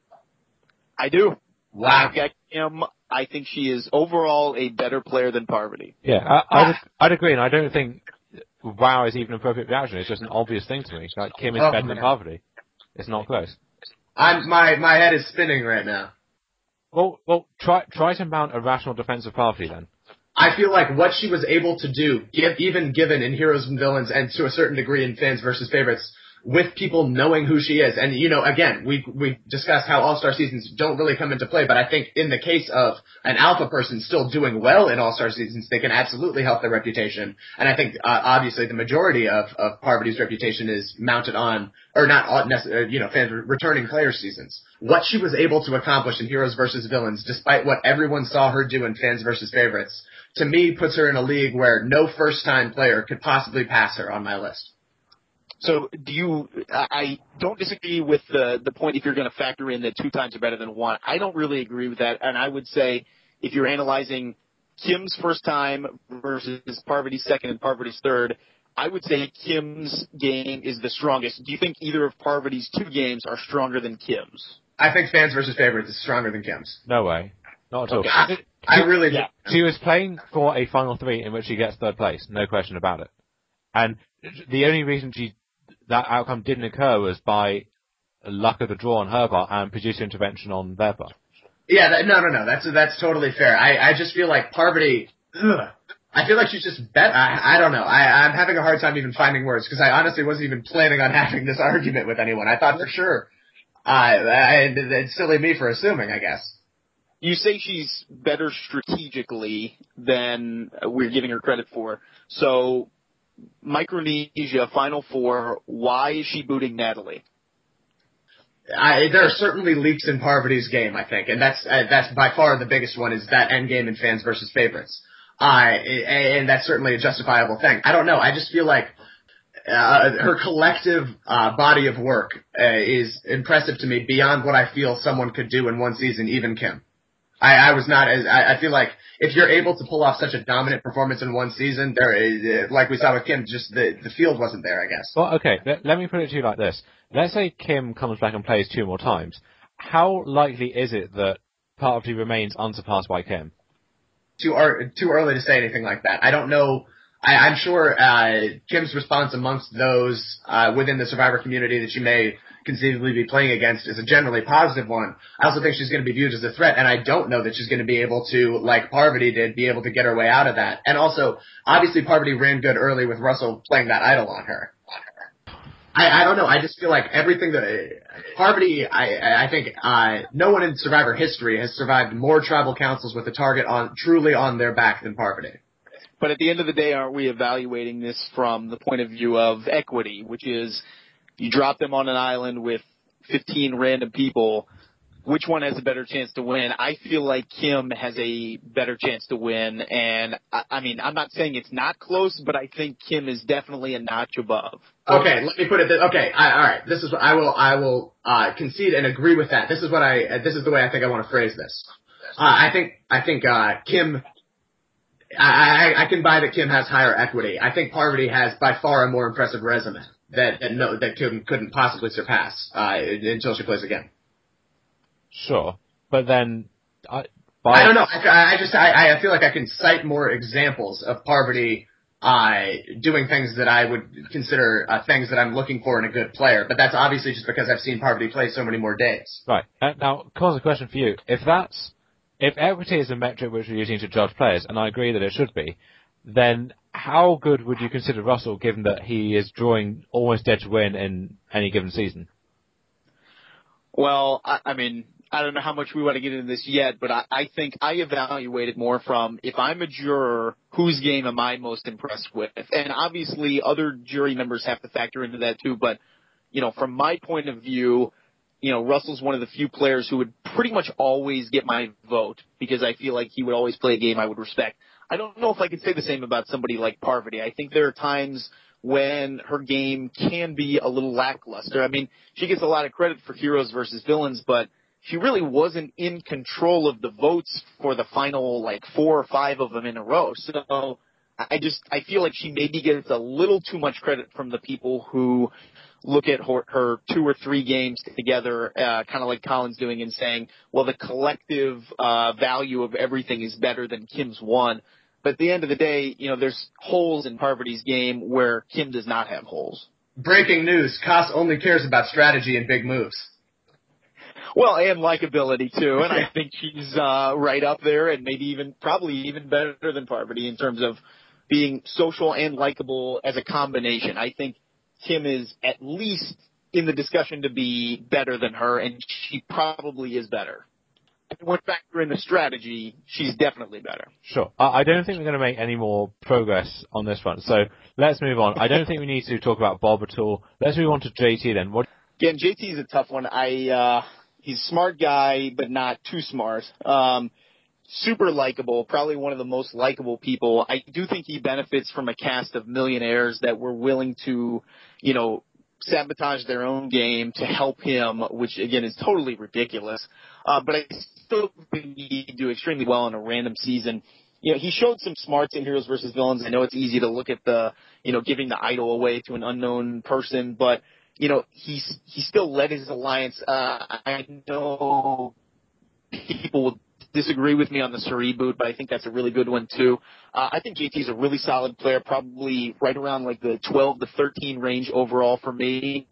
I do. Wow. I've got Kim. I think she is overall a better player than Parvati. Yeah, I'd agree, and I don't think wow is even an appropriate reaction. It's just an obvious thing to me. Like, Kim is better than Parvati. It's not close. My head is spinning right now. Well, try to mount a rational defense of Parvati then. I feel like what she was able to do, even given in Heroes and Villains and to a certain degree in Fans vs. Favorites, with people knowing who she is. And, again, we discussed how All-Star seasons don't really come into play, but I think in the case of an alpha person still doing well in All-Star seasons, they can absolutely help their reputation. And I think, obviously, the majority of Parvati's reputation is mounted on, or not on, returning player seasons. What she was able to accomplish in Heroes vs. Villains, despite what everyone saw her do in Fans vs. Favorites, to me puts her in a league where no first-time player could possibly pass her on my list. So I don't disagree with the point if you're going to factor in that 2 times are better than 1. I don't really agree with that. And I would say if you're analyzing Kim's first time versus Parvati's second and Parvati's third, I would say Kim's game is the strongest. Do you think either of Parvati's 2 games are stronger than Kim's? I think Fans vs. Favorites is stronger than Kim's. No way. Not at all. I really do. She was playing for a Final 3 in which she gets 3rd place. No question about it. And the only reason that outcome didn't occur was by luck of the draw on her part and producer intervention on their part. Yeah, no. That's totally fair. I just feel like Parvati, I feel like she's just better. I don't know. I'm having a hard time even finding words because I honestly wasn't even planning on having this argument with anyone. I thought for sure. It's silly me for assuming, I guess. You say she's better strategically than we're giving her credit for. So, Micronesia, Final 4, why is she booting Natalie? There are certainly leaks in Parvati's game, I think, and that's by far the biggest one is that end game in Fans vs. Favorites. And that's certainly a justifiable thing. I don't know. I just feel like her collective body of work is impressive to me beyond what I feel someone could do in one season, even Kim. I feel like if you're able to pull off such a dominant performance in one season, like we saw with Kim, just the field wasn't there, I guess. Well, okay, let me put it to you like this. Let's say Kim comes back and plays 2 more times. How likely is it that Parvati remains unsurpassed by Kim? Too early to say anything like that. I don't know. I'm sure Kim's response amongst those within the Survivor community that you may conceivably be playing against is a generally positive one. I also think she's going to be viewed as a threat, and I don't know that she's going to be able to, like Parvati did, be able to get her way out of that. And also, obviously, Parvati ran good early with Russell playing that idol on her. I don't know. I just feel like everything that Parvati, I think no one in Survivor history has survived more tribal councils with a target truly on their back than Parvati. But at the end of the day, aren't we evaluating this from the point of view of equity, which is you drop them on an island with 15 random people, which one has a better chance to win? I feel like Kim has a better chance to win, and I mean, I'm not saying it's not close, but I think Kim is definitely a notch above. Okay, let me put it this. Okay, all right. This is what I will concede and agree with that. This is the way I think I want to phrase this. I think Kim I can buy that Kim has higher equity. I think Parvati has by far a more impressive resume that Kim couldn't possibly surpass until she plays again. Sure, but then I don't know. I feel like I can cite more examples of Parvati doing things that I would consider things that I'm looking for in a good player. But that's obviously just because I've seen Parvati play so many more days. Right. Now, Cos, a question for you. If equity is a metric which we're using to judge players, and I agree that it should be, then how good would you consider Russell, given that he is drawing almost dead to win in any given season? Well, I mean, I don't know how much we want to get into this yet, but I think I evaluate it more from, if I'm a juror, whose game am I most impressed with? And obviously other jury members have to factor into that too, but, from my point of view, Russell's one of the few players who would pretty much always get my vote, because I feel like he would always play a game I would respect. I don't know if I could say the same about somebody like Parvati. I think there are times when her game can be a little lackluster. I mean, she gets a lot of credit for heroes versus villains, but she really wasn't in control of the votes for the final, 4 or 5 of them in a row. So I feel like she maybe gets a little too much credit from the people who look at her 2 or 3 games together, kind of like Colin's doing, and saying, well, the collective value of everything is better than Kim's one. But at the end of the day, there's holes in Parvati's game where Kim does not have holes. Breaking news, Koss only cares about strategy and big moves. Well, and likability too, and I think she's right up there, and probably even better than Parvati in terms of being social and likable as a combination. I think Kim is at least in the discussion to be better than her, and she probably is better. When factor in the strategy, she's definitely better. Sure. I don't think we're going to make any more progress on this front, so let's move on. I don't think we need to talk about Bob at all. Let's move on to JT then. Again, JT is a tough one. He's a smart guy, but not too smart. Super likable, probably one of the most likable people. I do think he benefits from a cast of millionaires that were willing to, sabotage their own game to help him, which again is totally ridiculous. But I still think he'd do extremely well in a random season. He showed some smarts in Heroes versus Villains. I know it's easy to look at the, giving the idol away to an unknown person, but he still led his alliance. I know people will disagree with me on the Suri boot, but I think that's a really good one too. I think JT's a really solid player, probably right around the 12 to 13 range overall for me.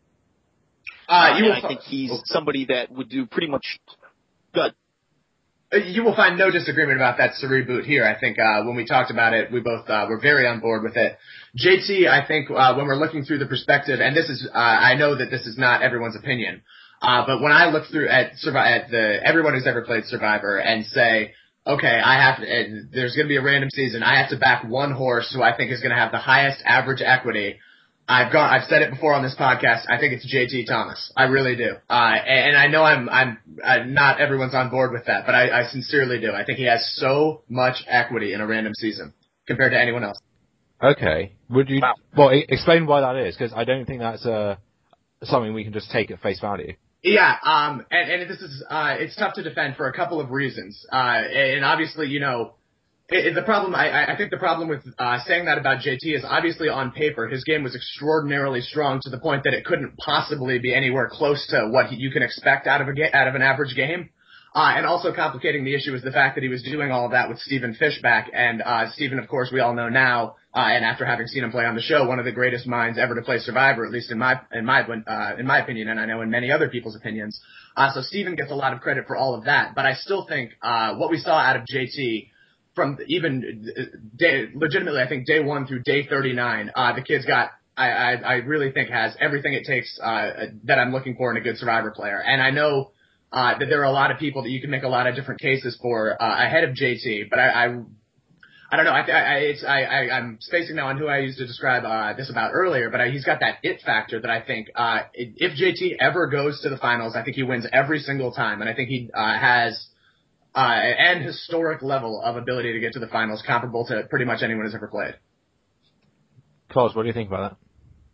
I think he's somebody that would do pretty much good. You will find no disagreement about that Suri boot here. I think when we talked about it, we both were very on board with it. JT, I think when we're looking through the perspective, and this is, I know that this is not everyone's opinion, but when I look through at everyone who's ever played Survivor and say, okay, there's going to be a random season, I have to back one horse who I think is going to have the highest average equity. I've said it before on this podcast. I think it's JT Thomas. I really do. And I know I'm not everyone's on board with that, but I sincerely do. I think he has so much equity in a random season compared to anyone else. Okay. Would you? Wow. Well, explain why that is, because I don't think that's something we can just take at face value. Yeah. And this is it's tough to defend for a couple of reasons. And obviously, the problem, I think the problem with saying that about JT is obviously on paper his game was extraordinarily strong to the point that it couldn't possibly be anywhere close to what you can expect out of an average game. And also complicating the issue is the fact that he was doing all of that with Stephen Fishback, and Stephen, of course, we all know now, and after having seen him play on the show, one of the greatest minds ever to play Survivor, at least in my opinion, and I know in many other people's opinions. So Stephen gets a lot of credit for all of that, but I still think what we saw out of JT. From legitimately, I think day 1 through day 39, the kid's got, I really think has everything it takes, that I'm looking for in a good Survivor player. And I know, that there are a lot of people that you can make a lot of different cases for, ahead of JT, but I don't know, I'm spacing now on who I used to describe, this about earlier, but he's got that it factor that I think, if JT ever goes to the finals, I think he wins every single time, and I think he, has, an historic level of ability to get to the finals comparable to pretty much anyone who's ever played. Klaus, what do you think about that?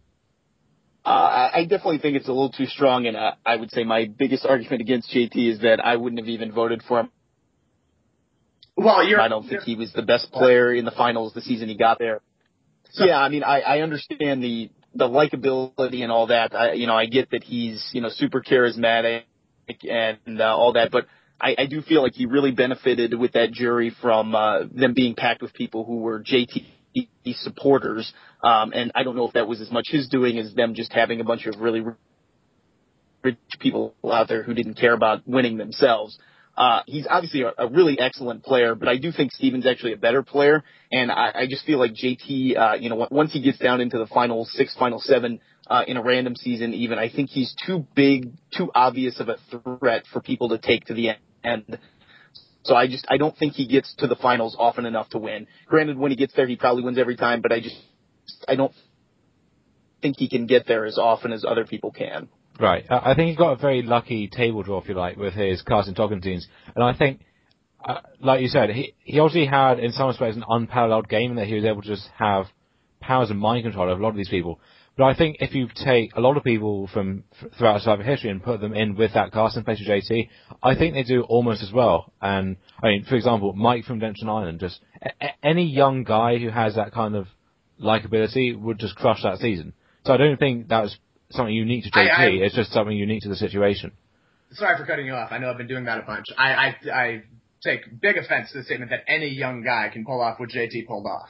I definitely think it's a little too strong, and I would say my biggest argument against JT is that I wouldn't have even voted for him. Well, I don't think he was the best player in the finals the season he got there. So, yeah, I mean, I understand the likability and all that. I get that he's, super charismatic and all that, but I do feel like he really benefited with that jury from them being packed with people who were JT supporters. And I don't know if that was as much his doing as them just having a bunch of really rich people out there who didn't care about winning themselves. He's obviously a really excellent player, but I do think Steven's actually a better player. And I just feel like JT, once he gets down into the final 6, final 7, in a random season even, I think he's too big, too obvious of a threat for people to take to the end. So I don't think he gets to the finals often enough to win. Granted, when he gets there, he probably wins every time, but I don't think he can get there as often as other people can. Right. I think he's got a very lucky table draw, if you like, with his Carson Tocantins. And I think, like you said, he obviously had, in some respects, an unparalleled game in that he was able to just have powers and mind control of a lot of these people. But I think if you take a lot of people from throughout Survivor history and put them in with that cast and place with JT, I think they do almost as well. And, I mean, for example, Mike from Redemption Island, just any young guy who has that kind of likability would just crush that season. So I don't think that was something unique to JT. It's just something unique to the situation. Sorry for cutting you off. I know I've been doing that a bunch. I take big offense to the statement that any young guy can pull off what JT pulled off.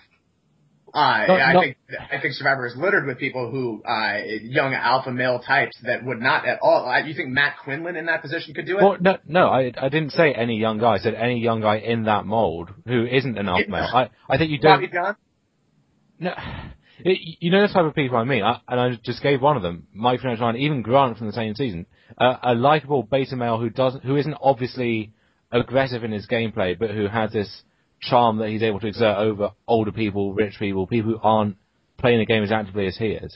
I think Survivor is littered with people who, young alpha male types that would not at all. You think Matt Quinlan in that position could do it? Well, no, I didn't say any young guy. I said any young guy in that mold who isn't an alpha male. I think you don't. Bobby John? No. You know the type of people I mean, and I just gave one of them, Mike from Redemption Island, even Grant from the same season, a likable beta male who isn't obviously aggressive in his gameplay, but who has this charm that he's able to exert over older people, rich people, people who aren't playing the game as actively as he is.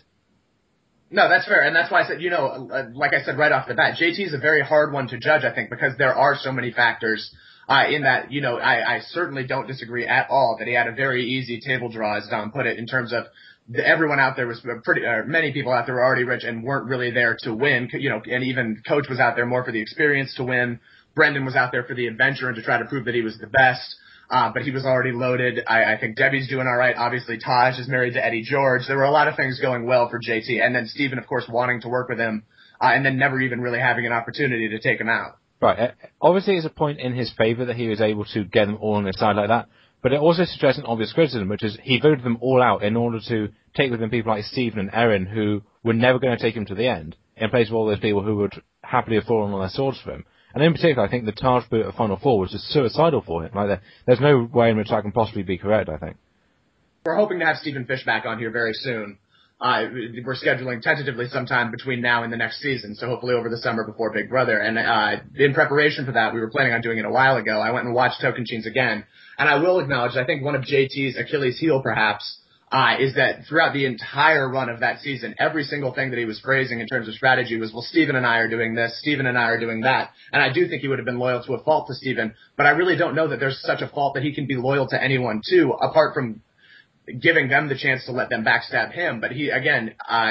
No, that's fair, and that's why I said, like I said right off the bat, JT is a very hard one to judge, I think, because there are so many factors in that, I certainly don't disagree at all that he had a very easy table draw, as Don put it, in terms of everyone out there was many people out there were already rich and weren't really there to win, and even Coach was out there more for the experience to win. Brendan was out there for the adventure and to try to prove that he was the best. But he was already loaded. I think Debbie's doing all right. Obviously, Taj is married to Eddie George. There were a lot of things going well for JT. And then Steven, of course, wanting to work with him, and then never even really having an opportunity to take him out. Right. Obviously, it's a point in his favor that he was able to get them all on his side like that. But it also suggests an obvious criticism, which is he voted them all out in order to take with him people like Steven and Erin, who were never going to take him to the end, in place of all those people who would happily have fallen on their swords for him. And in particular, I think the Taj boot at Final Four was just suicidal for him. Like, there's no way in which that can possibly be correct, I think. We're hoping to have Stephen Fish back on here very soon. We're scheduling tentatively sometime between now and the next season, so hopefully over the summer before Big Brother. And in preparation for that, we were planning on doing it a while ago. I went and watched Tocantins again. And I will acknowledge, I think one of JT's Achilles heel, perhaps, is that throughout the entire run of that season, every single thing that he was phrasing in terms of strategy was, well, Steven and I are doing this, Steven and I are doing that. And I do think he would have been loyal to a fault to Steven, but I really don't know that there's such a fault that he can be loyal to anyone, too, apart from giving them the chance to let them backstab him. But he, again,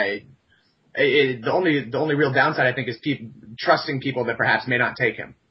the only real downside, I think, is trusting people that perhaps may not take him.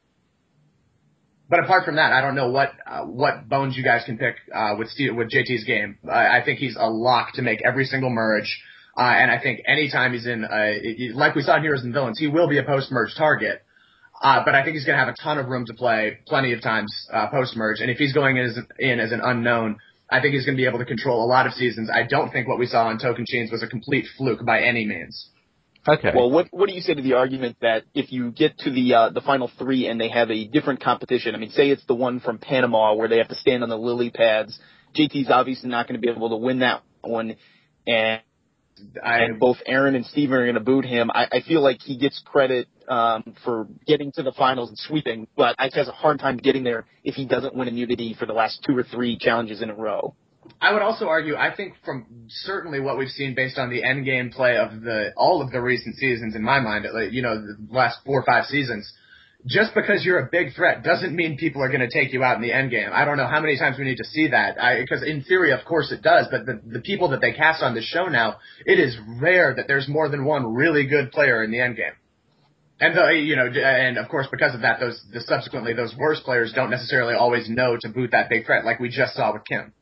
But apart from that, I don't know what bones you guys can pick with JT's game. I think he's a lock to make every single merge, and I think anytime he's in, like we saw in Heroes and Villains, he will be a post-merge target. But I think he's going to have a ton of room to play, plenty of times post-merge. And if he's going in as an unknown, I think he's going to be able to control a lot of seasons. I don't think what we saw on Tocantins was a complete fluke by any means. Okay. Well, what do you say to the argument that if you get to the final 3 and they have a different competition, I mean, say it's the one from Panama where they have to stand on the lily pads, JT's obviously not going to be able to win that one, and both Erin and Steven are going to boot him. I feel like he gets credit for getting to the finals and sweeping, but I has a hard time getting there if he doesn't win immunity for the last 2 or 3 challenges in a row. I would also argue, I think from certainly what we've seen based on the end game play of all of the recent seasons, in my mind, the last 4 or 5 seasons, just because you're a big threat doesn't mean people are going to take you out in the end game. I don't know how many times we need to see that, because in theory, of course it does, but the people that they cast on this show now, it is rare that there's more than one really good player in the end game. And and of course, because of that, subsequently those worst players don't necessarily always know to boot that big threat, like we just saw with Kim.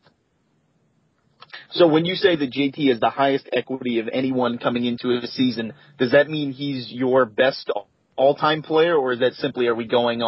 So when you say that JT is the highest equity of anyone coming into a season, does that mean he's your best all-time player, or is that simply are we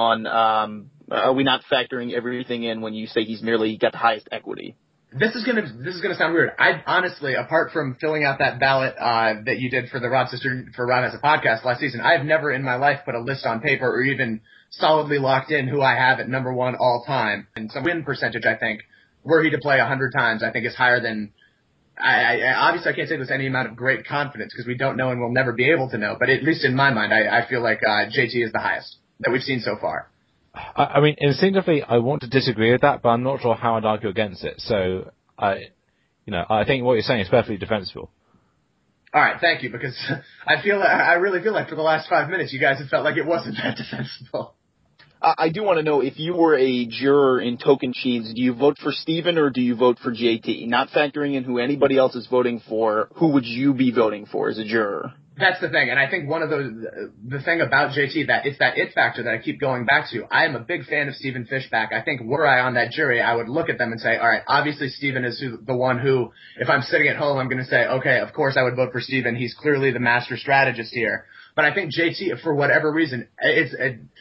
not factoring everything in when you say he's merely got the highest equity? This is gonna sound weird. I honestly, apart from filling out that ballot that you did for the Rod Has a Podcast last season, I've never in my life put a list on paper or even solidly locked in who I have at number one all time. And some win percentage, I think, were he to play 100 times, I think is higher than. Obviously I can't say this with any amount of great confidence because we don't know and we'll never be able to know. But at least in my mind, I feel like JT is the highest that we've seen so far. I mean, instinctively, I want to disagree with that, but I'm not sure how I'd argue against it. So, I think what you're saying is perfectly defensible. All right, thank you, because I really feel like for the last 5 minutes, you guys have felt like it wasn't that defensible. I do want to know, if you were a juror in Token Cheese, do you vote for Steven or do you vote for JT? Not factoring in who anybody else is voting for, who would you be voting for as a juror? That's the thing, and I think the thing about JT, that it's that it factor that I keep going back to. I am a big fan of Stephen Fishbach. I think were I on that jury, I would look at them and say, all right, obviously Stephen is the one who, if I'm sitting at home, I'm going to say, okay, of course I would vote for Stephen. He's clearly the master strategist here. But I think JT, for whatever reason, it's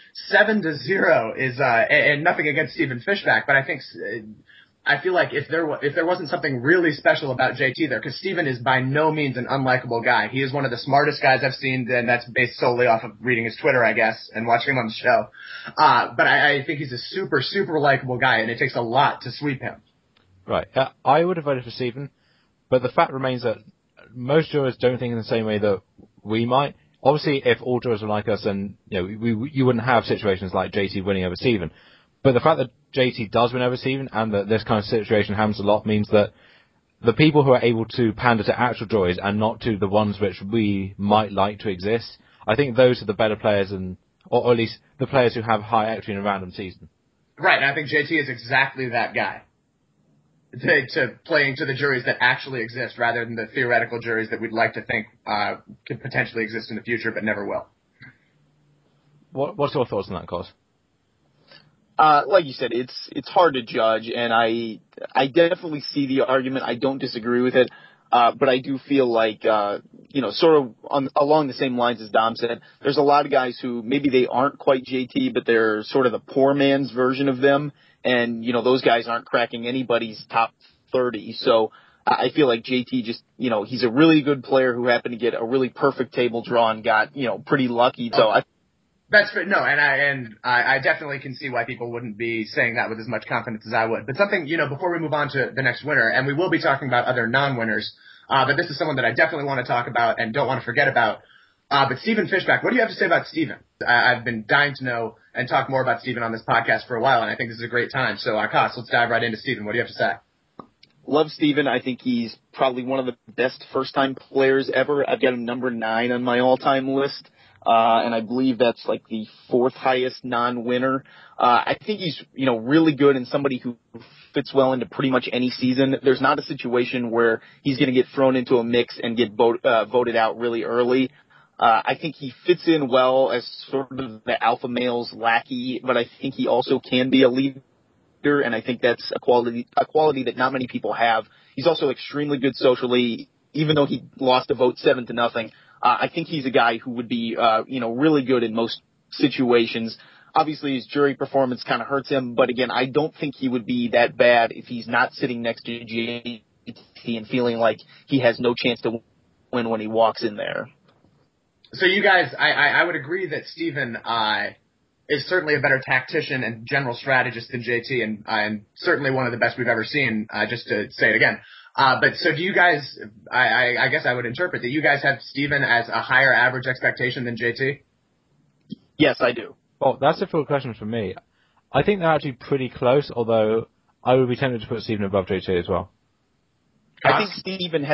7-0 is, and nothing against Stephen Fishbach, but I feel like if there wasn't something really special about JT there, because Steven is by no means an unlikable guy. He is one of the smartest guys I've seen, and that's based solely off of reading his Twitter, I guess, and watching him on the show. But I think he's a super, super likable guy, and it takes a lot to sweep him. Right. I would have voted for Steven, but the fact remains that most jurors don't think in the same way that we might. Obviously, if all jurors were like us, then you wouldn't have situations like JT winning over Steven. But the fact that JT does win over Steven and that this kind of situation happens a lot means that the people who are able to pander to actual joys and not to the ones which we might like to exist, I think those are the better players, or at least the players who have high equity in a random season. Right, and I think JT is exactly that guy. To playing to the juries that actually exist rather than the theoretical juries that we'd like to think could potentially exist in the future but never will. What's your thoughts on that, Cos? Like you said, it's hard to judge, and I definitely see the argument. I don't disagree with it, but I do feel like, sort of along the same lines as Dom said, there's a lot of guys who maybe they aren't quite JT, but they're sort of the poor man's version of them, and, those guys aren't cracking anybody's top 30, so I feel like JT just, he's a really good player who happened to get a really perfect table draw and got, pretty lucky, so That's fair. No, and I definitely can see why people wouldn't be saying that with as much confidence as I would. But something, before we move on to the next winner, and we will be talking about other non-winners, but this is someone that I definitely want to talk about and don't want to forget about. But Stephen Fishbach, what do you have to say about Stephen? I've been dying to know and talk more about Stephen on this podcast for a while, and I think this is a great time. So, Kos, let's dive right into Stephen. What do you have to say? Love Stephen. I think he's probably one of the best first-time players ever. I've got him number 9 on my all-time list. And I believe that's like the 4th highest non-winner. I think he's, really good and somebody who fits well into pretty much any season. There's not a situation where he's going to get thrown into a mix and get voted out really early. I think he fits in well as sort of the alpha male's lackey, but I think he also can be a leader, and I think that's a quality that not many people have. He's also extremely good socially, even though he lost a vote 7-0. I think he's a guy who would be, really good in most situations. Obviously, his jury performance kind of hurts him, but again, I don't think he would be that bad if he's not sitting next to JT and feeling like he has no chance to win when he walks in there. So you guys, I would agree that Stephen is certainly a better tactician and general strategist than JT, and certainly one of the best we've ever seen, just to say it again. But so do you guys, I guess I would interpret that you guys have Stephen as a higher average expectation than JT? Yes, I do. Well, that's a full question for me. I think they're actually pretty close, although I would be tempted to put Stephen above JT as well. I think Stephen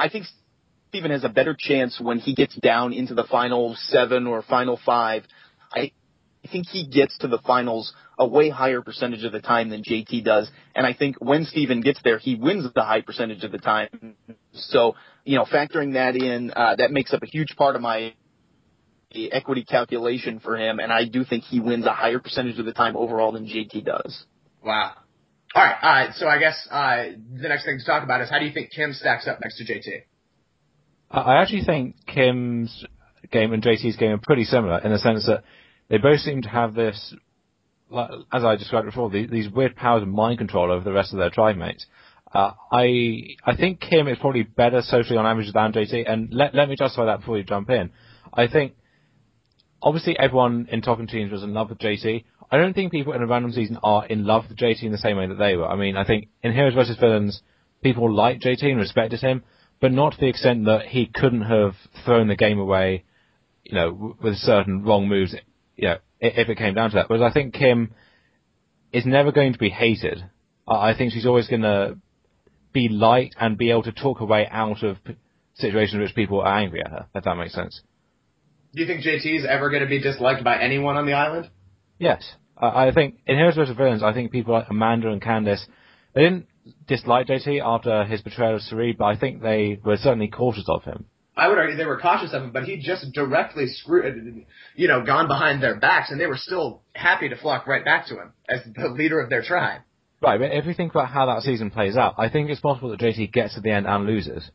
has a better chance when he gets down into the final 7 or final 5. I think he gets to the finals a way higher percentage of the time than JT does. And I think when Stephen gets there, he wins the high percentage of the time. So, factoring that in, that makes up a huge part of my equity calculation for him, and I do think he wins a higher percentage of the time overall than JT does. Wow. All right. So I guess the next thing to talk about is how do you think Kim stacks up next to JT? I actually think Kim's game and JT's game are pretty similar in the sense that they both seem to have this, as I described before, these weird powers of mind control over the rest of their tribe mates. I think Kim is probably better socially on average than JT, and let me justify that before you jump in. I think, obviously everyone in Talking Teams was in love with JT. I don't think people in a random season are in love with JT in the same way that they were. I mean, I think in Heroes vs. Villains, people liked JT and respected him, but not to the extent that he couldn't have thrown the game away, with certain wrong moves, if it came down to that. Whereas I think Kim is never going to be hated. I think she's always going to be liked and be able to talk her way out of situations in which people are angry at her, if that makes sense. Do you think JT is ever going to be disliked by anyone on the island? Yes. I think in Heroes vs. Villains, I think people like Amanda and Candice, they didn't dislike JT after his betrayal of Cirie, but I think they were certainly cautious of him. I would argue they were cautious of him, but he just directly gone behind their backs, and they were still happy to flock right back to him as the leader of their tribe. Right, but if we think about how that season plays out, I think it's possible that JT gets to the end and loses.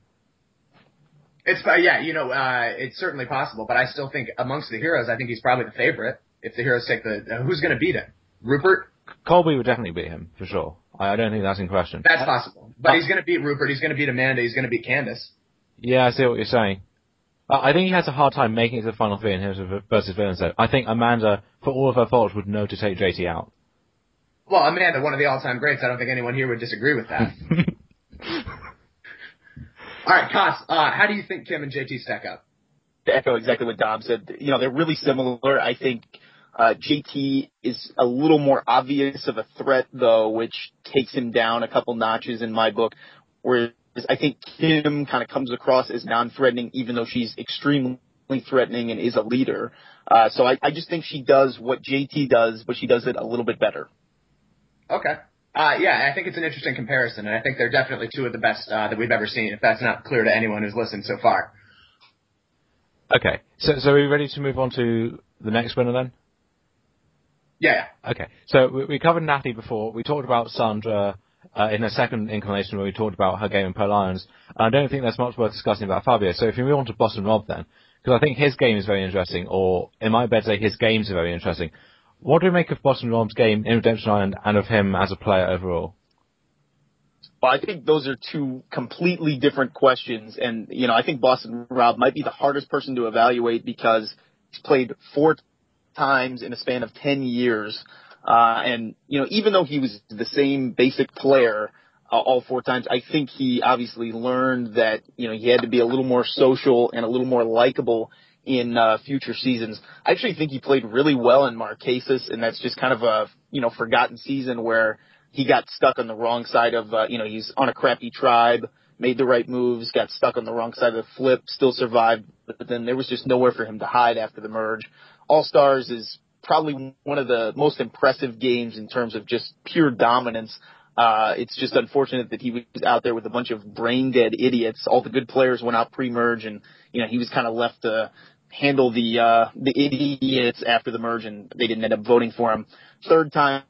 It's certainly possible, but I still think amongst the heroes, I think he's probably the favorite. If the heroes take who's going to beat him? Rupert? Colby would definitely beat him, for sure. I don't think that's in question. That's possible. But he's going to beat Rupert, he's going to beat Amanda, he's going to beat Candice. Yeah, I see what you're saying. I think he has a hard time making it to the final three in Heroes vs. Villains, though. I think Amanda, for all of her faults, would know to take JT out. Well, Amanda, one of the all-time greats, I don't think anyone here would disagree with that. All right, Koss, how do you think Kim and JT stack up? To echo exactly what Dom said, they're really similar. I think JT is a little more obvious of a threat, though, which takes him down a couple notches in my book, whereas I think Kim kind of comes across as non-threatening, even though she's extremely threatening and is a leader. So I just think she does what JT does, but she does it a little bit better. Okay. I think it's an interesting comparison, and I think they're definitely two of the best that we've ever seen, if that's not clear to anyone who's listened so far. Okay. So are we ready to move on to the next winner then? Yeah. Okay. So we covered Natalie before. We talked about Sandra in a second inclination where we talked about her game in Pearl Islands. And I don't think there's much worth discussing about Fabio. So if we move on to Boston Rob then, because I think his game is very interesting, or it might be better to say his games are very interesting. What do we make of Boston Rob's game in Redemption Island and of him as a player overall? Well, I think those are two completely different questions. And, I think Boston Rob might be the hardest person to evaluate because he's played 4 times in a span of 10 years. And, even though he was the same basic player all 4 times, I think he obviously learned that, he had to be a little more social and a little more likable in future seasons. I actually think he played really well in Marquesas, and that's just kind of a, forgotten season where he got stuck on the wrong side of, he's on a crappy tribe, made the right moves, got stuck on the wrong side of the flip, still survived, but then there was just nowhere for him to hide after the merge. All-Stars is probably one of the most impressive games in terms of just pure dominance. It's just unfortunate that he was out there with a bunch of brain-dead idiots. All the good players went out pre-merge, and, he was kind of left to handle the idiots after the merge, and they didn't end up voting for him. Third time,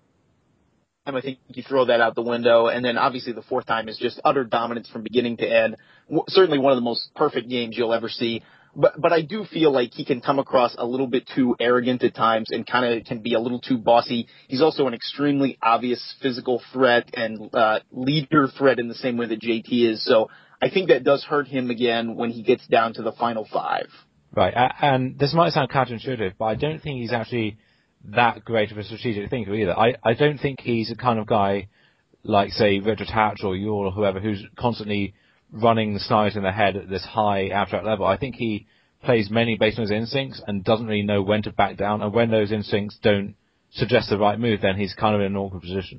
I think you throw that out the window. And then obviously the 4th time is just utter dominance from beginning to end. Certainly one of the most perfect games you'll ever see. But I do feel like he can come across a little bit too arrogant at times and kind of can be a little too bossy. He's also an extremely obvious physical threat and leader threat in the same way that JT is. So I think that does hurt him again when he gets down to the final 5. Right. And this might sound counterintuitive, but I don't think he's actually that great of a strategic thinker either. I don't think he's the kind of guy like, say, Richard Hatch or Yule or whoever who's constantly running the scenarios in their head at this high abstract level. I think he plays mainly based on his instincts and doesn't really know when to back down. And when those instincts don't suggest the right move, then he's kind of in an awkward position.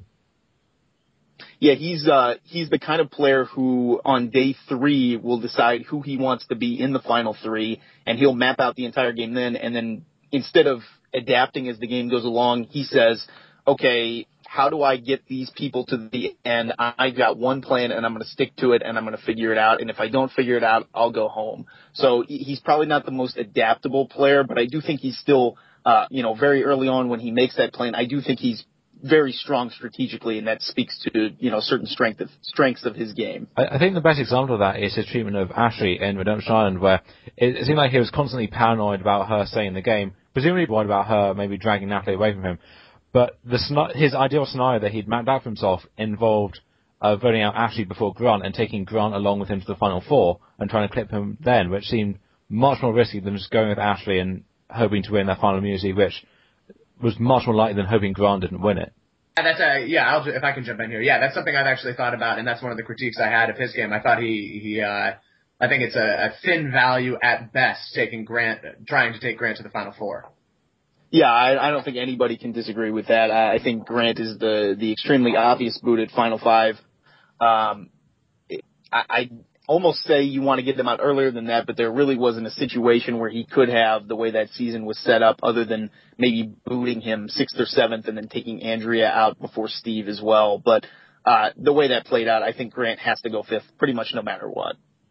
Yeah, he's the kind of player who on day 3 will decide who he wants to be in the final 3, and he'll map out the entire game then, and then instead of adapting as the game goes along, he says, okay, how do I get these people to the end? I got one plan, and I'm going to stick to it, and I'm going to figure it out. And if I don't figure it out, I'll go home. So he's probably not the most adaptable player, but I do think he's still, very early on when he makes that plan, I do think he's very strong strategically, and that speaks to, certain strengths of his game. I think the best example of that is his treatment of Ashley in Redemption Island, where it seemed like he was constantly paranoid about her staying in the game, presumably worried about her maybe dragging Natalie away from him. But his ideal scenario that he'd mapped out for himself involved voting out Ashley before Grant and taking Grant along with him to the Final Four and trying to clip him then, which seemed much more risky than just going with Ashley and hoping to win that final immunity, which was much more likely than hoping Grant didn't win it. If I can jump in here. Yeah, that's something I've actually thought about, and that's one of the critiques I had of his game. I thought I think it's a thin value at best trying to take Grant to the Final Four. Yeah, I don't think anybody can disagree with that. I think Grant is the extremely obvious boot at Final Five. I almost say you want to get them out earlier than that, but there really wasn't a situation where he could have the way that season was set up other than maybe booting him 6th or 7th and then taking Andrea out before Steve as well. But the way that played out, I think Grant has to go 5th pretty much no matter what.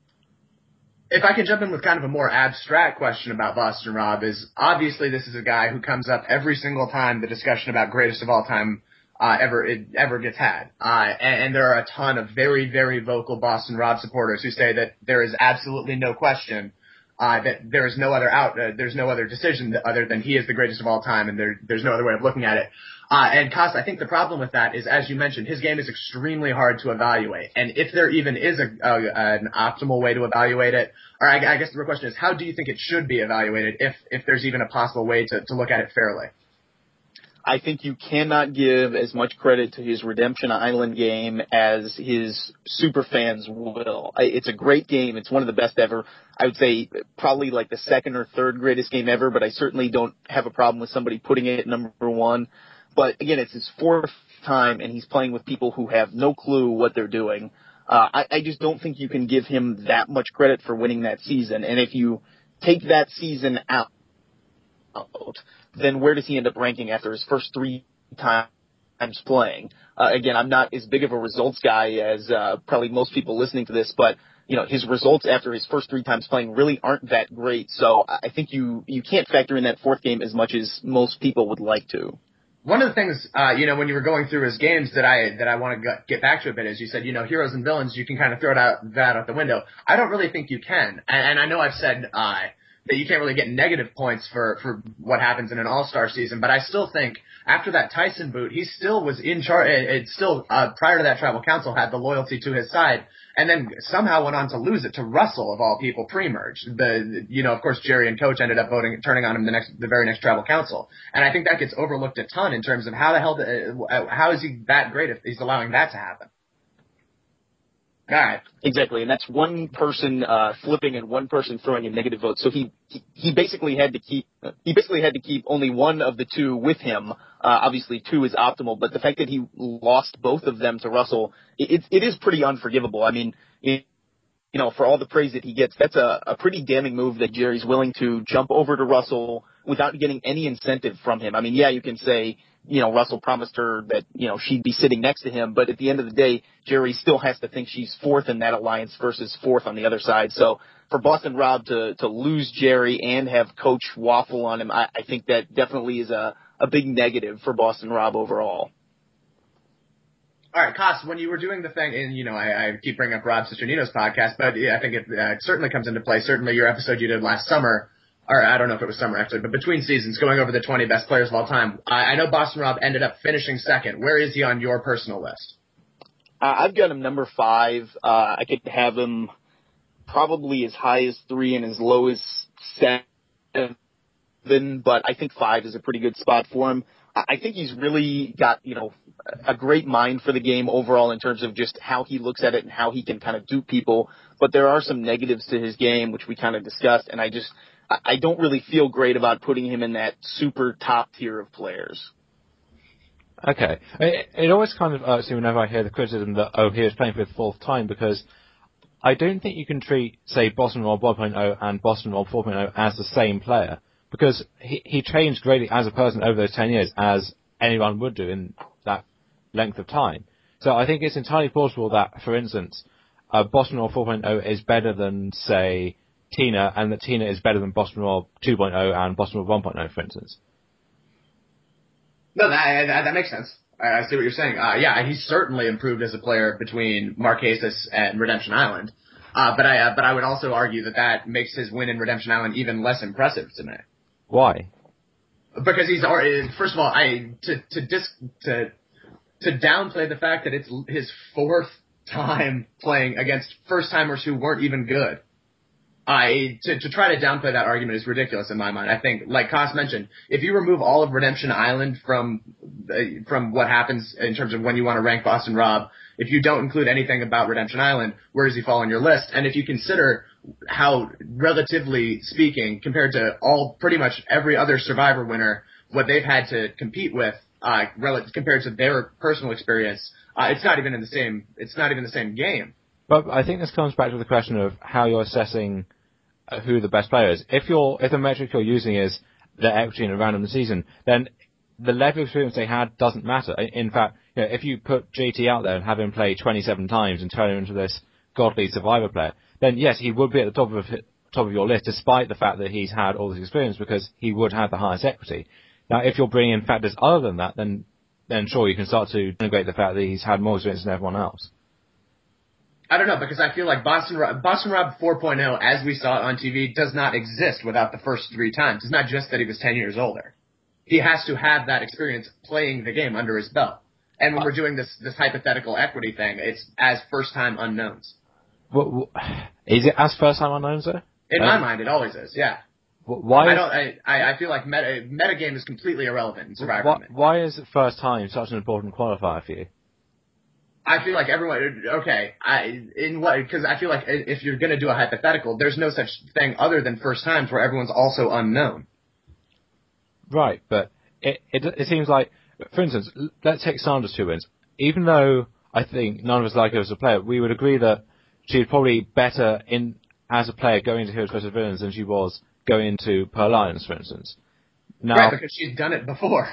If I can jump in with kind of a more abstract question about Boston Rob, is obviously this is a guy who comes up every single time the discussion about greatest of all time ever gets had. And there are a ton of very, very vocal Boston Rob supporters who say that there is absolutely no question that there is no other there's no other decision other than he is the greatest of all time, and there's no other way of looking at it. And Costa, I think the problem with that is, as you mentioned, his game is extremely hard to evaluate. And if there even is an optimal way to evaluate it, or I guess the real question is, how do you think it should be evaluated if there's even a possible way to look at it fairly? I think you cannot give as much credit to his Redemption Island game as his super fans will. It's a great game. It's one of the best ever. I would say probably like the 2nd or 3rd greatest game ever, but I certainly don't have a problem with somebody putting it at number 1. But again, it's his 4th time, and he's playing with people who have no clue what they're doing. I just don't think you can give him that much credit for winning that season. And if you take that season out, then where does he end up ranking after his first 3 times playing? Again, I'm not as big of a results guy as probably most people listening to this, but his results after his first 3 times playing really aren't that great. So I think you can't factor in that 4th game as much as most people would like to. One of the things, when you were going through his games that I want to get back to a bit is you said, heroes and villains, you can kind of throw that out the window. I don't really think you can. And I know I've said that you can't really get negative points for what happens in an all-star season, but I still think after that Tyson boot, he still was in charge. It still, prior to that, tribal council had the loyalty to his side, and then somehow went on to lose it to Russell, of all people, pre-merge. Of course, Jerry and Coach ended up turning on him the very next tribal council. And I think that gets overlooked a ton in terms of how is he that great if he's allowing that to happen? All right. Exactly, and that's one person flipping and one person throwing a negative vote. So he basically had to keep only one of the 2 with him. Obviously, 2 is optimal, but the fact that he lost both of them to Russell, it is pretty unforgivable. I mean, for all the praise that he gets, that's a pretty damning move that Jerry's willing to jump over to Russell without getting any incentive from him. I mean, yeah, you can say, Russell promised her that, she'd be sitting next to him, but at the end of the day, Jerry still has to think she's 4th in that alliance versus 4th on the other side. So for Boston Rob to lose Jerry and have Coach waffle on him, I think that definitely is a big negative for Boston Rob overall. All right, Kos, when you were doing the thing, and I keep bringing up Rob Cisternino's podcast, but yeah, I think it certainly comes into play. Certainly your episode you did last summer, or I don't know if it was summer actually, but between seasons, going over the 20 best players of all time. I know Boston Rob ended up finishing 2nd. Where is he on your personal list? I've got him number 5. I could have him probably as high as 3 and as low as 7, but I think 5 is a pretty good spot for him. I think he's really got, a great mind for the game overall in terms of just how he looks at it and how he can kind of dupe people. But there are some negatives to his game, which we kind of discussed, and I don't really feel great about putting him in that super top tier of players. Okay. It always kind of irks me whenever I hear the criticism that, he was playing for the 4th time, because I don't think you can treat, say, Boston Rob 1.0 and Boston Rob 4.0 as the same player, because he changed greatly as a person over those 10 years, as anyone would do in that length of time. So I think it's entirely plausible that, for instance, Boston Rob 4.0 is better than, say, Tina, and that Tina is better than Boston Rob 2.0 and Boston Rob 1.0, for instance. No, that makes sense. I see what you're saying. Yeah, he's certainly improved as a player between Marquesas and Redemption Island. But I would also argue that makes his win in Redemption Island even less impressive to me. Why? Because he's already, first of all, to downplay the fact that it's his fourth time playing against first timers who weren't even good. To try to downplay that argument is ridiculous in my mind. I think, like Koss mentioned, if you remove all of Redemption Island from what happens in terms of when you want to rank Boston Rob, if you don't include anything about Redemption Island, where does he fall on your list? And if you consider how, relatively speaking, compared to pretty much every other Survivor winner, what they've had to compete with, compared to their personal experience, it's not even the same game. But I think this comes back to the question of how you're assessing who the best player is. If the metric you're using is their equity in a random season, then the level of experience they had doesn't matter. In fact, if you put JT out there and have him play 27 times and turn him into this godly Survivor player, then yes, he would be at the top of your list, despite the fact that he's had all this experience, because he would have the highest equity. Now, if you're bringing in factors other than that, then sure, you can start to integrate the fact that he's had more experience than everyone else. I don't know, because I feel like Boston Rob 4.0, as we saw it on TV, does not exist without the first 3 times. It's not just that he was 10 years older. He has to have that experience playing the game under his belt. And when we're doing this hypothetical equity thing, it's as first-time unknowns. Is it as first-time unknowns, though? In my mind, it always is, yeah. Why? I feel like metagame is completely irrelevant in Survivor. Why is first time such an important qualifier for you? I feel like everyone, okay, because I feel like if you're going to do a hypothetical, there's no such thing other than first times where everyone's also unknown. Right, but it seems like, for instance, let's take Sandra's 2 wins. Even though I think none of us like her as a player, we would agree that she's probably better as a player going into Heroes vs. Villains than she was going into Pearl Islands, for instance. Now, right, because she's done it before.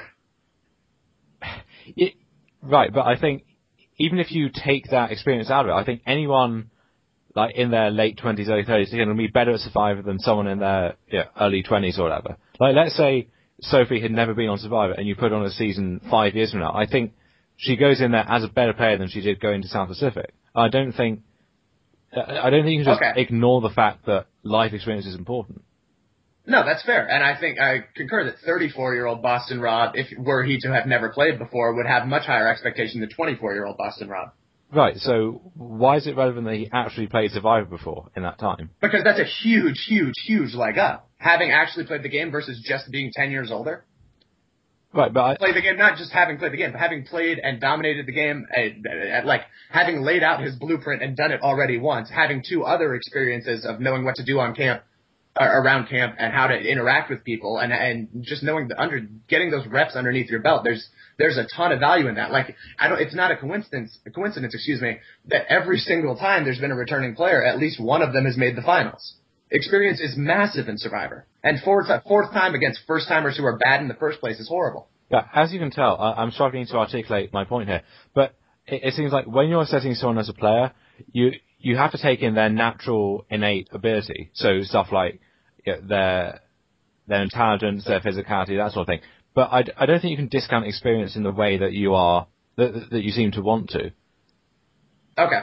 Right, but I think even if you take that experience out of it, I think anyone like in their late 20s, early 30s is going to be better at Survivor than someone in their early 20s or whatever. Like, let's say Sophie had never been on Survivor and you put on a season 5 years from now. I think she goes in there as a better player than she did going to South Pacific. I don't think you can just ignore the fact that life experience is important. No, that's fair. And I think I concur that 34-year-old Boston Rob, were he to have never played before, would have much higher expectation than 24-year-old Boston Rob. Right, so why is it relevant that he actually played Survivor before in that time? Because that's a huge, huge, huge leg up. Having actually played the game versus just being 10 years older. Right, but played the game, not just having played the game, but having played and dominated the game, like having laid out his blueprint and done it already once, having 2 other experiences of knowing what to do on camp, around camp, and how to interact with people, and just knowing getting those reps underneath your belt. There's a ton of value in that. Like, it's not a coincidence, that every single time there's been a returning player, at least one of them has made the finals. Experience is massive in Survivor. And fourth time against first timers who are bad in the first place is horrible. Yeah, as you can tell, I'm struggling to articulate my point here. But it seems like when you're assessing someone as a player, you have to take in their natural, innate ability. So stuff like their intelligence, their physicality, that sort of thing. But I don't think you can discount experience in the way that that you seem to want to. Okay.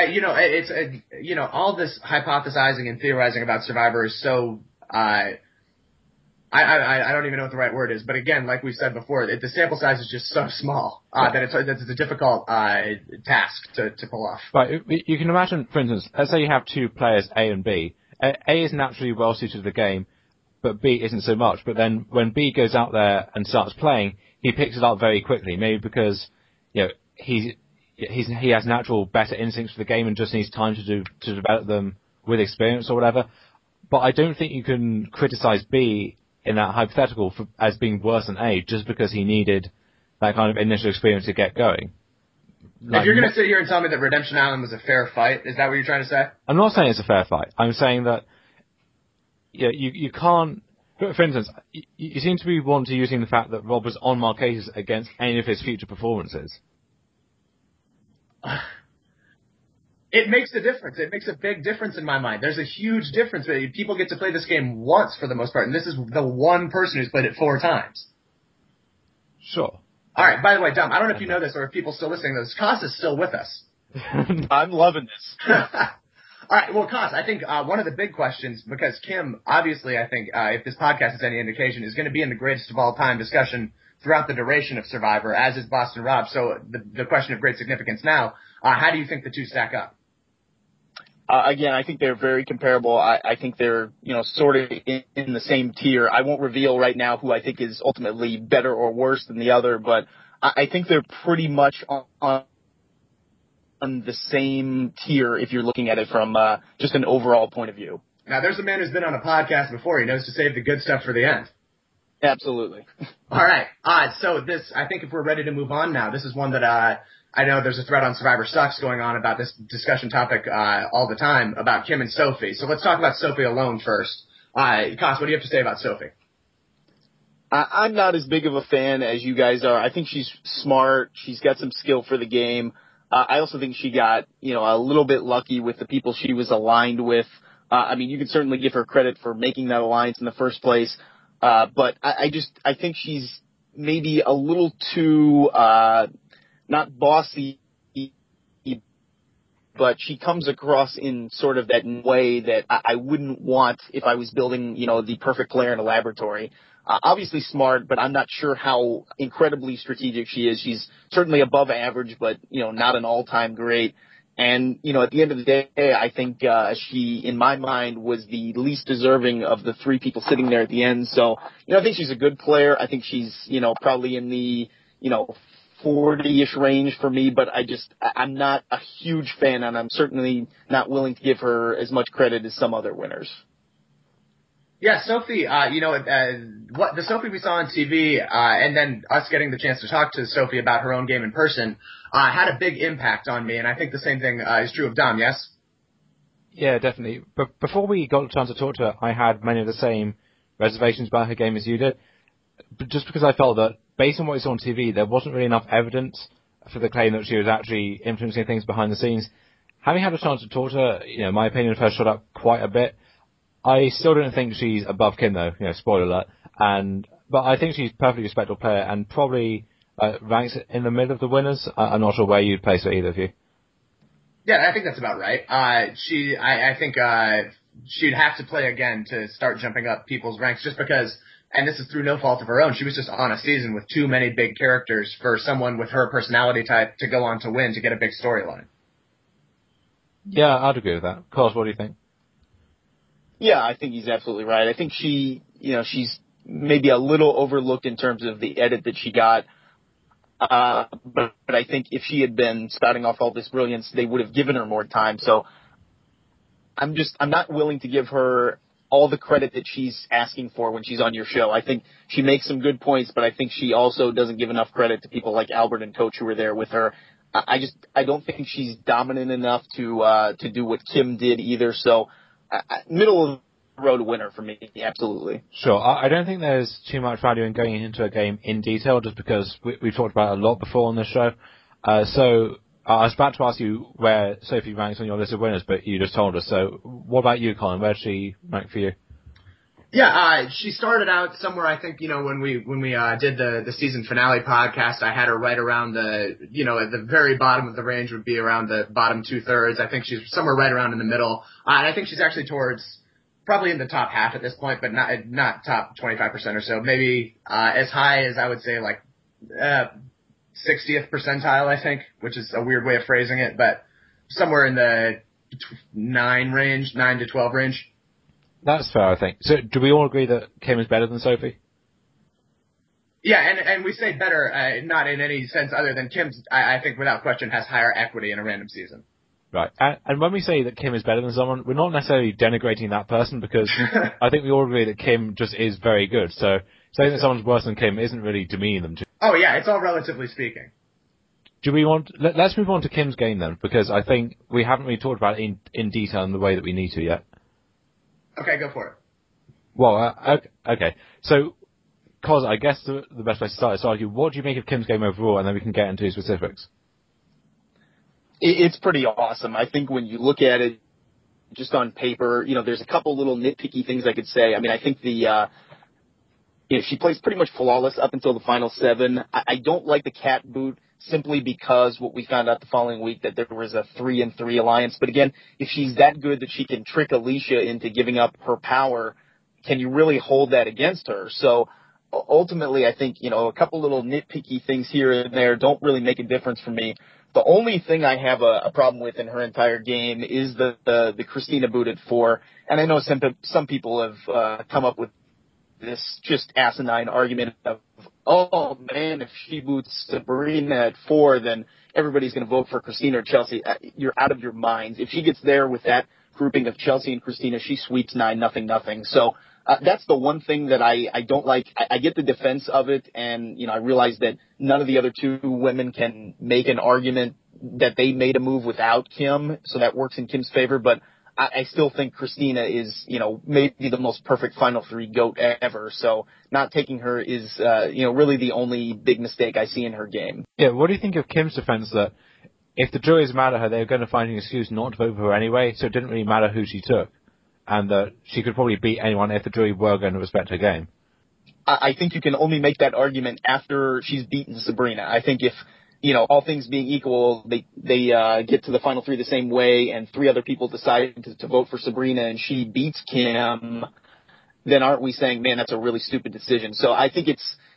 All this hypothesizing and theorizing about Survivor is so, I don't even know what the right word is, but again, like we said before, the sample size is just so small, that it's a difficult, task to pull off. Right. You can imagine, for instance, let's say you have 2 players, A and B. A is naturally well suited to the game, but B isn't so much. But then when B goes out there and starts playing, he picks it up very quickly, maybe because, he has natural better instincts for the game and just needs time to develop them with experience or whatever. But I don't think you can criticize B in that hypothetical as being worse than A just because he needed that kind of initial experience to get going. If you're going to sit here and tell me that Redemption Island was a fair fight, is that what you're trying to say? I'm not saying it's a fair fight. I'm saying that you can't. For instance, you seem to be wanting to using the fact that Rob was on Marquesas against any of his future performances. It makes a difference. It makes a big difference in my mind. There's a huge difference. People get to play this game once for the most part, and this is the one person who's played it 4 times. Sure. All right. By the way, Dom, I don't know if you know this or if people still listening to this. Koss is still with us. I'm loving this. All right. Well, Koss, I think one of the big questions, because Kim, obviously, I think if this podcast is any indication, is going to be in the greatest of all time discussion throughout the duration of Survivor, as is Boston Rob. So the question of great significance now, how do you think the two stack up? Again, I think they're very comparable. I think they're, sort of in the same tier. I won't reveal right now who I think is ultimately better or worse than the other, but I think they're pretty much on the same tier if you're looking at it from just an overall point of view. Now, there's a man who's been on a podcast before. He knows to save the good stuff for the end. Absolutely. All right. So this, I think if we're ready to move on now, this is one that I know there's a thread on Survivor Sucks going on about this discussion topic all the time about Kim and Sophie. So let's talk about Sophie alone first. Koss, what do you have to say about Sophie? I'm not as big of a fan as you guys are. I think she's smart. She's got some skill for the game. I also think she got, a little bit lucky with the people she was aligned with. You can certainly give her credit for making that alliance in the first place. But I think she's maybe a little too, not bossy, but she comes across in sort of that way that I wouldn't want if I was building, the perfect player in a laboratory. Obviously smart, but I'm not sure how incredibly strategic she is. She's certainly above average, but, not an all-time great. And, at the end of the day, I think she, in my mind, was the least deserving of the 3 people sitting there at the end. So, I think she's a good player. I think she's, probably in the, 40-ish range for me, but I'm not a huge fan, and I'm certainly not willing to give her as much credit as some other winners. Yeah, Sophie, what the Sophie we saw on TV, and then us getting the chance to talk to Sophie about her own game in person, had a big impact on me, and I think the same thing is true of Dom, yes? Yeah, definitely. But before we got a chance to talk to her, I had many of the same reservations about her game as you did. But just because I felt that, based on what we saw on TV, there wasn't really enough evidence for the claim that she was actually influencing things behind the scenes. Having had a chance to talk to her, my opinion of her shot up quite a bit. I still don't think she's above Kim, though, spoiler alert. But I think she's a perfectly respectable player and probably ranks in the middle of the winners. I'm not sure where you'd place her, either of you. Yeah, I think that's about right. I think she'd have to play again to start jumping up people's ranks just because, and this is through no fault of her own, she was just on a season with too many big characters for someone with her personality type to go on to win, to get a big storyline. Yeah, I'd agree with that. Carlos, what do you think? Yeah, I think he's absolutely right. I think she's maybe a little overlooked in terms of the edit that she got. But I think if she had been spouting off all this brilliance, they would have given her more time. So I'm not willing to give her all the credit that she's asking for when she's on your show. I think she makes some good points, but I think she also doesn't give enough credit to people like Albert and Coach who were there with her. I don't think she's dominant enough to do what Kim did either. So middle of the road winner for me, absolutely. Sure. I don't think there's too much value in going into a game in detail just because we've talked about it a lot before on this show. So I was about to ask you where Sophie ranks on your list of winners, but you just told us. So what about you, Colin? Where does she rank for you? Yeah, she started out somewhere, I think, when we did the season finale podcast, I had her right around the, at the very bottom of the range would be around the bottom 2/3. I think she's somewhere right around in the middle. And I think she's actually probably in the top half at this point, but not top 25% or so. Maybe, as high as I would say 60th percentile, I think, which is a weird way of phrasing it, but somewhere in the 9 to 12 range. That's fair, I think. So do we all agree that Kim is better than Sophie? Yeah, and we say better, not in any sense other than Kim's, I think without question, has higher equity in a random season. Right. And when we say that Kim is better than someone, we're not necessarily denigrating that person because I think we all agree that Kim just is very good. So saying that someone's worse than Kim isn't really demeaning them. Oh, yeah, it's all relatively speaking. Do we let's move on to Kim's game then, because I think we haven't really talked about it in detail in the way that we need to yet. Okay, go for it. Well, okay. So, Cos, I guess the best place to start is to argue, what do you make of Kim's game overall, and then we can get into specifics. It's pretty awesome. I think when you look at it just on paper, there's a couple little nitpicky things I could say. I mean, I think she plays pretty much flawless up until the final 7. I don't like the Cat boot simply because what we found out the following week that there was a 3-3 alliance. But again, if she's that good that she can trick Alicia into giving up her power, can you really hold that against her? So ultimately, I think, a couple little nitpicky things here and there don't really make a difference for me. The only thing I have a problem with in her entire game is the Christina boot at 4. And I know some people have come up with this just asinine argument of, oh man, if she boots Sabrina at 4, then everybody's going to vote for Christina or Chelsea. You're out of your minds. If she gets there with that grouping of Chelsea and Christina, she sweeps 9-0. So that's the one thing that I don't like. I get the defense of it, and I realize that none of the other 2 women can make an argument that they made a move without Kim, so that works in Kim's favor. But I still think Christina is, maybe the most perfect Final 3 GOAT ever. So not taking her is, really the only big mistake I see in her game. Yeah, what do you think of Kim's defense that if the jury's mad at her, they're going to find an excuse not to vote for her anyway, so it didn't really matter who she took, and that she could probably beat anyone if the jury were going to respect her game? I think you can only make that argument after she's beaten Sabrina. I think if, all things being equal, they get to the final 3 the same way, and 3 other people decide to vote for Sabrina and she beats Kim, then aren't we saying, man, that's a really stupid decision? So I think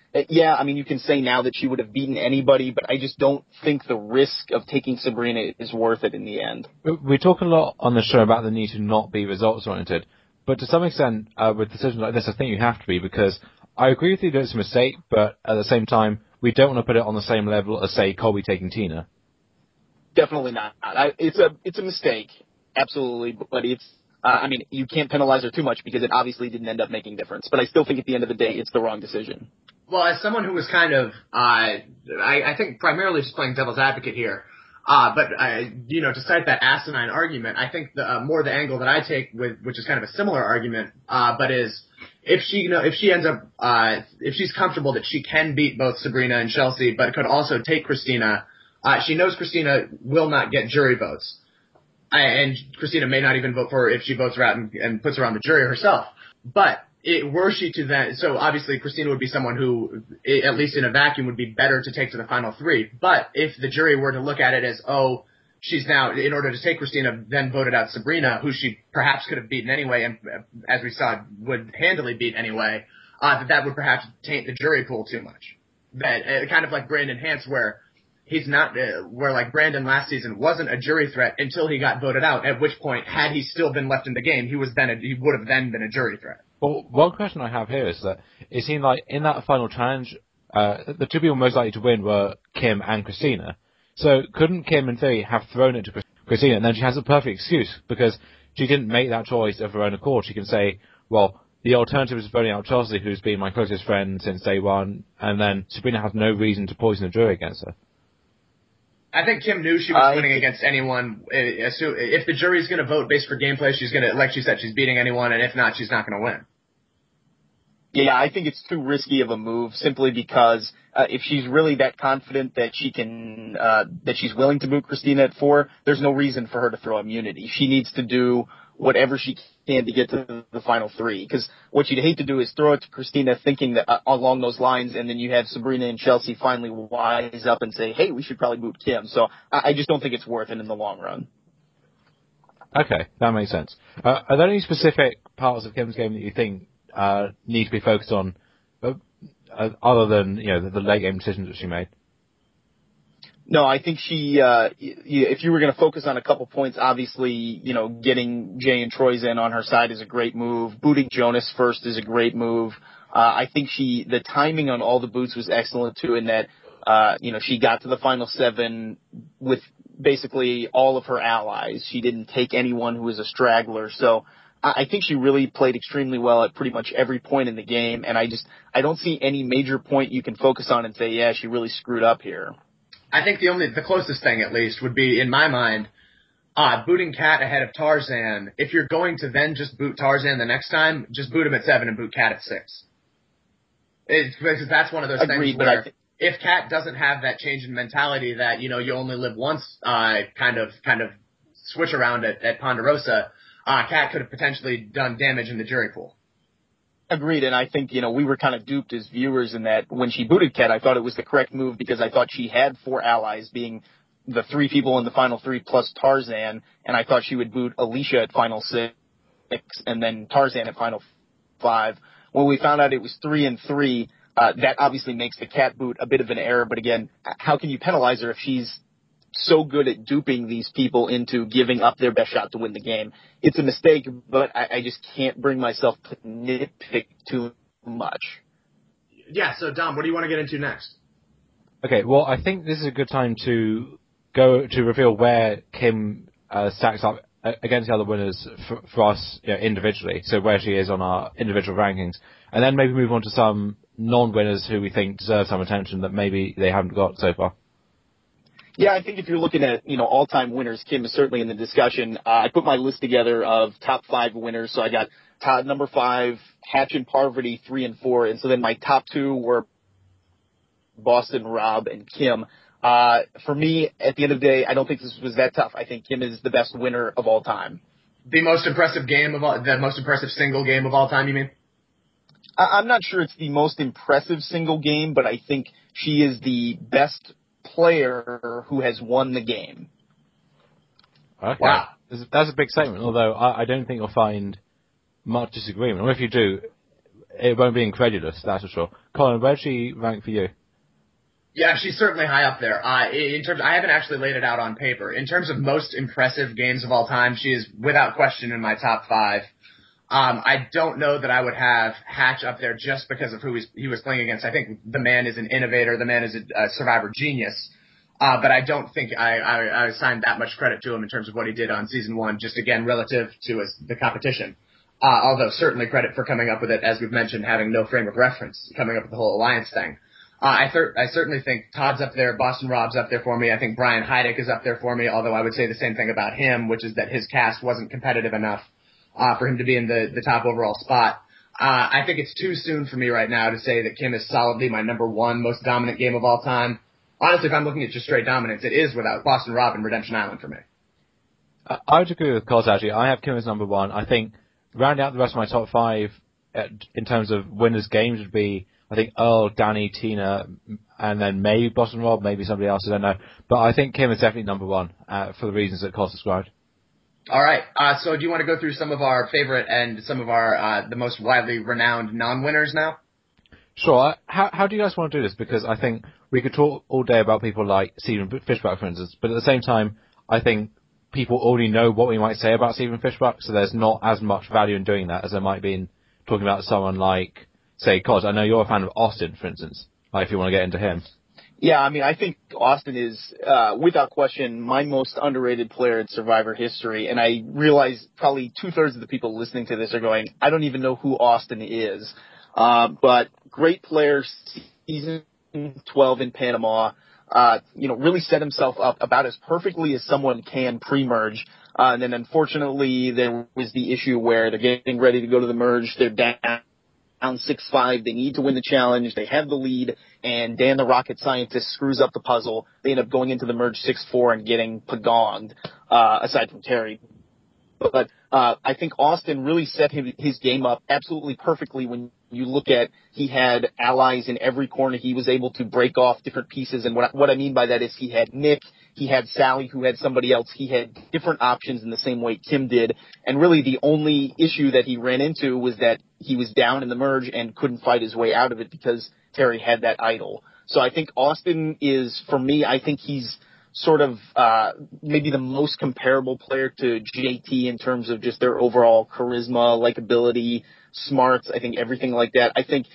you can say now that she would have beaten anybody, but I just don't think the risk of taking Sabrina is worth it in the end. We talk a lot on the show about the need to not be results oriented, but to some extent, with decisions like this, I think you have to be, because I agree with you that it's a mistake, but at the same time, we don't want to put it on the same level as, say, Colby taking Tina. Definitely not. It's a mistake, absolutely, but it's, you can't penalize her too much because it obviously didn't end up making a difference. But I still think at the end of the day, it's the wrong decision. Well, as someone who was kind of, I think primarily just playing devil's advocate here, but to cite that asinine argument, I think more the angle that I take which is kind of a similar argument, but is if she's comfortable that she can beat both Sabrina and Chelsea, but could also take Christina, she knows Christina will not get jury votes. And Christina may not even vote for her if she votes her out and puts her on the jury herself. But were she to then, so obviously Christina would be someone who, at least in a vacuum, would be better to take to the final 3. But if the jury were to look at it as, oh, she's now, in order to take Christina, then voted out Sabrina, who she perhaps could have beaten anyway, and as we saw, would handily beat anyway, that would perhaps taint the jury pool too much. That kind of like Brandon Hance, where he's not, where like Brandon last season wasn't a jury threat until he got voted out, at which point, had he still been left in the game, he would have then been a jury threat. Well, one question I have here is that it seemed like in that final challenge, the 2 people most likely to win were Kim and Christina. So couldn't Kim, in theory, have thrown it to Christina, and then she has a perfect excuse, because she didn't make that choice of her own accord. She can say, well, the alternative is voting out Chelsea, who's been my closest friend since day one, and then Sabrina has no reason to poison the jury against her. I think Kim knew she was winning against anyone. If the jury's going to vote based for gameplay, she's going to, like she said, she's beating anyone, and if not, she's not going to win. Yeah, I think it's too risky of a move simply because if she's really that confident that she can, that she's willing to boot Christina at 4, there's no reason for her to throw immunity. She needs to do whatever she can to get to the final 3. Because what you'd hate to do is throw it to Christina thinking that along those lines, and then you have Sabrina and Chelsea finally wise up and say, hey, we should probably boot Kim. So I just don't think it's worth it in the long run. Okay, that makes sense. Are there any specific parts of Kim's game that you think need to be focused on, other than the late game decisions that she made? No, I think she. If you were going to focus on a couple points, obviously, getting Jay and Troy's in on her side is a great move. Booting Jonas first is a great move. I think the timing on all the boots was excellent too, in that she got to the final 7 with basically all of her allies. She didn't take anyone who was a straggler, so I think she really played extremely well at pretty much every point in the game, and I don't see any major point you can focus on and say, yeah, she really screwed up here. I think the closest thing, at least, would be, in my mind, booting Kat ahead of Tarzan. If you're going to then just boot Tarzan the next time, just boot him at 7 and boot Kat at 6. Because that's one of those things where if Kat doesn't have that change in mentality that, you only live once, kind of switch around at Ponderosa, Kat could have potentially done damage in the jury pool. Agreed, and I think, we were kind of duped as viewers in that when she booted Kat, I thought it was the correct move because I thought she had 4 allies, being the 3 people in the final 3 plus Tarzan, and I thought she would boot Alicia at final 6 and then Tarzan at final 5. When we found out it was 3 and 3, that obviously makes the Kat boot a bit of an error, but again, how can you penalize her if she's so good at duping these people into giving up their best shot to win the game? It's a mistake, but I just can't bring myself to nitpick too much. Yeah, so Dom, what do you want to get into next? Okay, well, I think this is a good time to go to reveal where Kim stacks up against the other winners for us individually, so where she is on our individual rankings, and then maybe move on to some non-winners who we think deserve some attention that maybe they haven't got so far. Yeah, I think if you're looking at, all-time winners, Kim is certainly in the discussion. I put my list together of top 5 winners. So I got Todd number 5, Hatch and Parvati 3 and 4. And so then my top 2 were Boston, Rob, and Kim. For me, at the end of the day, I don't think this was that tough. I think Kim is the best winner of all time. The most impressive single game of all time, you mean? I'm not sure it's the most impressive single game, but I think she is the best player who has won the game. Okay. Wow. That's a big statement, although I don't think you'll find much disagreement. Or if you do, it won't be incredulous, that's for sure. Colin, where'd she rank for you? Yeah, she's certainly high up there. I haven't actually laid it out on paper. In terms of most impressive games of all time, she is without question in my top 5. I don't know that I would have Hatch up there just because of who he was playing against. I think the man is an innovator. The man is a Survivor genius. But I don't think I assigned that much credit to him in terms of what he did on season 1, just again relative to the competition. Although certainly credit for coming up with it, as we've mentioned, having no frame of reference, coming up with the whole alliance thing. I certainly think Todd's up there, Boston Rob's up there for me. I think Brian Heidick is up there for me, although I would say the same thing about him, which is that his cast wasn't competitive enough for him to be in the top overall spot. I think it's too soon for me right now to say that Kim is solidly my number 1 most dominant game of all time. Honestly, if I'm looking at just straight dominance, it is without Boston Rob and Redemption Island for me. I would agree with Cos, actually. I have Kim as number 1. I think rounding out the rest of my top 5 in terms of winners' games would be, I think, Earl, Danny, Tina, and then maybe Boston Rob, maybe somebody else, I don't know. But I think Kim is definitely number 1 for the reasons that Cos described. All right. So do you want to go through some of our favorite and some of our the most widely renowned non-winners now? Sure. How do you guys want to do this? Because I think we could talk all day about people like Stephen Fishbach, for instance, but at the same time, I think people already know what we might say about Stephen Fishbach, so there's not as much value in doing that as there might be in talking about someone like, say, Cos. I know you're a fan of Austin, for instance, like if you want to get into him. Yeah, I mean, I think Austin is, without question, my most underrated player in Survivor history, and I realize probably 2/3 of the people listening to this are going, I don't even know who Austin is. But great player, season 12 in Panama, really set himself up about as perfectly as someone can pre-merge. And then unfortunately there was the issue where they're getting ready to go to the merge, they're down 6-5. They need to win the challenge. They have the lead, and Dan the rocket scientist screws up the puzzle. They end up going into the merge 6-4 and getting pagonged, aside from Terry. But I think Austin really set his game up absolutely perfectly when you look at he had allies in every corner. He was able to break off different pieces. And what I mean by that is he had Nick, he had Sally, who had somebody else. He had different options in the same way Kim did. And really the only issue that he ran into was that he was down in the merge and couldn't fight his way out of it because Terry had that idol. So I think Austin is, for me, I think he's sort of maybe the most comparable player to JT in terms of just their overall charisma, likability, smarts, I think everything like that. I think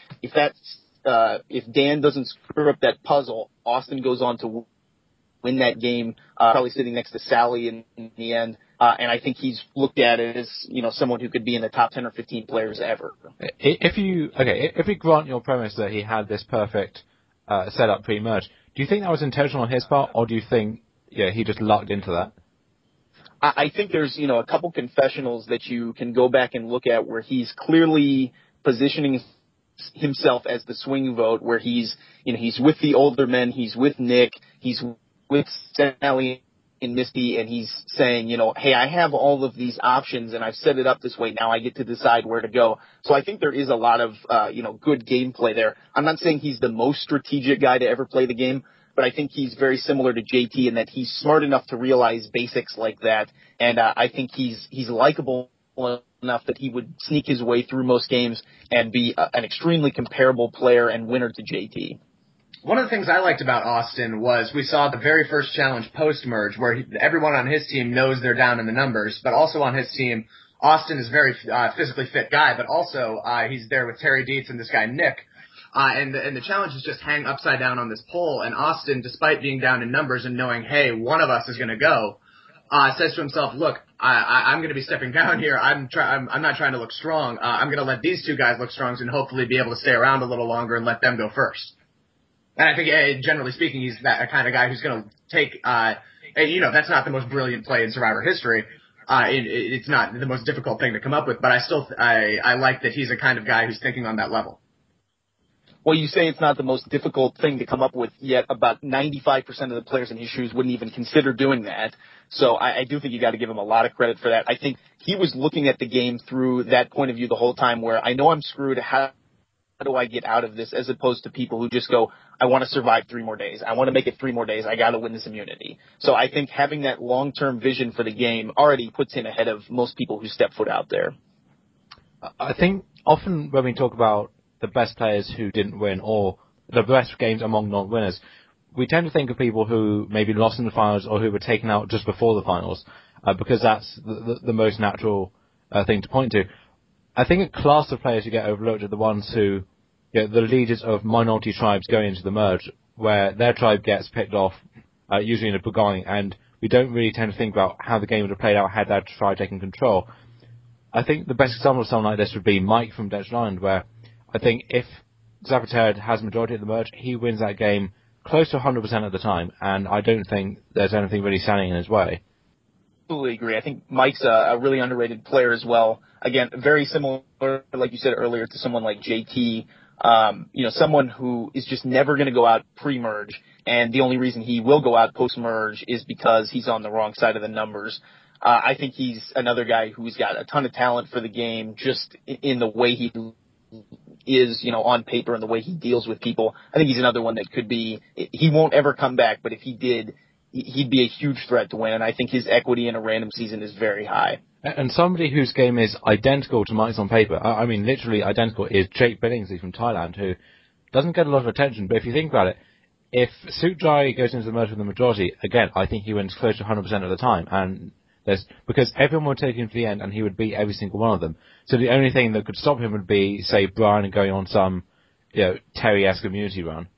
if Dan doesn't screw up that puzzle, Austin goes on to win that game, probably sitting next to Sally in the end. And I think he's looked at it as, someone who could be in the top 10 or 15 players ever. If we grant your premise that he had this perfect setup pre-merge, do you think that was intentional on his part, or do you think, he just lucked into that? I think there's, a couple confessionals that you can go back and look at where he's clearly positioning himself as the swing vote, where he's with the older men, he's with Nick, he's with Sally and Misty, and he's saying, hey, I have all of these options and I've set it up this way. Now I get to decide where to go. So I think there is a lot of, good gameplay there. I'm not saying he's the most strategic guy to ever play the game, but I think he's very similar to JT in that he's smart enough to realize basics like that. And I think he's likable enough that he would sneak his way through most games and be an extremely comparable player and winner to JT. One of the things I liked about Austin was we saw the very first challenge post-merge where everyone on his team knows they're down in the numbers, but also on his team, Austin is a very physically fit guy, but also he's there with Terry Dietz and this guy Nick. And the challenge is just hang upside down on this pole, and Austin, despite being down in numbers and knowing, hey, one of us is going to go, says to himself, look, I'm going to be stepping down here. I'm not trying to look strong. I'm going to let these two guys look strong and hopefully be able to stay around a little longer and let them go first. And I think, generally speaking, he's that kind of guy who's going to take, that's not the most brilliant play in Survivor history. It's not the most difficult thing to come up with, but I like that he's a kind of guy who's thinking on that level. Well, you say it's not the most difficult thing to come up with, yet about 95% of the players in his shoes wouldn't even consider doing that. So I do think you got to give him a lot of credit for that. I think he was looking at the game through that point of view the whole time, where I know I'm screwed. How do I get out of this? As opposed to people who just go, I want to survive 3 more days. I want to make it 3 more days. I got to win this immunity. So I think having that long-term vision for the game already puts him ahead of most people who step foot out there. I think often when we talk about the best players who didn't win or the best games among non-winners, we tend to think of people who maybe lost in the finals or who were taken out just before the finals, because that's the most natural thing to point to. I think a class of players who get overlooked are the ones who, the leaders of minority tribes going into the merge, where their tribe gets picked off, usually in a beguiling, and we don't really tend to think about how the game would have played out had that tribe taken control. I think the best example of something like this would be Mike from Desert Island, where I think if Zapatero has majority of the merge, he wins that game close to 100% of the time, and I don't think there's anything really standing in his way. Absolutely agree. I think Mike's a really underrated player as well. Again, very similar, like you said earlier, to someone like JT. Someone who is just never going to go out pre-merge, and the only reason he will go out post-merge is because he's on the wrong side of the numbers. I think he's another guy who's got a ton of talent for the game, just in the way he is, on paper and the way he deals with people. I think he's another one that could be, he won't ever come back, but if he did, he'd be a huge threat to win, and I think his equity in a random season is very high. And somebody whose game is identical to Mike's on paper, I mean literally identical, is Jake Billingsley from Thailand, who doesn't get a lot of attention, but if you think about it, if Suitjai goes into the merge with the majority, again, I think he wins close to 100% of the time, and because everyone would take him to the end and he would beat every single one of them. So the only thing that could stop him would be, say, Brian going on some, Terry-esque immunity run.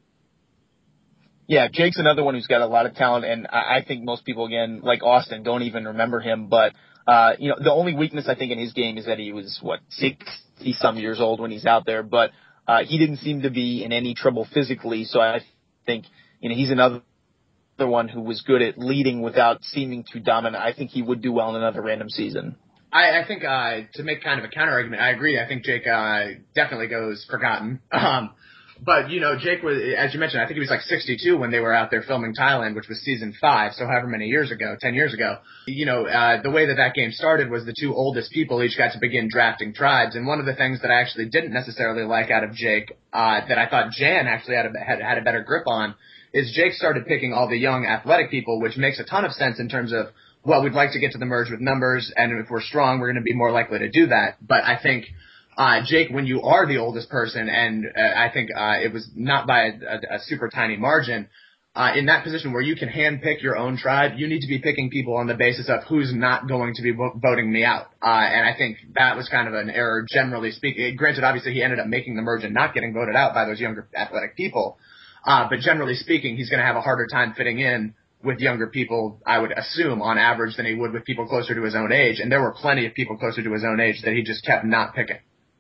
Yeah, Jake's another one who's got a lot of talent, and I think most people, again, like Austin, don't even remember him. But, the only weakness I think in his game is that he was, 60-some years old when he's out there. But he didn't seem to be in any trouble physically, so I think, he's another one who was good at leading without seeming too dominant. I think he would do well in another random season. I think to make kind of a counter argument, I agree. I think Jake definitely goes forgotten. But, Jake was, as you mentioned, I think he was like 62 when they were out there filming Thailand, which was season 5, so however many years ago, 10 years ago. The way that game started was the 2 oldest people each got to begin drafting tribes, and one of the things that I actually didn't necessarily like out of Jake, that I thought Jan actually had a better grip on, is Jake started picking all the young athletic people, which makes a ton of sense in terms of, well, we'd like to get to the merge with numbers, and if we're strong, we're going to be more likely to do that. But I think Jake, when you are the oldest person, and I think it was not by a super tiny margin, in that position where you can handpick your own tribe, you need to be picking people on the basis of who's not going to be voting me out. And I think that was kind of an error, generally speaking. Granted, obviously, he ended up making the merge and not getting voted out by those younger athletic people. But generally speaking, he's going to have a harder time fitting in with younger people, I would assume, on average, than he would with people closer to his own age. And there were plenty of people closer to his own age that he just kept not picking.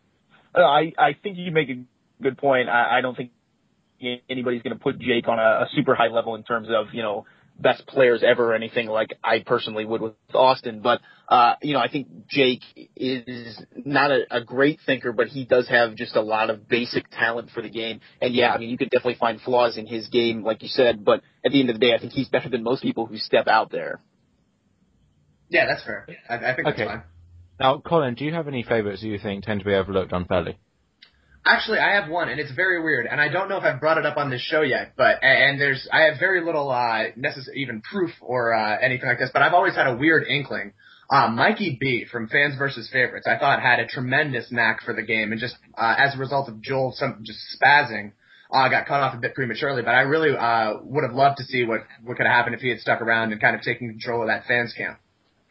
I think you make a good point. I don't think anybody's going to put Jake on a super high level in terms of, best players ever or anything like I personally would with Austin. But, I think Jake is not a great thinker, but he does have just a lot of basic talent for the game. And yeah, I mean, you could definitely find flaws in his game, like you said, but at the end of the day, I think he's better than most people who step out there. Yeah, that's fair. I think that's fine. Now, Colin, do you have any favorites that you think tend to be overlooked unfairly? Actually, I have one, and it's very weird, and I don't know if I've brought it up on this show yet, but, I have very little, even proof or, anything like this, but I've always had a weird inkling. Mikey B from Fans vs. Favorites, I thought had a tremendous knack for the game, and just, as a result of Joel just spazzing, got cut off a bit prematurely, but I really, would have loved to see what could have happened if he had stuck around and kind of taken control of that fans camp.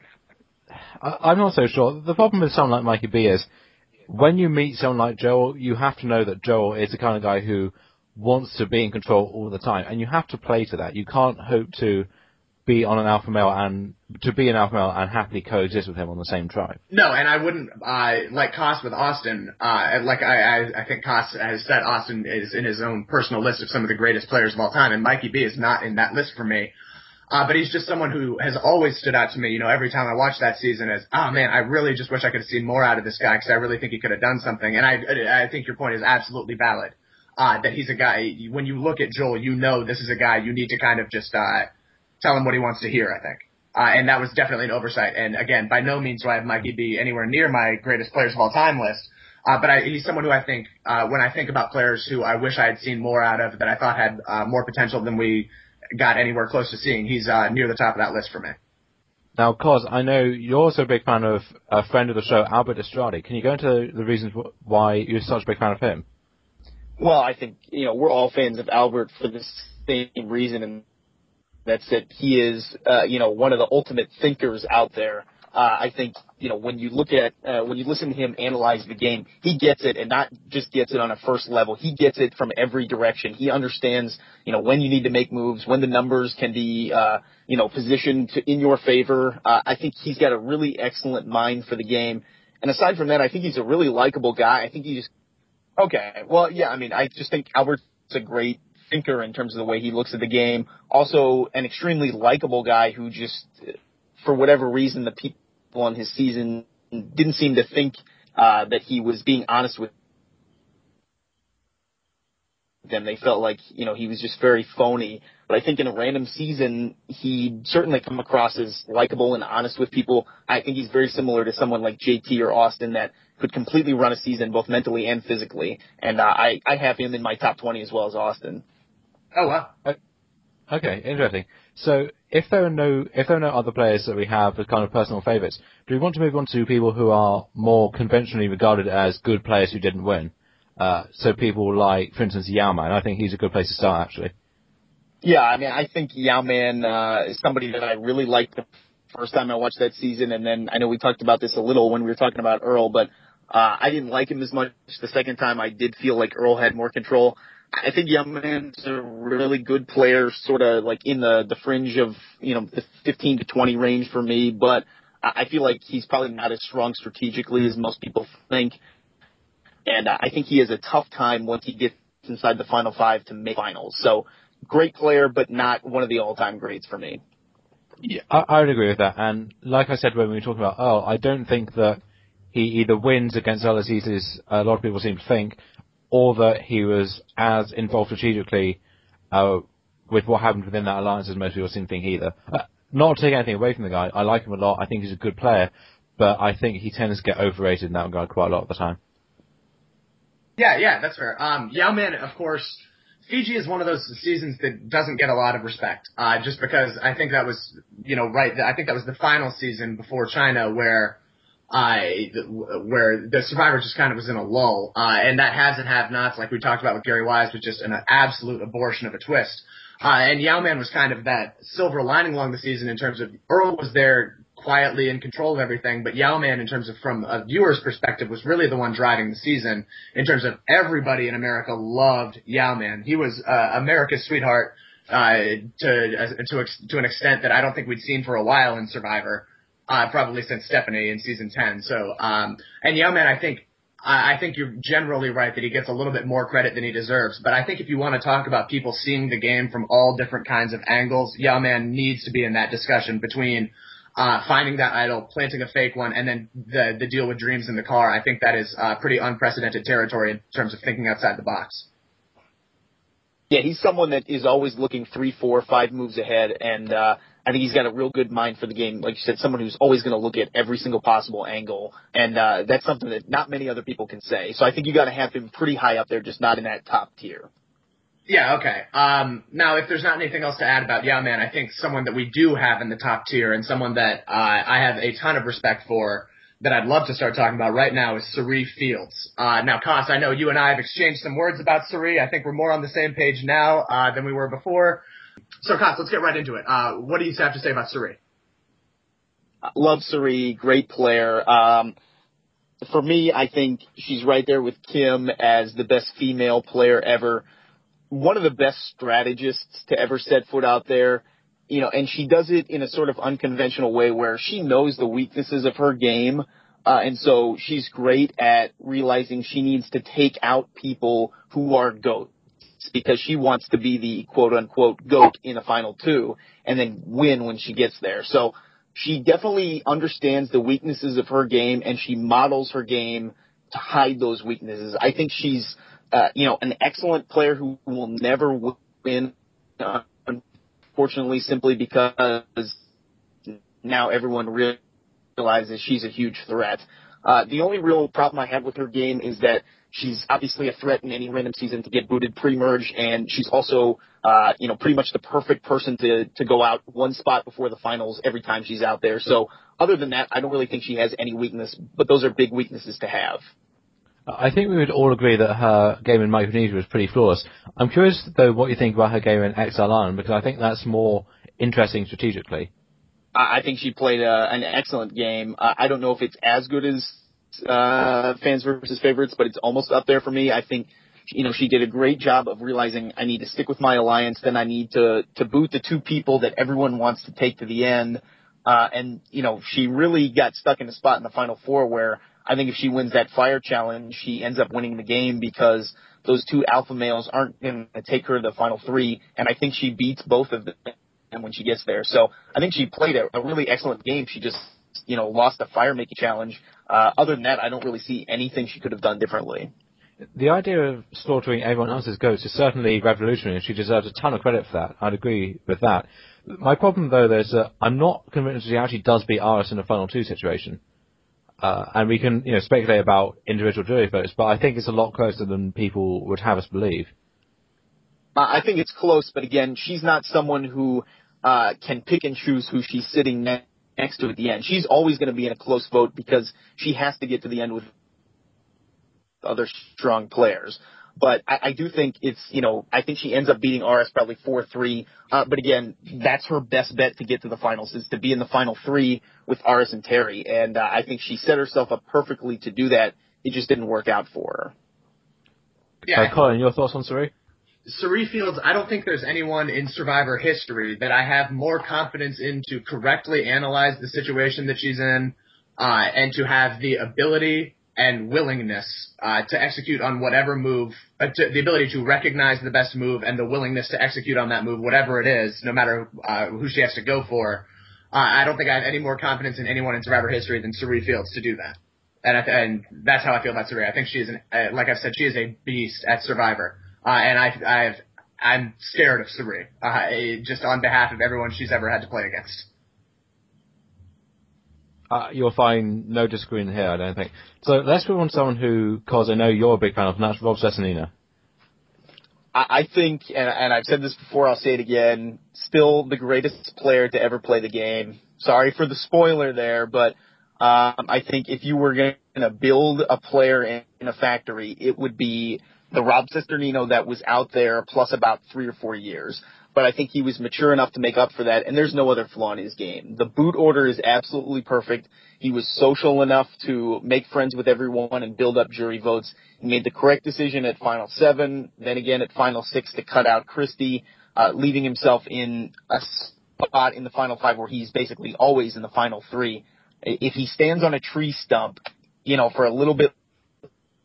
I'm not so sure. The problem with someone like Mikey B is, when you meet someone like Joel, you have to know that Joel is the kind of guy who wants to be in control all the time, and you have to play to that. You can't hope to be an alpha male and happily coexist with him on the same tribe. No, and I wouldn't like Koss with Austin. I think Koss has said Austin is in his own personal list of some of the greatest players of all time, and Mikey B is not in that list for me. But he's just someone who has always stood out to me, every time I watch that season as, oh man, I really just wish I could have seen more out of this guy because I really think he could have done something. And I think your point is absolutely valid. That he's a guy, when you look at Joel, this is a guy you need to kind of just, tell him what he wants to hear, I think. And that was definitely an oversight. And again, by no means do I have Mikey B anywhere near my greatest players of all time list. But he's someone who I think, when I think about players who I wish I had seen more out of, that I thought had, more potential than we got anywhere close to seeing, he's near the top of that list for me. Now, Cos, I know you're also a big fan of a friend of the show, Albert Estradi. Can you go into the reasons why you're such a big fan of him? Well, I think, we're all fans of Albert for the same reason, and that's that he is, one of the ultimate thinkers out there. I think, when you listen to him analyze the game, he gets it, and not just gets it on a first level. He gets it from every direction. He understands, when you need to make moves, when the numbers can be, positioned in your favor. I think he's got a really excellent mind for the game. And aside from that, I think he's a really likable guy. I think I just think Albert's a great thinker in terms of the way he looks at the game. Also, an extremely likable guy who just, for whatever reason, the people on his season didn't seem to think that he was being honest with them. They felt like, he was just very phony. But I think in a random season, he certainly come across as likable and honest with people. I think he's very similar to someone like JT or Austin that could completely run a season both mentally and physically. And I have him in my top 20 as well as Austin. Oh, wow. Okay, interesting. So, if there are no other players that we have as kind of personal favourites, do we want to move on to people who are more conventionally regarded as good players who didn't win? So people like, for instance, Yao Man. I think he's a good place to start, actually. Yeah, I think Yao Man is somebody that I really liked the first time I watched that season, and then I know we talked about this a little when we were talking about Earl, but I didn't like him as much the second time. I did feel like Earl had more control. I think Yao Man's a really good player, sort of like in the fringe of, the 15 to 20 range for me, but I feel like he's probably not as strong strategically as most people think. And I think he has a tough time once he gets inside the final five to make finals. So great player, but not one of the all-time greats for me. Yeah, I would agree with that. And like I said when we were talking about Earl, I don't think that he either wins against Earl as easy as a lot of people seem to think, or that he was as involved strategically with what happened within that alliance as most people seem to think either. Not to take anything away from the guy, I like him a lot, I think he's a good player, but I think he tends to get overrated in that regard quite a lot of the time. Yeah, that's fair. Yao Man, of course, Fiji is one of those seasons that doesn't get a lot of respect, just because I think that was, I think that was the final season before China where the Survivor just kind of was in a lull, and that has and have-nots, like we talked about with Gary Wise, was just an absolute abortion of a twist. And Yao Man was kind of that silver lining along the season in terms of Earl was there quietly in control of everything, but Yao Man, in terms of from a viewer's perspective, was really the one driving the season in terms of everybody in America loved Yao Man. He was America's sweetheart to an extent that I don't think we'd seen for a while in Survivor, probably since Stephanie in season 10. So, and Yao Man, I think I think you're generally right that he gets a little bit more credit than he deserves. But I think if you want to talk about people seeing the game from all different kinds of angles, Yao Man needs to be in that discussion between finding that idol, planting a fake one, and then the deal with dreams in the car. I think that is pretty unprecedented territory in terms of thinking outside the box. Yeah, he's someone that is always looking 3, 4, 5 moves ahead, and I think he's got a real good mind for the game. Like you said, someone who's always going to look at every single possible angle, and that's something that not many other people can say. So I think you got to have him pretty high up there, just not in that top tier. Yeah, okay. Now, if there's not anything else to add about Yao Man, I think someone that we do have in the top tier and someone that I have a ton of respect for that I'd love to start talking about right now is Cirie Fields. Now, Koss, I know you and I have exchanged some words about Cirie. I think we're more on the same page now than we were before. So, Koss, let's get right into it. What do you have to say about Cirie? Love Cirie, great player. For me, I think she's right there with Kim as the best female player ever. One of the best strategists to ever set foot out there, you know, and she does it in a sort of unconventional way where she knows the weaknesses of her game, and so she's great at realizing she needs to take out people who are GOATs because she wants to be the quote-unquote GOAT in a final two and then win when she gets there. So she definitely understands the weaknesses of her game, and she models her game to hide those weaknesses. I think she's an excellent player who will never win, unfortunately, simply because now everyone realizes she's a huge threat. The only real problem I have with her game is that she's obviously a threat in any random season to get booted pre-merge, and she's also, pretty much the perfect person to go out one spot before the finals every time she's out there. So other than that, I don't really think she has any weakness, but those are big weaknesses to have. I think we would all agree that her game in Micronesia was pretty flawless. I'm curious, though, what you think about her game in Exile Island, because I think that's more interesting strategically. I think she played an excellent game. I don't know if it's as good as Fans versus Favorites, but it's almost up there for me. I think, she did a great job of realizing I need to stick with my alliance, then I need to boot the two people that everyone wants to take to the end. She really got stuck in a spot in the Final Four where I think if she wins that fire challenge, she ends up winning the game because those two alpha males aren't going to take her to the Final Three, and I think she beats both of them when she gets there. So I think she played a really excellent game. She just, lost the fire-making challenge. Other than that, I don't really see anything she could have done differently. The idea of slaughtering everyone else's goats is certainly revolutionary, and she deserves a ton of credit for that. I'd agree with that. My problem, though, is that I'm not convinced she actually does beat Aris in a Final Two situation. And we can, speculate about individual jury votes, but I think it's a lot closer than people would have us believe. I think it's close, but again, she's not someone who can pick and choose who she's sitting next to at the end. She's always going to be in a close vote because she has to get to the end with other strong players. But I do think I think she ends up beating Aris probably 4-3. But again, that's her best bet to get to the finals, is to be in the final three with Aris and Terry. And I think she set herself up perfectly to do that. It just didn't work out for her. Yeah. Colin, your thoughts on Cirie? Cirie Fields, I don't think there's anyone in Survivor history that I have more confidence in to correctly analyze the situation that she's in, and to have the ability and willingness to execute on whatever move, the ability to recognize the best move and the willingness to execute on that move, whatever it is, no matter who she has to go for. I don't think I have any more confidence in anyone in Survivor history than Cirie Fields to do that. And that's how I feel about Cirie. I think she is, like I've said, she is a beast at Survivor. And I'm scared of Cirie, just on behalf of everyone she's ever had to play against. You'll find no disagreement here, I don't think. So let's move on to someone who, cause I know you're a big fan of, and that's Rob Cesternino. I think, and I've said this before, I'll say it again, still the greatest player to ever play the game. Sorry for the spoiler there, but I think if you were going to build a player in a factory, it would be the Rob Cesternino that was out there plus about 3 or 4 years. But I think he was mature enough to make up for that, and there's no other flaw in his game. The boot order is absolutely perfect. He was social enough to make friends with everyone and build up jury votes. He made the correct decision at Final 7, then again at Final 6 to cut out Christie, leaving himself in a spot in the Final 5 where he's basically always in the Final 3. If he stands on a tree stump, for a little bit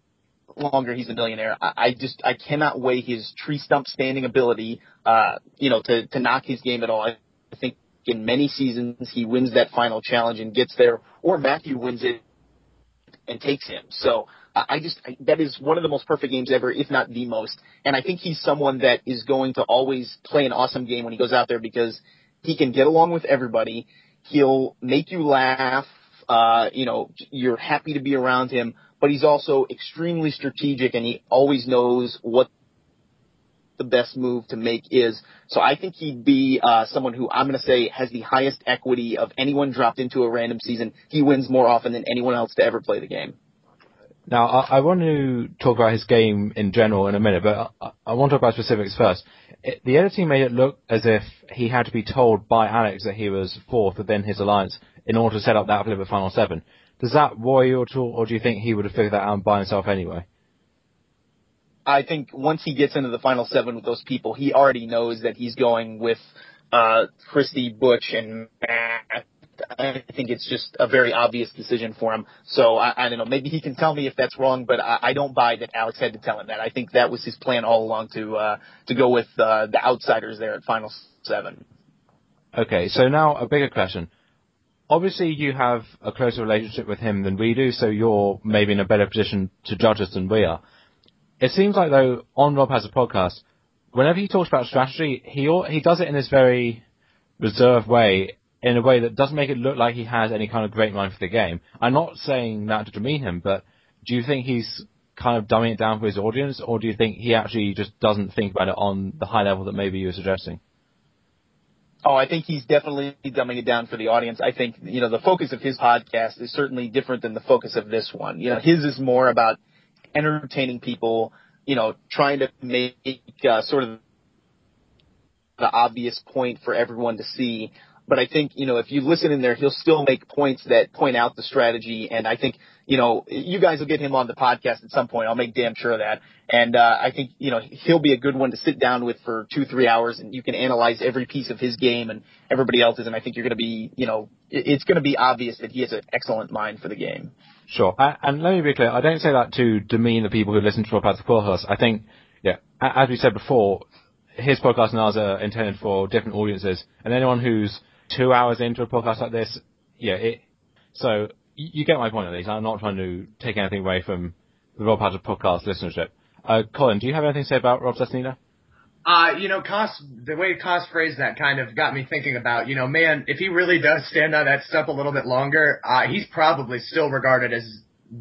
longer he's a millionaire, I cannot weigh his tree stump standing ability, to knock his game at all. I think in many seasons he wins that final challenge and gets there, or Matthew wins it and takes him. So that is one of the most perfect games ever, if not the most. And I think he's someone that is going to always play an awesome game when he goes out there because he can get along with everybody. He'll make you laugh. You're happy to be around him, but he's also extremely strategic and he always knows what the best move to make is. So I think he'd be someone who I'm going to say has the highest equity of anyone dropped into a random season. He wins more often than anyone else to ever play the game. Now, I want to talk about his game in general in a minute, but I want to talk about specifics first. The editing made it look as if he had to be told by Alex that he was fourth within his alliance in order to set up that flip at Final 7. Does that worry you at all, or do you think he would have figured that out by himself anyway? I think once he gets into the Final 7 with those people, he already knows that he's going with Christy, Butch, and Matt. I think it's just a very obvious decision for him. So I don't know. Maybe he can tell me if that's wrong, but I don't buy that Alex had to tell him that. I think that was his plan all along to go with the outsiders there at Final 7. Okay, so now a bigger question. Obviously, you have a closer relationship with him than we do, so you're maybe in a better position to judge us than we are. It seems like, though, on Rob Has a Podcast, whenever he talks about strategy, he does it in this very reserved way, in a way that doesn't make it look like he has any kind of great mind for the game. I'm not saying that to demean him, but do you think he's kind of dumbing it down for his audience, or do you think he actually just doesn't think about it on the high level that maybe you were suggesting? Oh, I think he's definitely dumbing it down for the audience. I think, the focus of his podcast is certainly different than the focus of this one. His is more about entertaining people, trying to make sort of the obvious point for everyone to see. But I think, if you listen in there, he'll still make points that point out the strategy. And I think, you guys will get him on the podcast at some point. I'll make damn sure of that. And I think, he'll be a good one to sit down with for 2-3 hours, and you can analyze every piece of his game and everybody else's. And I think you're going to be, it's going to be obvious that he has an excellent mind for the game. Sure. And let me be clear, I don't say that to demean the people who listen to our podcast. I think, as we said before, his podcast and ours are intended for different audiences. And anyone who's 2 hours into a podcast like this, so you get my point at least. I'm not trying to take anything away from the Rob Has a Podcast listenership. Colin, do you have anything to say about Rob Cesternino? The way Koss phrased that kind of got me thinking about, man, if he really does stand on that step a little bit longer, he's probably still regarded as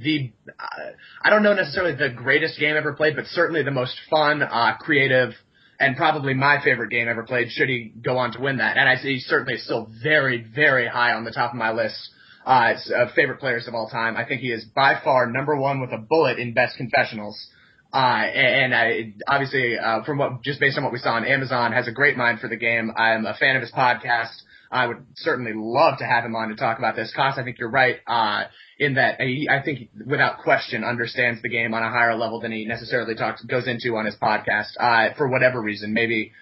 I don't know necessarily the greatest game ever played, but certainly the most fun, creative, and probably my favorite game ever played should he go on to win that. And he's certainly still very, very high on the top of my list of favorite players of all time. I think he is by far number one with a bullet in best confessionals. Obviously, just based on what we saw on Amazon, has a great mind for the game. I'm a fan of his podcast. I would certainly love to have him on to talk about this. Koss, I think you're right, in that I think without question understands the game on a higher level than he necessarily goes into on his podcast, for whatever reason. Maybe,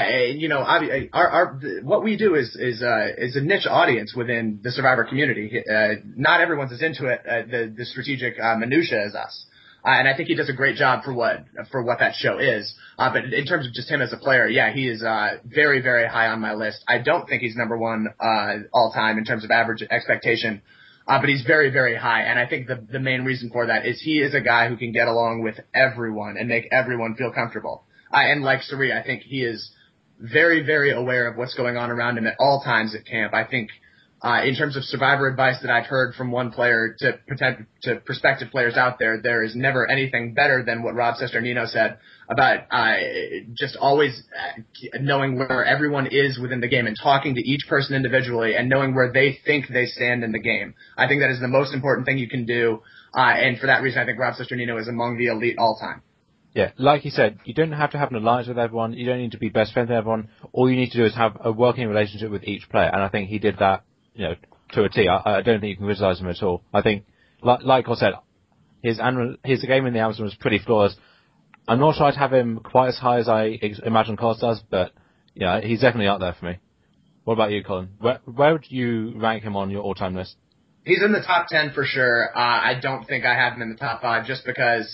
what we do is a niche audience within the Survivor community. Not everyone's as into it, the strategic, minutia as us. And I think he does a great job for what that show is. But in terms of just him as a player, he is very, very high on my list. I don't think he's number one all time in terms of average expectation, but he's very, very high. And I think the main reason for that is he is a guy who can get along with everyone and make everyone feel comfortable. And like Cirie, I think he is very, very aware of what's going on around him at all times at camp. I think in terms of Survivor advice that I've heard from one player to prospective players out there, there is never anything better than what Rob Cesternino said about just always knowing where everyone is within the game and talking to each person individually and knowing where they think they stand in the game. I think that is the most important thing you can do, and for that reason, I think Rob Cesternino is among the elite all time. Yeah, like you said, you don't have to have an alliance with everyone. You don't need to be best friends with everyone. All you need to do is have a working relationship with each player, and I think he did that, to a T. I don't think you can criticize him at all. I think, like I said, his game in the Amazon was pretty flawless. I'm not sure I'd have him quite as high as I imagine Koss does, but he's definitely up there for me. What about you, Colin? Where would you rank him on your all-time list? He's in the top 10 for sure. I don't think I have him in the top 5 just because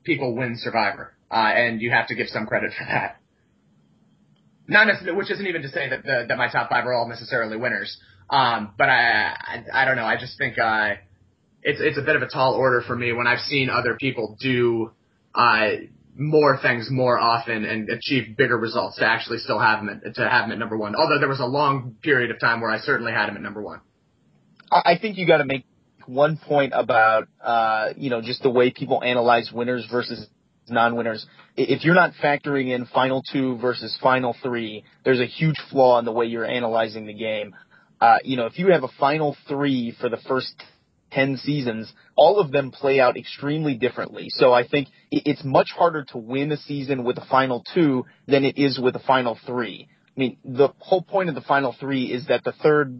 people win Survivor, and you have to give some credit for that. Not necessarily, which isn't even to say that my top 5 are all necessarily winners. But I don't know. I just think it's a bit of a tall order for me when I've seen other people do more things more often and achieve bigger results to actually still have him at number 1. Although there was a long period of time where I certainly had him at number 1. I think you got to make one point about just the way people analyze winners versus non-winners. If you're not factoring in final 2 versus final 3, there's a huge flaw in the way you're analyzing the game. If you have a final 3 for the first 10 seasons, all of them play out extremely differently. So I think it's much harder to win a season with a final 2 than it is with a final 3. I mean, the whole point of the final 3 is that the third,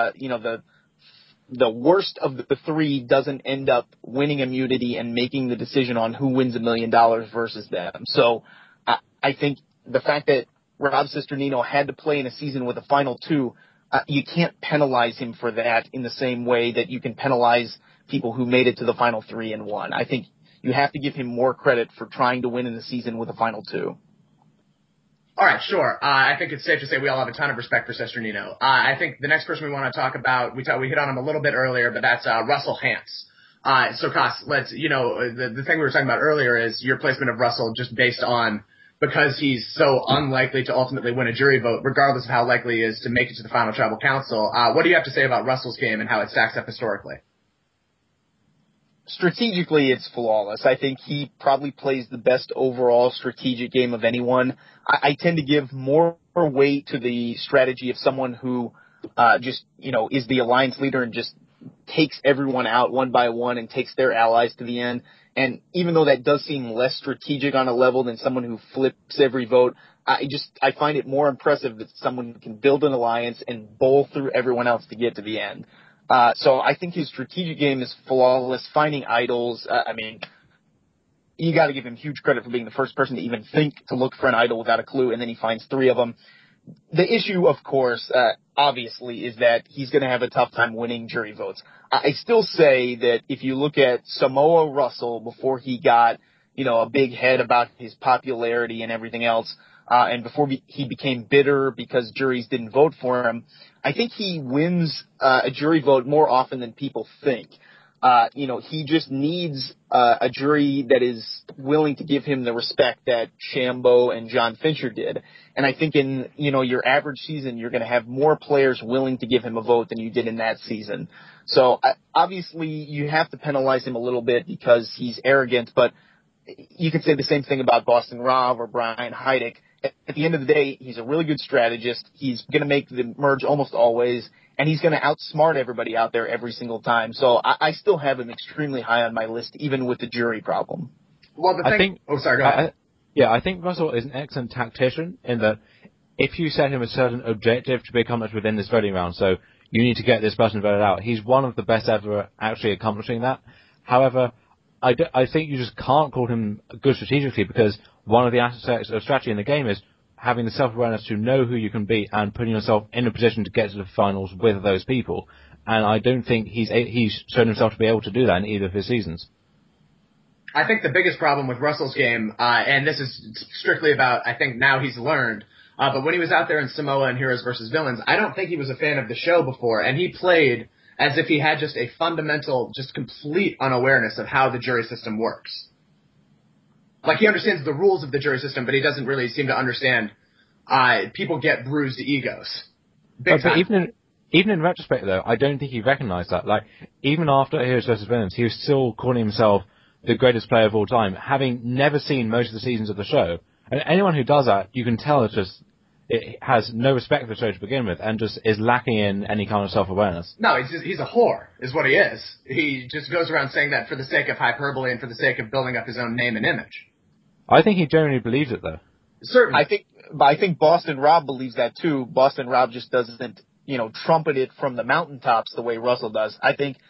the worst of the 3 doesn't end up winning immunity and making the decision on who wins $1 million versus them. So I think the fact that Rob Cesternino had to play in a season with a final 2, you can't penalize him for that in the same way that you can penalize people who made it to the final 3 and won. I think you have to give him more credit for trying to win in the season with a final 2. All right, sure. I think it's safe to say we all have a ton of respect for Cesternino. I think the next person we want to talk about, we hit on him a little bit earlier, but that's Russell Hantz. So, Koss, the thing we were talking about earlier is your placement of Russell just based on because he's so unlikely to ultimately win a jury vote, regardless of how likely he is to make it to the final tribal council. What do you have to say about Russell's game and how it stacks up historically? Strategically, it's flawless. I think he probably plays the best overall strategic game of anyone. I tend to give more weight to the strategy of someone who is the alliance leader and just takes everyone out one by one and takes their allies to the end. And even though that does seem less strategic on a level than someone who flips every vote, I find it more impressive that someone can build an alliance and bowl through everyone else to get to the end. So I think his strategic game is flawless. Finding idols, you got to give him huge credit for being the first person to even think to look for an idol without a clue, and then he finds 3 of them. The issue, of course, obviously, is that he's going to have a tough time winning jury votes. I still say that if you look at Samoa Russell before he got, a big head about his popularity and everything else, and before he became bitter because juries didn't vote for him, I think he wins a jury vote more often than people think. He just needs a jury that is willing to give him the respect that Shambo and John Fincher did. And I think in, your average season, you're going to have more players willing to give him a vote than you did in that season. So obviously you have to penalize him a little bit because he's arrogant, but you could say the same thing about Boston Rob or Brian Heidik. At the end of the day, he's a really good strategist. He's going to make the merge almost always, and he's going to outsmart everybody out there every single time. So I still have him extremely high on my list, even with the jury problem. Well, go ahead. I think Russell is an excellent tactician in that if you set him a certain objective to be accomplished within this voting round, so you need to get this person voted out, he's one of the best ever actually accomplishing that. However, I think you just can't call him good strategically because one of the aspects of strategy in the game is having the self-awareness to know who you can beat and putting yourself in a position to get to the finals with those people. And I don't think he's shown himself to be able to do that in either of his seasons. I think the biggest problem with Russell's game, and this is strictly about, I think now he's learned, but when he was out there in Samoa and Heroes vs. Villains, I don't think he was a fan of the show before, and he played as if he had just a fundamental, just complete unawareness of how the jury system works. Like, he understands the rules of the jury system, but he doesn't really seem to understand people get bruised egos. But even in retrospect, though, I don't think he recognized that. Like, even after Heroes vs. Villains, he was still calling himself the greatest player of all time, having never seen most of the seasons of the show. And anyone who does that, you can tell it has no respect for the show to begin with, and just is lacking in any kind of self-awareness. No, he's a whore, is what he is. He just goes around saying that for the sake of hyperbole and for the sake of building up his own name and image. I think he genuinely believes it, though. Certainly. I think Boston Rob believes that, too. Boston Rob just doesn't, trumpet it from the mountaintops the way Russell does. I think,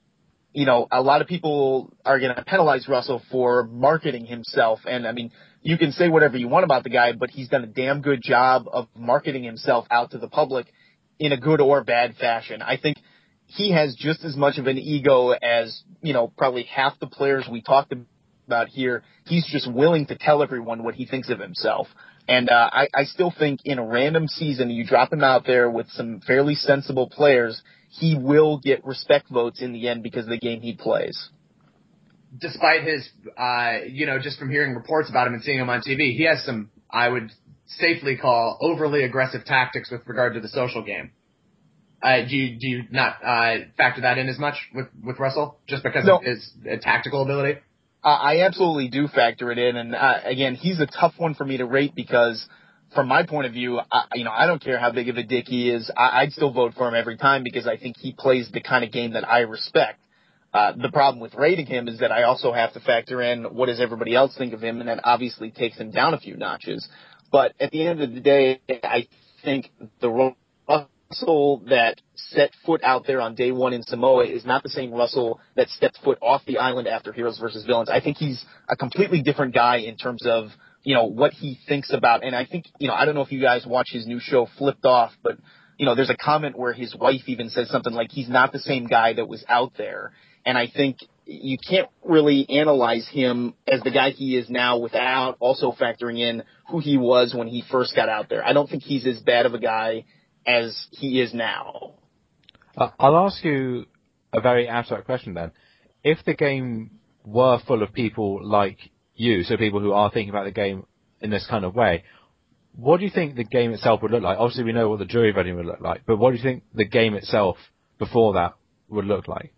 a lot of people are going to penalize Russell for marketing himself. And, I mean, you can say whatever you want about the guy, but he's done a damn good job of marketing himself out to the public in a good or bad fashion. I think he has just as much of an ego as, probably half the players we talked about here, he's just willing to tell everyone what he thinks of himself. And I still think in a random season, you drop him out there with some fairly sensible players, he will get respect votes in the end because of the game he plays. Despite his, just from hearing reports about him and seeing him on TV, he has some, I would safely call, overly aggressive tactics with regard to the social game. Do you not factor that in as much with Russell, just because of his tactical ability? I absolutely do factor it in, and again, he's a tough one for me to rate because, from my point of view, I don't care how big of a dick he is. I'd still vote for him every time because I think he plays the kind of game that I respect. The problem with rating him is that I also have to factor in what does everybody else think of him, and that obviously takes him down a few notches. But at the end of the day, I think the Russell that set foot out there on day one in Samoa is not the same Russell that stepped foot off the island after Heroes versus Villains. I think he's a completely different guy in terms of, what he thinks about. And I think, I don't know if you guys watch his new show Flipped Off, but, there's a comment where his wife even says something like he's not the same guy that was out there. And I think you can't really analyze him as the guy he is now without also factoring in who he was when he first got out there. I don't think he's as bad of a guy as he is now. I'll ask you a very abstract question then. If the game were full of people like you, so people who are thinking about the game in this kind of way, what do you think the game itself would look like? Obviously we know what the jury voting would look like, but what do you think the game itself before that would look like?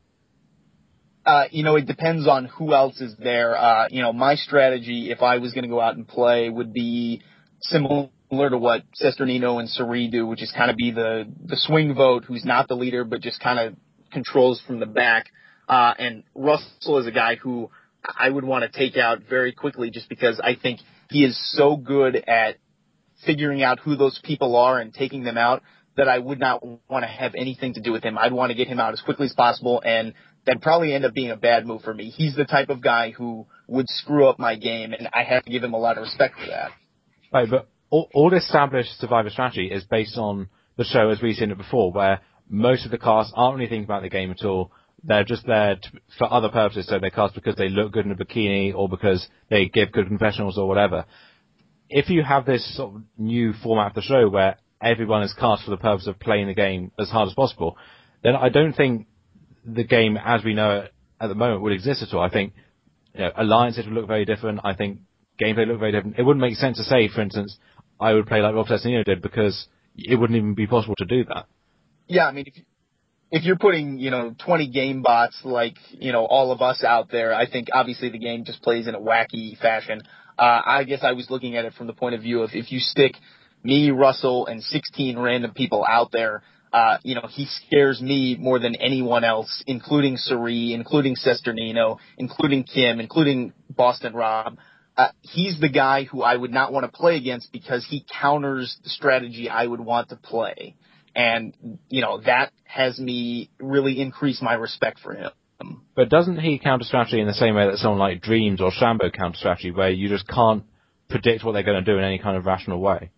It depends on who else is there. My strategy, if I was going to go out and play, would be similar to what Sesternino and Sari do, which is kind of be the swing vote, who's not the leader, but just kind of controls from the back. And Russell is a guy who I would want to take out very quickly just because I think he is so good at figuring out who those people are and taking them out that I would not want to have anything to do with him. I'd want to get him out as quickly as possible, and that'd probably end up being a bad move for me. He's the type of guy who would screw up my game, and I have to give him a lot of respect for that. Right, but all established Survivor strategy is based on the show as we've seen it before, where most of the cast aren't really thinking about the game at all. They're just there for other purposes, so they're cast because they look good in a bikini or because they give good confessionals or whatever. If you have this sort of new format of the show where everyone is cast for the purpose of playing the game as hard as possible, then I don't think the game as we know it at the moment would exist at all. I think alliances would look very different. I think gameplay would look very different. It wouldn't make sense to say, for instance, I would play like Rob Sesternino did because it wouldn't even be possible to do that. Yeah, I mean, if you're putting, 20 game bots like, all of us out there, I think obviously the game just plays in a wacky fashion. I guess I was looking at it from the point of view of if you stick me, Russell, and 16 random people out there, he scares me more than anyone else, including Sari, including Sesternino, including Kim, including Boston Rob. He's the guy who I would not want to play against because he counters the strategy I would want to play. And, that has me really increase my respect for him. But doesn't he counter strategy in the same way that someone like Dreams or Shambo counter strategy, where you just can't predict what they're going to do in any kind of rational way?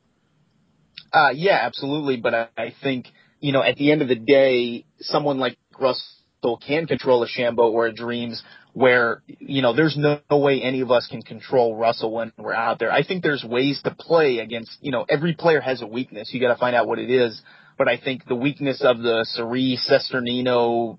Yeah, absolutely. But I think, at the end of the day, someone like Russell can control a Shambo or a Dreams where, there's no way any of us can control Russell when we're out there. I think there's ways to play against, every player has a weakness. You got to find out what it is. But I think the weakness of the Sari Sesternino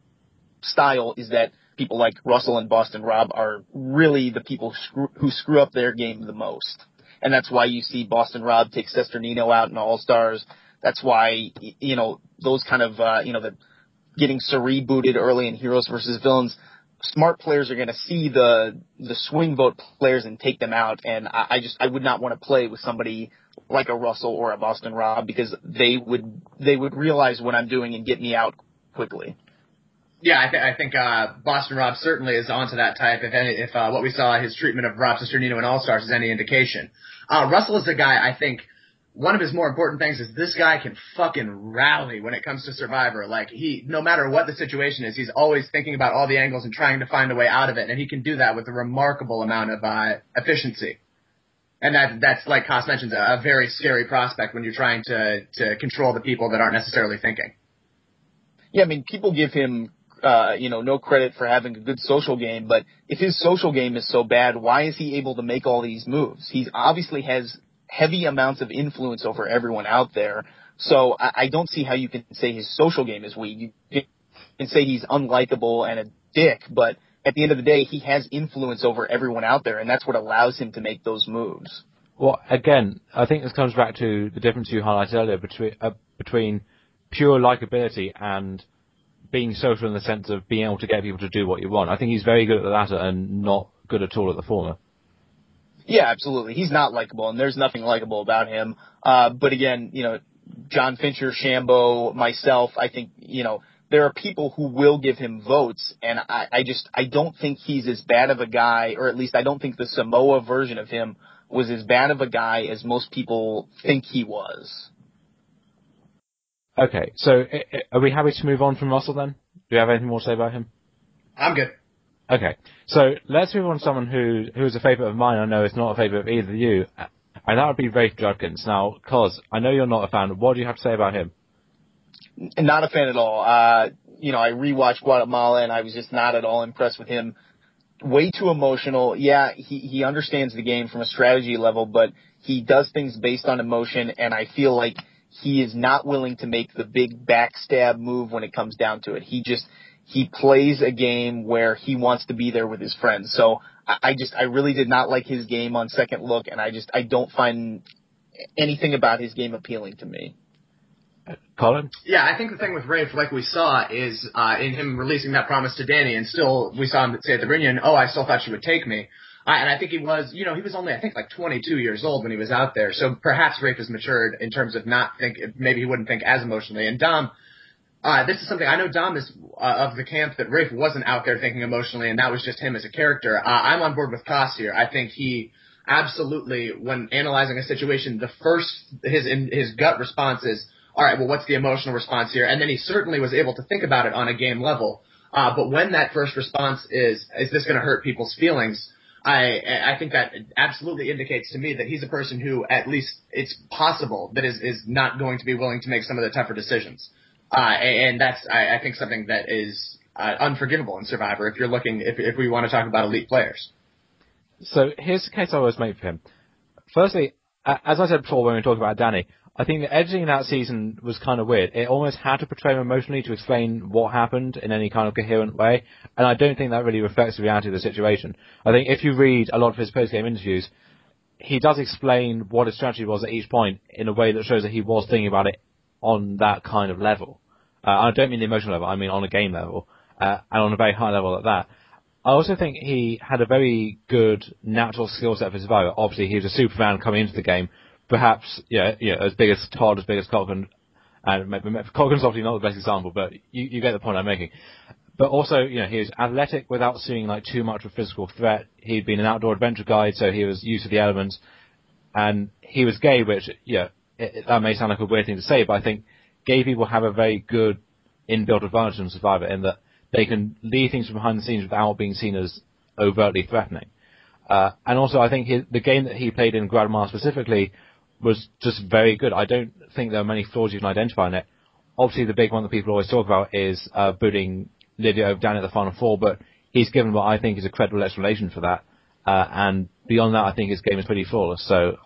style is that people like Russell and Boston Rob are really the people who screw up their game the most. And that's why you see Boston Rob take Sesternino out in All-Stars. That's why, those kind of, the getting Sari booted early in Heroes versus Villains, smart players are going to see the swing vote players and take them out. And I would not want to play with somebody like a Russell or a Boston Rob because they would realize what I'm doing and get me out quickly. Yeah, I think Boston Rob certainly is onto that type. If what we saw his treatment of Rob Sesternino in All Stars is any indication, Russell is a guy. I think one of his more important things is this guy can fucking rally when it comes to Survivor. Like no matter what the situation is, he's always thinking about all the angles and trying to find a way out of it, and he can do that with a remarkable amount of efficiency. And that's like Koss mentions, a very scary prospect when you're trying to control the people that aren't necessarily thinking. Yeah, I mean, people give him no credit for having a good social game, but if his social game is so bad, why is he able to make all these moves? He obviously has heavy amounts of influence over everyone out there, so I don't see how you can say his social game is weak. You can say he's unlikable and a dick, but at the end of the day, he has influence over everyone out there, and that's what allows him to make those moves. Well, again, I think this comes back to the difference you highlighted earlier between pure likability and being social in the sense of being able to get people to do what you want. I think he's very good at the latter and not good at all at the former. Yeah, absolutely. He's not likable, and there's nothing likable about him. But again, John Fincher, Shambo, myself, I think, there are people who will give him votes, and I don't think he's as bad of a guy, or at least I don't think the Samoa version of him was as bad of a guy as most people think he was. Okay, so are we happy to move on from Russell then? Do you have anything more to say about him? I'm good. Okay, so let's move on to someone who is a favourite of mine. I know it's not a favourite of either of you, and that would be Rafe Judkins. Now, Cos, I know you're not a fan. What do you have to say about him? Not a fan at all. I rewatched Guatemala, and I was just not at all impressed with him. Way too emotional. Yeah, he understands the game from a strategy level, but he does things based on emotion, and I feel like he is not willing to make the big backstab move when it comes down to it. He plays a game where he wants to be there with his friends. So I really did not like his game on second look, and I don't find anything about his game appealing to me. Colin? Yeah, I think the thing with Rafe, like we saw, is in him releasing that promise to Danny, and still we saw him say at the reunion, I still thought she would take me. And I think he was, he was only, I think, like 22 years old when he was out there. So perhaps Rafe has matured in terms of maybe he wouldn't think as emotionally. And Dom, this is something, I know Dom is of the camp that Rafe wasn't out there thinking emotionally, and that was just him as a character. I'm on board with Koss here. I think he absolutely, when analyzing a situation, his gut response is, all right, well, what's the emotional response here? And then he certainly was able to think about it on a game level. But when that first response is this going to hurt people's feelings? I think that absolutely indicates to me that he's a person who, at least it's possible, that is not going to be willing to make some of the tougher decisions. And that's, I think, something that is unforgivable in Survivor if we want to talk about elite players. So here's the case I always make for him. Firstly, as I said before when we were talking about Danny, I think the editing in that season was kind of weird. It almost had to portray him emotionally to explain what happened in any kind of coherent way, and I don't think that really reflects the reality of the situation. I think if you read a lot of his post-game interviews, he does explain what his strategy was at each point in a way that shows that he was thinking about it on that kind of level. I don't mean the emotional level, I mean on a game level, and on a very high level at that. I also think he had a very good natural skill set for Survivor. Obviously, he was a super fan coming into the game. Perhaps, as big as Todd, as big as Cochran, and Cochran's obviously not the best example, but you get the point I'm making. But also, he was athletic without seeming like too much of a physical threat. He'd been an outdoor adventure guide, so he was used to the elements. And he was gay, which, that may sound like a weird thing to say, but I think gay people have a very good inbuilt advantage in Survivor in that they can lead things from behind the scenes without being seen as overtly threatening. And also, I think the game that he played in Guatemala specifically was just very good. I don't think there are many flaws you can identify in it. Obviously, the big one that people always talk about is booting Lydia over Danny at the Final Four, but he's given what I think is a credible explanation for that. And beyond that, I think his game is pretty flawless. So,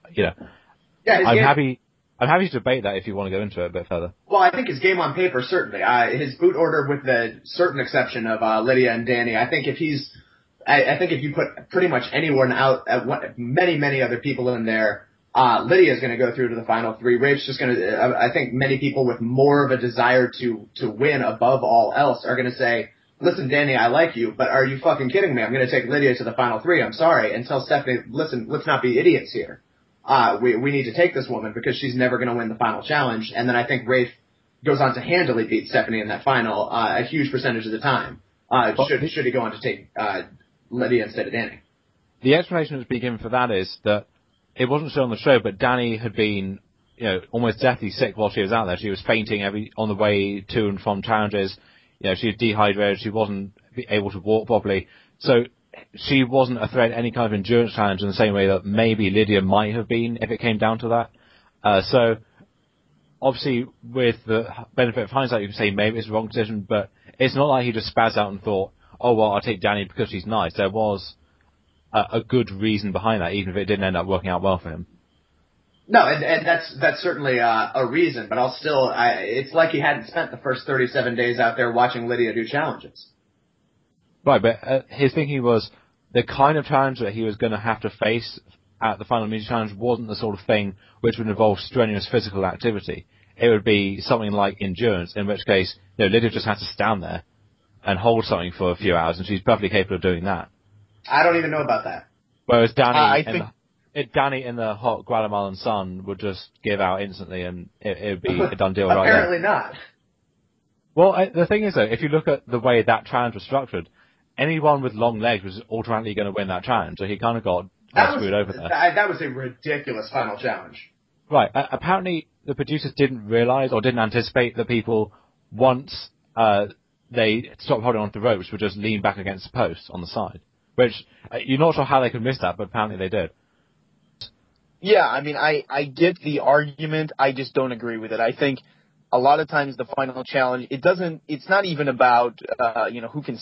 I'm happy to debate that if you want to go into it a bit further. Well, I think his game on paper, certainly. His boot order, with the certain exception of Lydia and Danny, I think if you put pretty much anyone out, many other people in there, Lydia's going to go through to the final three. Rafe's just going to, I think many people with more of a desire to win above all else are going to say, listen, Danny, I like you, but are you fucking kidding me? I'm going to take Lydia to the final three. I'm sorry. And tell Stephanie, listen, let's not be idiots here. We need to take this woman because she's never going to win the final challenge. And then I think Rafe goes on to handily beat Stephanie in that final, a huge percentage of the time. Should he go on to take, Lydia instead of Danny. The explanation that's been given for that is that it wasn't shown on the show, but Danny had been, almost deathly sick while she was out there. She was fainting on the way to and from challenges. She was dehydrated. She wasn't able to walk properly. So she wasn't a threat to any kind of endurance challenge in the same way that maybe Lydia might have been if it came down to that. So obviously, with the benefit of hindsight, you can say maybe it's the wrong decision, but It's not like he just spazzed out and thought, oh, well, I'll take Danny because she's nice. There was a good reason behind that, even if it didn't end up working out well for him. No, and that's certainly a reason, but it's like he hadn't spent the first 37 days out there watching Lydia do challenges. Right, but his thinking was the kind of challenge that he was going to have to face at the Final Immunity Challenge wasn't the sort of thing which would involve strenuous physical activity. It would be something like endurance, in which case, Lydia just has to stand there and hold something for a few hours, and she's perfectly capable of doing that. I don't even know about that. Whereas Danny in the hot Guatemalan sun would just give out instantly, and it would be a done deal right there. Apparently not. Well, the thing is, though, if you look at the way that challenge was structured, anyone with long legs was automatically going to win that challenge, so he kind of got screwed over there. That was a ridiculous final challenge. Right. Apparently, the producers didn't realize or didn't anticipate that people, once they stopped holding on to ropes, would just lean back against the post on the side. Which, you're not sure how they could miss that, but apparently they did. Yeah, I mean, I get the argument. I just don't agree with it. I think a lot of times the final challenge, it's not even about, who can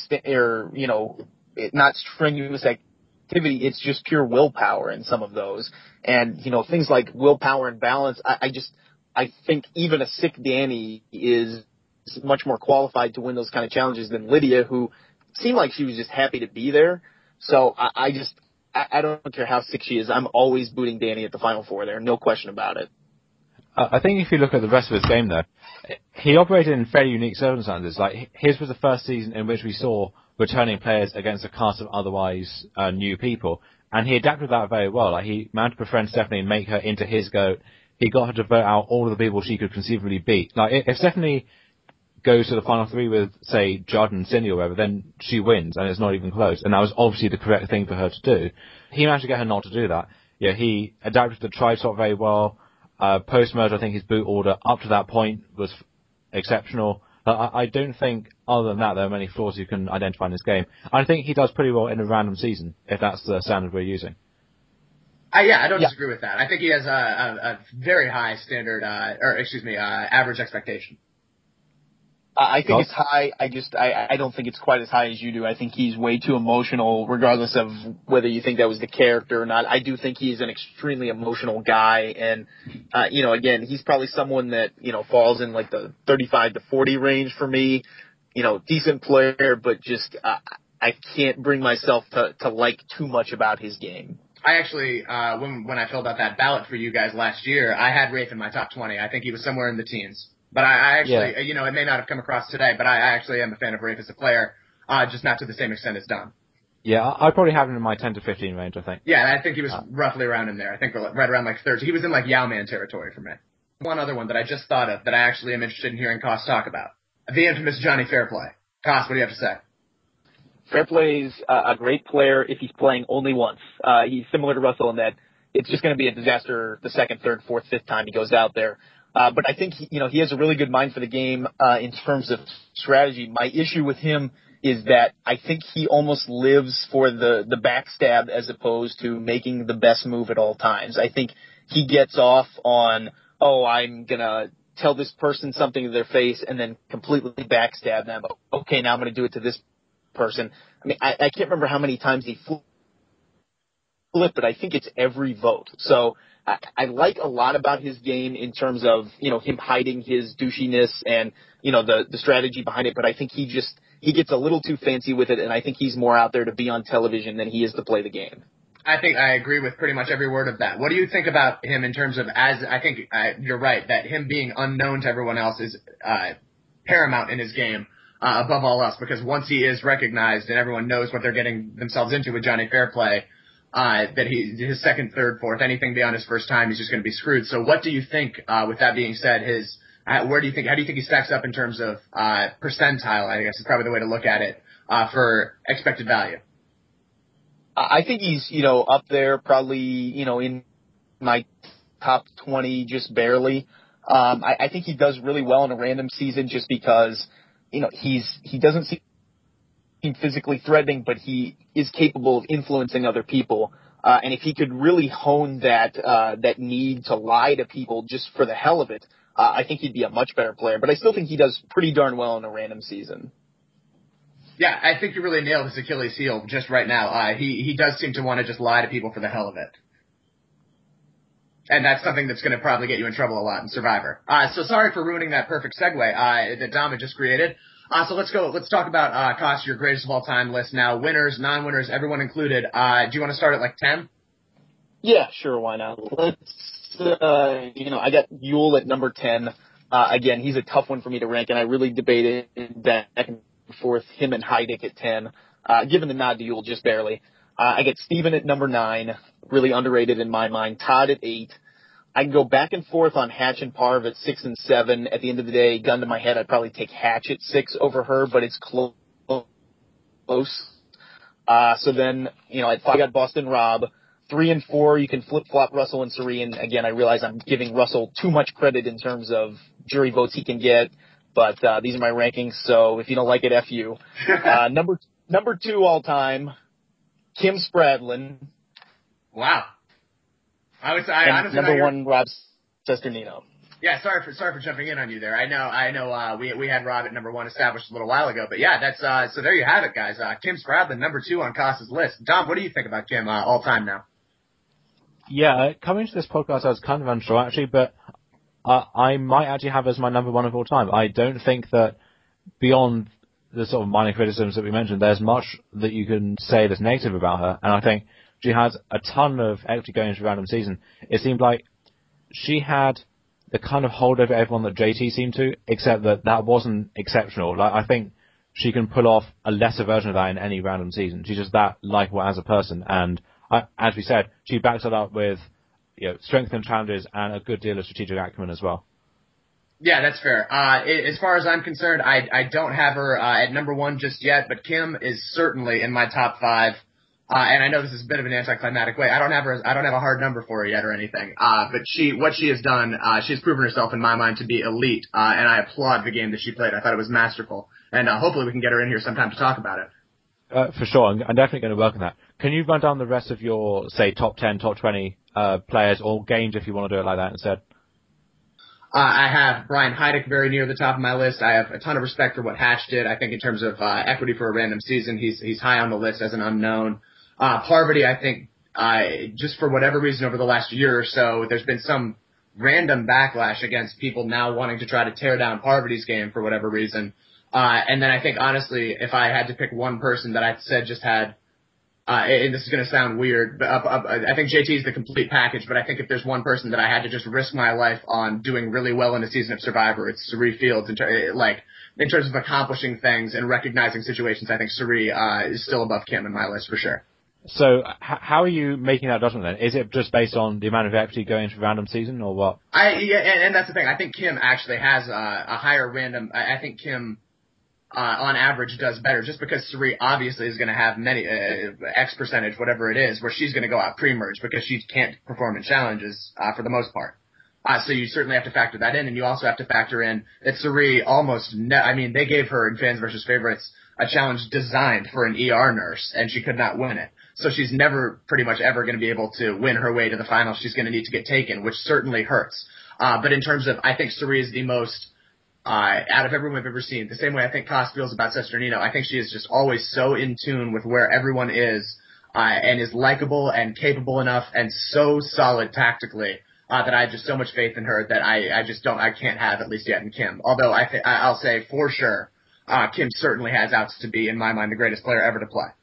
not strenuous activity. It's just pure willpower in some of those. And, things like willpower and balance, I think even a sick Danny is much more qualified to win those kind of challenges than Lydia, who seemed like she was just happy to be there. So I don't care how sick she is. I'm always booting Danny at the Final Four there. No question about it. I think if you look at the rest of his game, though, he operated in fairly unique circumstances. Like, his was the first season in which we saw returning players against a cast of otherwise new people, and he adapted that very well. Like, he managed to befriend Stephanie and make her into his goat. He got her to vote out all of the people she could conceivably beat. Like, if Stephanie goes to the final three with, say, Judd and Cindy or whatever, then she wins, and it's not even close. And that was obviously the correct thing for her to do. He managed to get her not to do that. Yeah, he adapted the tri-shot very well. Post-merge, I think his boot order up to that point was exceptional. I don't think, other than that, there are many flaws you can identify in his game. I think he does pretty well in a random season, if that's the standard we're using. I don't disagree with that. I think he has a very high standard, average expectation. I think it's high. I don't think it's quite as high as you do. I think he's way too emotional, regardless of whether you think that was the character or not. I do think he's an extremely emotional guy. And, again, he's probably someone that, falls in like the 35 to 40 range for me. Decent player, but just, I can't bring myself to like too much about his game. I actually, when I filled out that ballot for you guys last year, I had Rafe in my top 20. I think he was somewhere in the teens. But I actually, it may not have come across today, but I actually am a fan of Rafe as a player, just not to the same extent as Don. Yeah, I probably have him in my 10 to 15 range, I think. Yeah, I think he was roughly around in there. I think right around like 30. He was in like Yao Man territory for me. One other one that I just thought of that I actually am interested in hearing Koss talk about. The infamous Johnny Fairplay. Koss, what do you have to say? Fairplay's a great player if he's playing only once. He's similar to Russell in that it's just going to be a disaster the second, third, fourth, fifth time he goes out there. But I think, he has a really good mind for the game, in terms of strategy. My issue with him is that I think he almost lives for the backstab as opposed to making the best move at all times. I think he gets off on, I'm going to tell this person something to their face and then completely backstab them. Okay, now I'm going to do it to this person. I mean, I can't remember how many times he flipped, but I think it's every vote. So I like a lot about his game in terms of, him hiding his douchiness and, the strategy behind it. But I think he gets a little too fancy with it. And I think he's more out there to be on television than he is to play the game. I think I agree with pretty much every word of that. What do you think about him in terms of I think you're right that him being unknown to everyone else is paramount in his game above all else, because once he is recognized and everyone knows what they're getting themselves into with Johnny Fairplay, that his second, third, fourth, anything beyond his first time, he's just going to be screwed. So what do you think, with that being said, how do you think he stacks up in terms of, percentile, I guess is probably the way to look at it, for expected value? I think he's, up there probably, in my top 20, just barely. I think he does really well in a random season just because, he doesn't seem physically threatening, but he is capable of influencing other people. And if he could really hone that need to lie to people just for the hell of it, I think he'd be a much better player. But I still think he does pretty darn well in a random season. Yeah, I think you really nailed his Achilles heel just right now. He does seem to want to just lie to people for the hell of it. And that's something that's going to probably get you in trouble a lot in Survivor. So sorry for ruining that perfect segue that Dom had just created. So let's go. Let's talk about Koss, your greatest of all time list now. Winners, non-winners, everyone included. Do you want to start at like 10? Yeah, sure, why not? Let's, I got Yule at number 10. Again, he's a tough one for me to rank, and I really debated back and forth him and Heidik at 10. Given the nod to Yule, just barely. I get Steven at number 9, really underrated in my mind. Todd at 8. I can go back and forth on Hatch and Parv at 6 and 7. At the end of the day, gun to my head, I'd probably take Hatch at 6 over her, but it's close. So then, at 5, I got Boston Rob. 3 and 4, you can flip-flop Russell and Cirie. And again, I realize I'm giving Russell too much credit in terms of jury votes he can get, but these are my rankings, so if you don't like it, F you. Number 2 all time, Kim Spradlin. Wow. I honestly number 1, Rob Cesternino. Yeah, sorry for jumping in on you there. I know, we had Rob at number 1 established a little while ago, but yeah, that's, so there you have it, guys. Kim Spradlin, number 2 on Koss's list. Dom, what do you think about Kim, all time now? Yeah, coming to this podcast, I was kind of unsure actually, but I might actually have as my number 1 of all time. I don't think that beyond the sort of minor criticisms that we mentioned, there's much that you can say that's negative about her, and I think she has a ton of equity going into the random season. It seemed like she had the kind of hold over everyone that JT seemed to, except that wasn't exceptional. Like, I think she can pull off a lesser version of that in any random season. She's just that likable as a person, and as we said, she backs it up with strength and challenges and a good deal of strategic acumen as well. Yeah, that's fair. As far as I'm concerned, I don't have her at number 1 just yet, but Kim is certainly in my top 5. And I know this is a bit of an anticlimactic way. I don't have a hard number for her yet or anything. But what she has done, she's proven herself in my mind to be elite. And I applaud the game that she played. I thought it was masterful. And hopefully we can get her in here sometime to talk about it. For sure. I'm definitely going to work on that. Can you run down the rest of your, say, top 10, top 20 players or games if you want to do it like that instead? I have Brian Heidik very near the top of my list. I have a ton of respect for what Hatch did. I think in terms of equity for a random season, he's high on the list as an unknown. Parvati, I think, just for whatever reason over the last year or so, there's been some random backlash against people now wanting to try to tear down Parvati's game for whatever reason. And then I think, honestly, if I had to pick one person that I said just had, and this is going to sound weird, but I think JT is the complete package, but I think if there's one person that I had to just risk my life on doing really well in a season of Survivor, it's Cirie Fields. In terms of accomplishing things and recognizing situations, I think Cirie is still above Kim in my list for sure. So how are you making that judgment then? Is it just based on the amount of equity going into random season or what? Yeah, and that's the thing. I think Kim actually has a higher random. I think Kim, on average, does better just because Cirie obviously is going to have many, X percentage, whatever it is, where she's going to go out pre-merge because she can't perform in challenges, for the most part. So you certainly have to factor that in, and you also have to factor in that Cirie they gave her in Fans vs. Favorites a challenge designed for an ER nurse, and she could not win it. So she's never pretty much ever going to be able to win her way to the finals. She's going to need to get taken, which certainly hurts. But in terms of, I think Cirie is the most, out of everyone we've ever seen, the same way I think Koss feels about Cesternino, I think she is just always so in tune with where everyone is, and is likable and capable enough and so solid tactically, that I have just so much faith in her that I can't have at least yet in Kim. Although I'll say for sure, Kim certainly has outs to be, in my mind, the greatest player ever to play.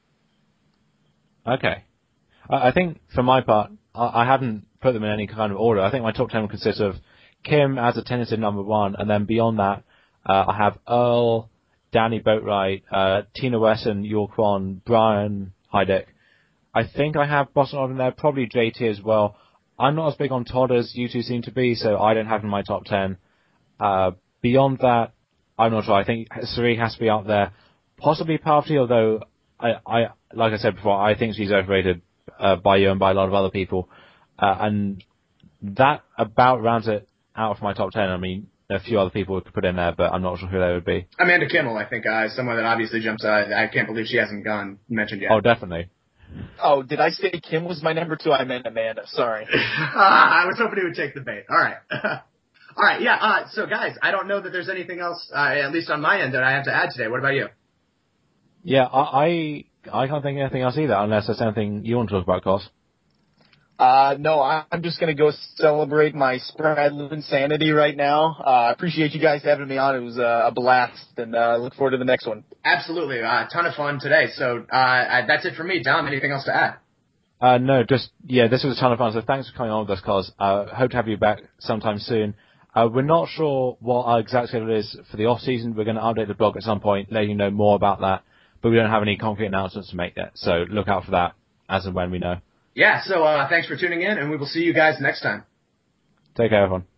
Okay. I think for my part, I haven't put them in any kind of order. I think my top 10 consists of Kim as a tentative number 1, and then beyond that, I have Earl, Danny Boatwright, Tina Wesson, Yul Kwon, Brian Heidik. I think I have Boston Rob in there, probably JT as well. I'm not as big on Todd as you two seem to be, so I don't have him in my top 10. Beyond that, I'm not sure. I think Cirie has to be out there. Possibly Parvati, although I like I said before, I think she's overrated by you and by a lot of other people. And that about rounds it out for my top 10. I mean, a few other people we could put in there, but I'm not sure who they would be. Amanda Kimmel, I think, is someone that obviously jumps out. I can't believe she hasn't gone mentioned yet. Oh, definitely. Oh, did I say Kim was my number 2? I meant Amanda. Sorry. I was hoping he would take the bait. All right. All right, yeah. So, guys, I don't know that there's anything else, at least on my end, that I have to add today. What about you? Yeah, I can't think of anything else either, unless there's anything you want to talk about, Cos. No, I'm just going to go celebrate my spread insanity right now. I appreciate you guys having me on. It was a blast, and look forward to the next one. Absolutely. A ton of fun today. So that's it for me. Dom, anything else to add? No, this was a ton of fun, so thanks for coming on with us, Cos. Hope to have you back sometime soon. We're not sure what our exact schedule is for the off-season. We're going to update the blog at some point, letting you know more about that, but we don't have any concrete announcements to make yet, so look out for that as and when we know. Yeah, so thanks for tuning in, and we will see you guys next time. Take care, everyone.